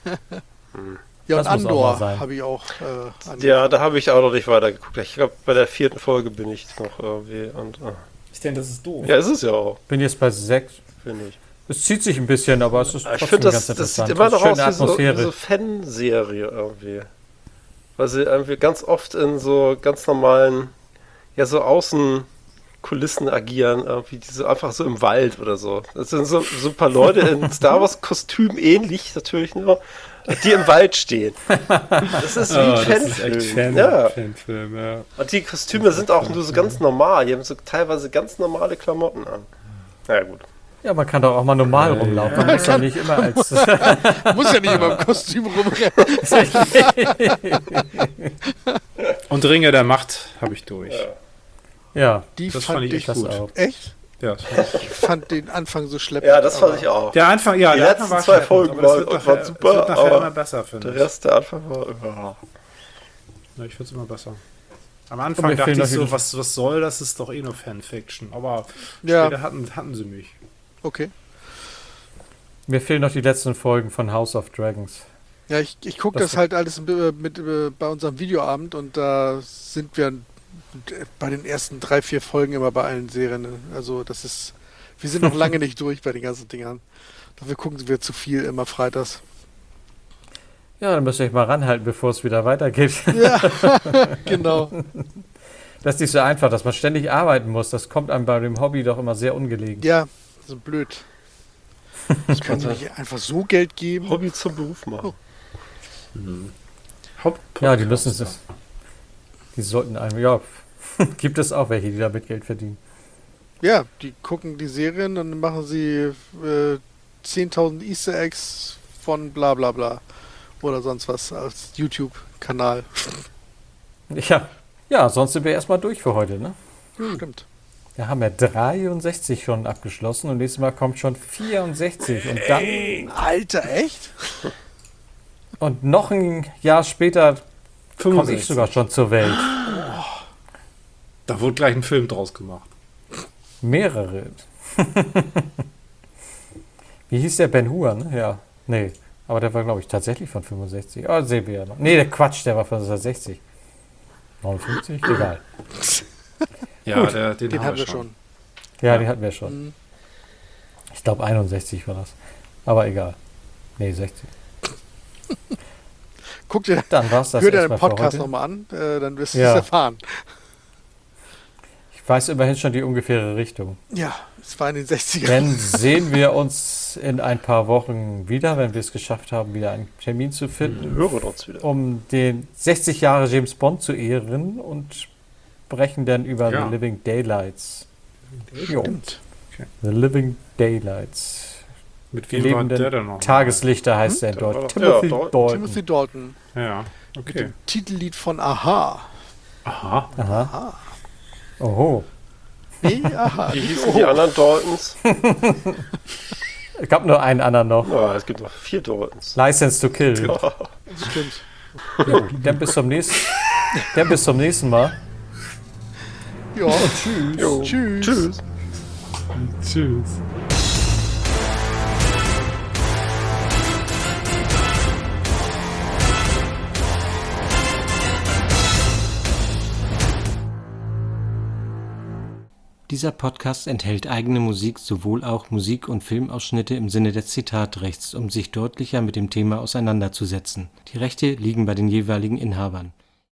Ja, und
Das muss auch mal
Andor
sein.
habe ich auch äh, angefangen.
Ja, da habe ich auch noch nicht weitergeguckt. Ich glaube, bei der vierten Folge bin ich noch irgendwie. Und, ah.
Ich denke, das ist doof.
Ja, ist es ja auch,
Bin jetzt bei sechs.
finde ich.
Es zieht sich ein bisschen, aber es ist
Aber ich
trotzdem
finde,
ganz
das, das
interessant.
sieht immer
Es ist
noch aus
schöne
wie so, wie
Atmosphäre.
so Fanserie irgendwie. Weil sie irgendwie ganz oft in so ganz normalen, ja, so Außenkulissen agieren, irgendwie, die so einfach so im Wald oder so. Das sind so, so ein paar Leute in Star Wars Kostüm ähnlich natürlich nur, die im Wald stehen. Das ist wie ein
Oh, das ist
Fanfilm.
echt Fan,
ja.
Fanfilm, ja.
Und die Kostüme sind auch nur so ganz normal. Die haben so teilweise ganz normale Klamotten an. Na ja, gut.
Ja, man kann doch auch mal normal rumlaufen. Man muss ja nicht immer als.
Muss ja nicht immer im Kostüm rumrennen.
Und Ringe der Macht habe ich durch.
Ja,
Die
das
fand,
fand ich
ich
echt
das
gut.
auch.
Echt?
Ja, das fand ich
Ich fand den Anfang so schleppend.
Ja, das fand
aber-
ich auch.
Der Anfang, ja,
Die
der
letzten
Anfang war
zwei
schleppend,
Folgen
aber das
waren,
wird nachher,
waren
das
super,
wird nachher
aber
immer besser, finde
der
ich.
Rest der Anfang war... Ja.
Ja, ich finde es immer besser. Am
Und
Anfang
mir
dachte
fehlen
ich
noch
so,
die-
was, was soll das? Ist doch eh nur Fanfiction. Aber
Ja.
später hatten, hatten sie mich.
Okay.
Mir fehlen noch die letzten Folgen von House of Dragons.
Ja, ich, ich gucke
Das-
das halt alles mit, mit äh, bei unserem Videoabend und da sind wir bei den ersten drei, vier Folgen immer bei allen Serien. Also das ist Wir sind noch lange nicht durch bei den ganzen Dingern. Dafür gucken wir zu viel immer freitags.
Ja, dann müsst ihr euch mal ranhalten, bevor es wieder weitergeht.
Ja, genau.
Das ist nicht so einfach, dass man ständig arbeiten muss. Das kommt einem bei dem Hobby doch immer sehr ungelegen.
Ja, so blöd. Das kann man nicht einfach so Geld geben.
Hobby zum Beruf machen.
Oh.
Mhm.
Ja, die müssen es. Die sollten einem, ja, gibt es auch welche, die damit Geld verdienen.
Ja, die gucken die Serien, dann machen sie äh, zehntausend Easter Eggs von bla bla bla. Oder sonst was als YouTube-Kanal.
Ja, ja, sonst sind wir erstmal durch für heute, ne?
Hm. Stimmt.
Wir haben ja dreiundsechzig schon abgeschlossen und nächstes Mal kommt schon vierundsechzig. Und dann.
Ey, Alter, echt?
Und noch ein Jahr später komme ich
fünfundsechzig.
sogar schon zur Welt.
Da wurde gleich ein Film draus gemacht.
Mehrere. Wie hieß der? Ben Hur, ne? Ja. Nee. Aber der war, glaube ich, tatsächlich von fünfundsechzig. Oh, sehen wir ja noch. Nee, der Quatsch, der war von sechzig. neunundfünfzig? Egal.
Ja,
Gut,
der, den,
den
haben
hatten
wir
wir
schon.
schon.
Ja,
Ja.
den hatten wir schon.
Mhm.
Ich glaube, einundsechzig war das. Aber egal. Nee, sechzig.
Guck dir,
Dann war's das
hör dir den
erstmal für
Podcast
heute.
nochmal an, äh, dann wirst du
Ja.
es erfahren.
Ich weiß immerhin schon die ungefähre Richtung.
Ja, es war in den sechzigern.
Dann sehen wir uns in ein paar Wochen wieder, wenn wir es geschafft haben, wieder einen Termin zu finden,
Hören wir uns wieder.
um den sechzig Jahre James Bond zu ehren und sprechen dann über
Ja.
The Living Daylights. Jo.
Stimmt.
Okay.
The Living Daylights.
Mit
Die
wem war der
lebenden
denn noch?
Tageslichter heißt
Hm?
er dort.
war doch-
Timothy
ja, Dal-
Dalton.
Timothy Dalton.
Ja,
Mit
okay.
dem Titellied von Aha.
Aha.
Aha.
Aha.
Oho.
Nee, aha.
Wie hießen die anderen Daltons?
Es gab nur einen anderen noch.
Ja, es gibt noch vier Daltons.
License to Kill.
Das stimmt.
Jo, dann bis zum nächsten, dann bis zum nächsten Mal.
Ja.
Tschüss.
Jo.
Tschüss.
Tschüss.
Tschüss.
Dieser Podcast enthält eigene Musik, sowohl auch Musik- und Filmausschnitte im Sinne des Zitatrechts, um sich deutlicher mit dem Thema auseinanderzusetzen. Die Rechte liegen bei den jeweiligen Inhabern.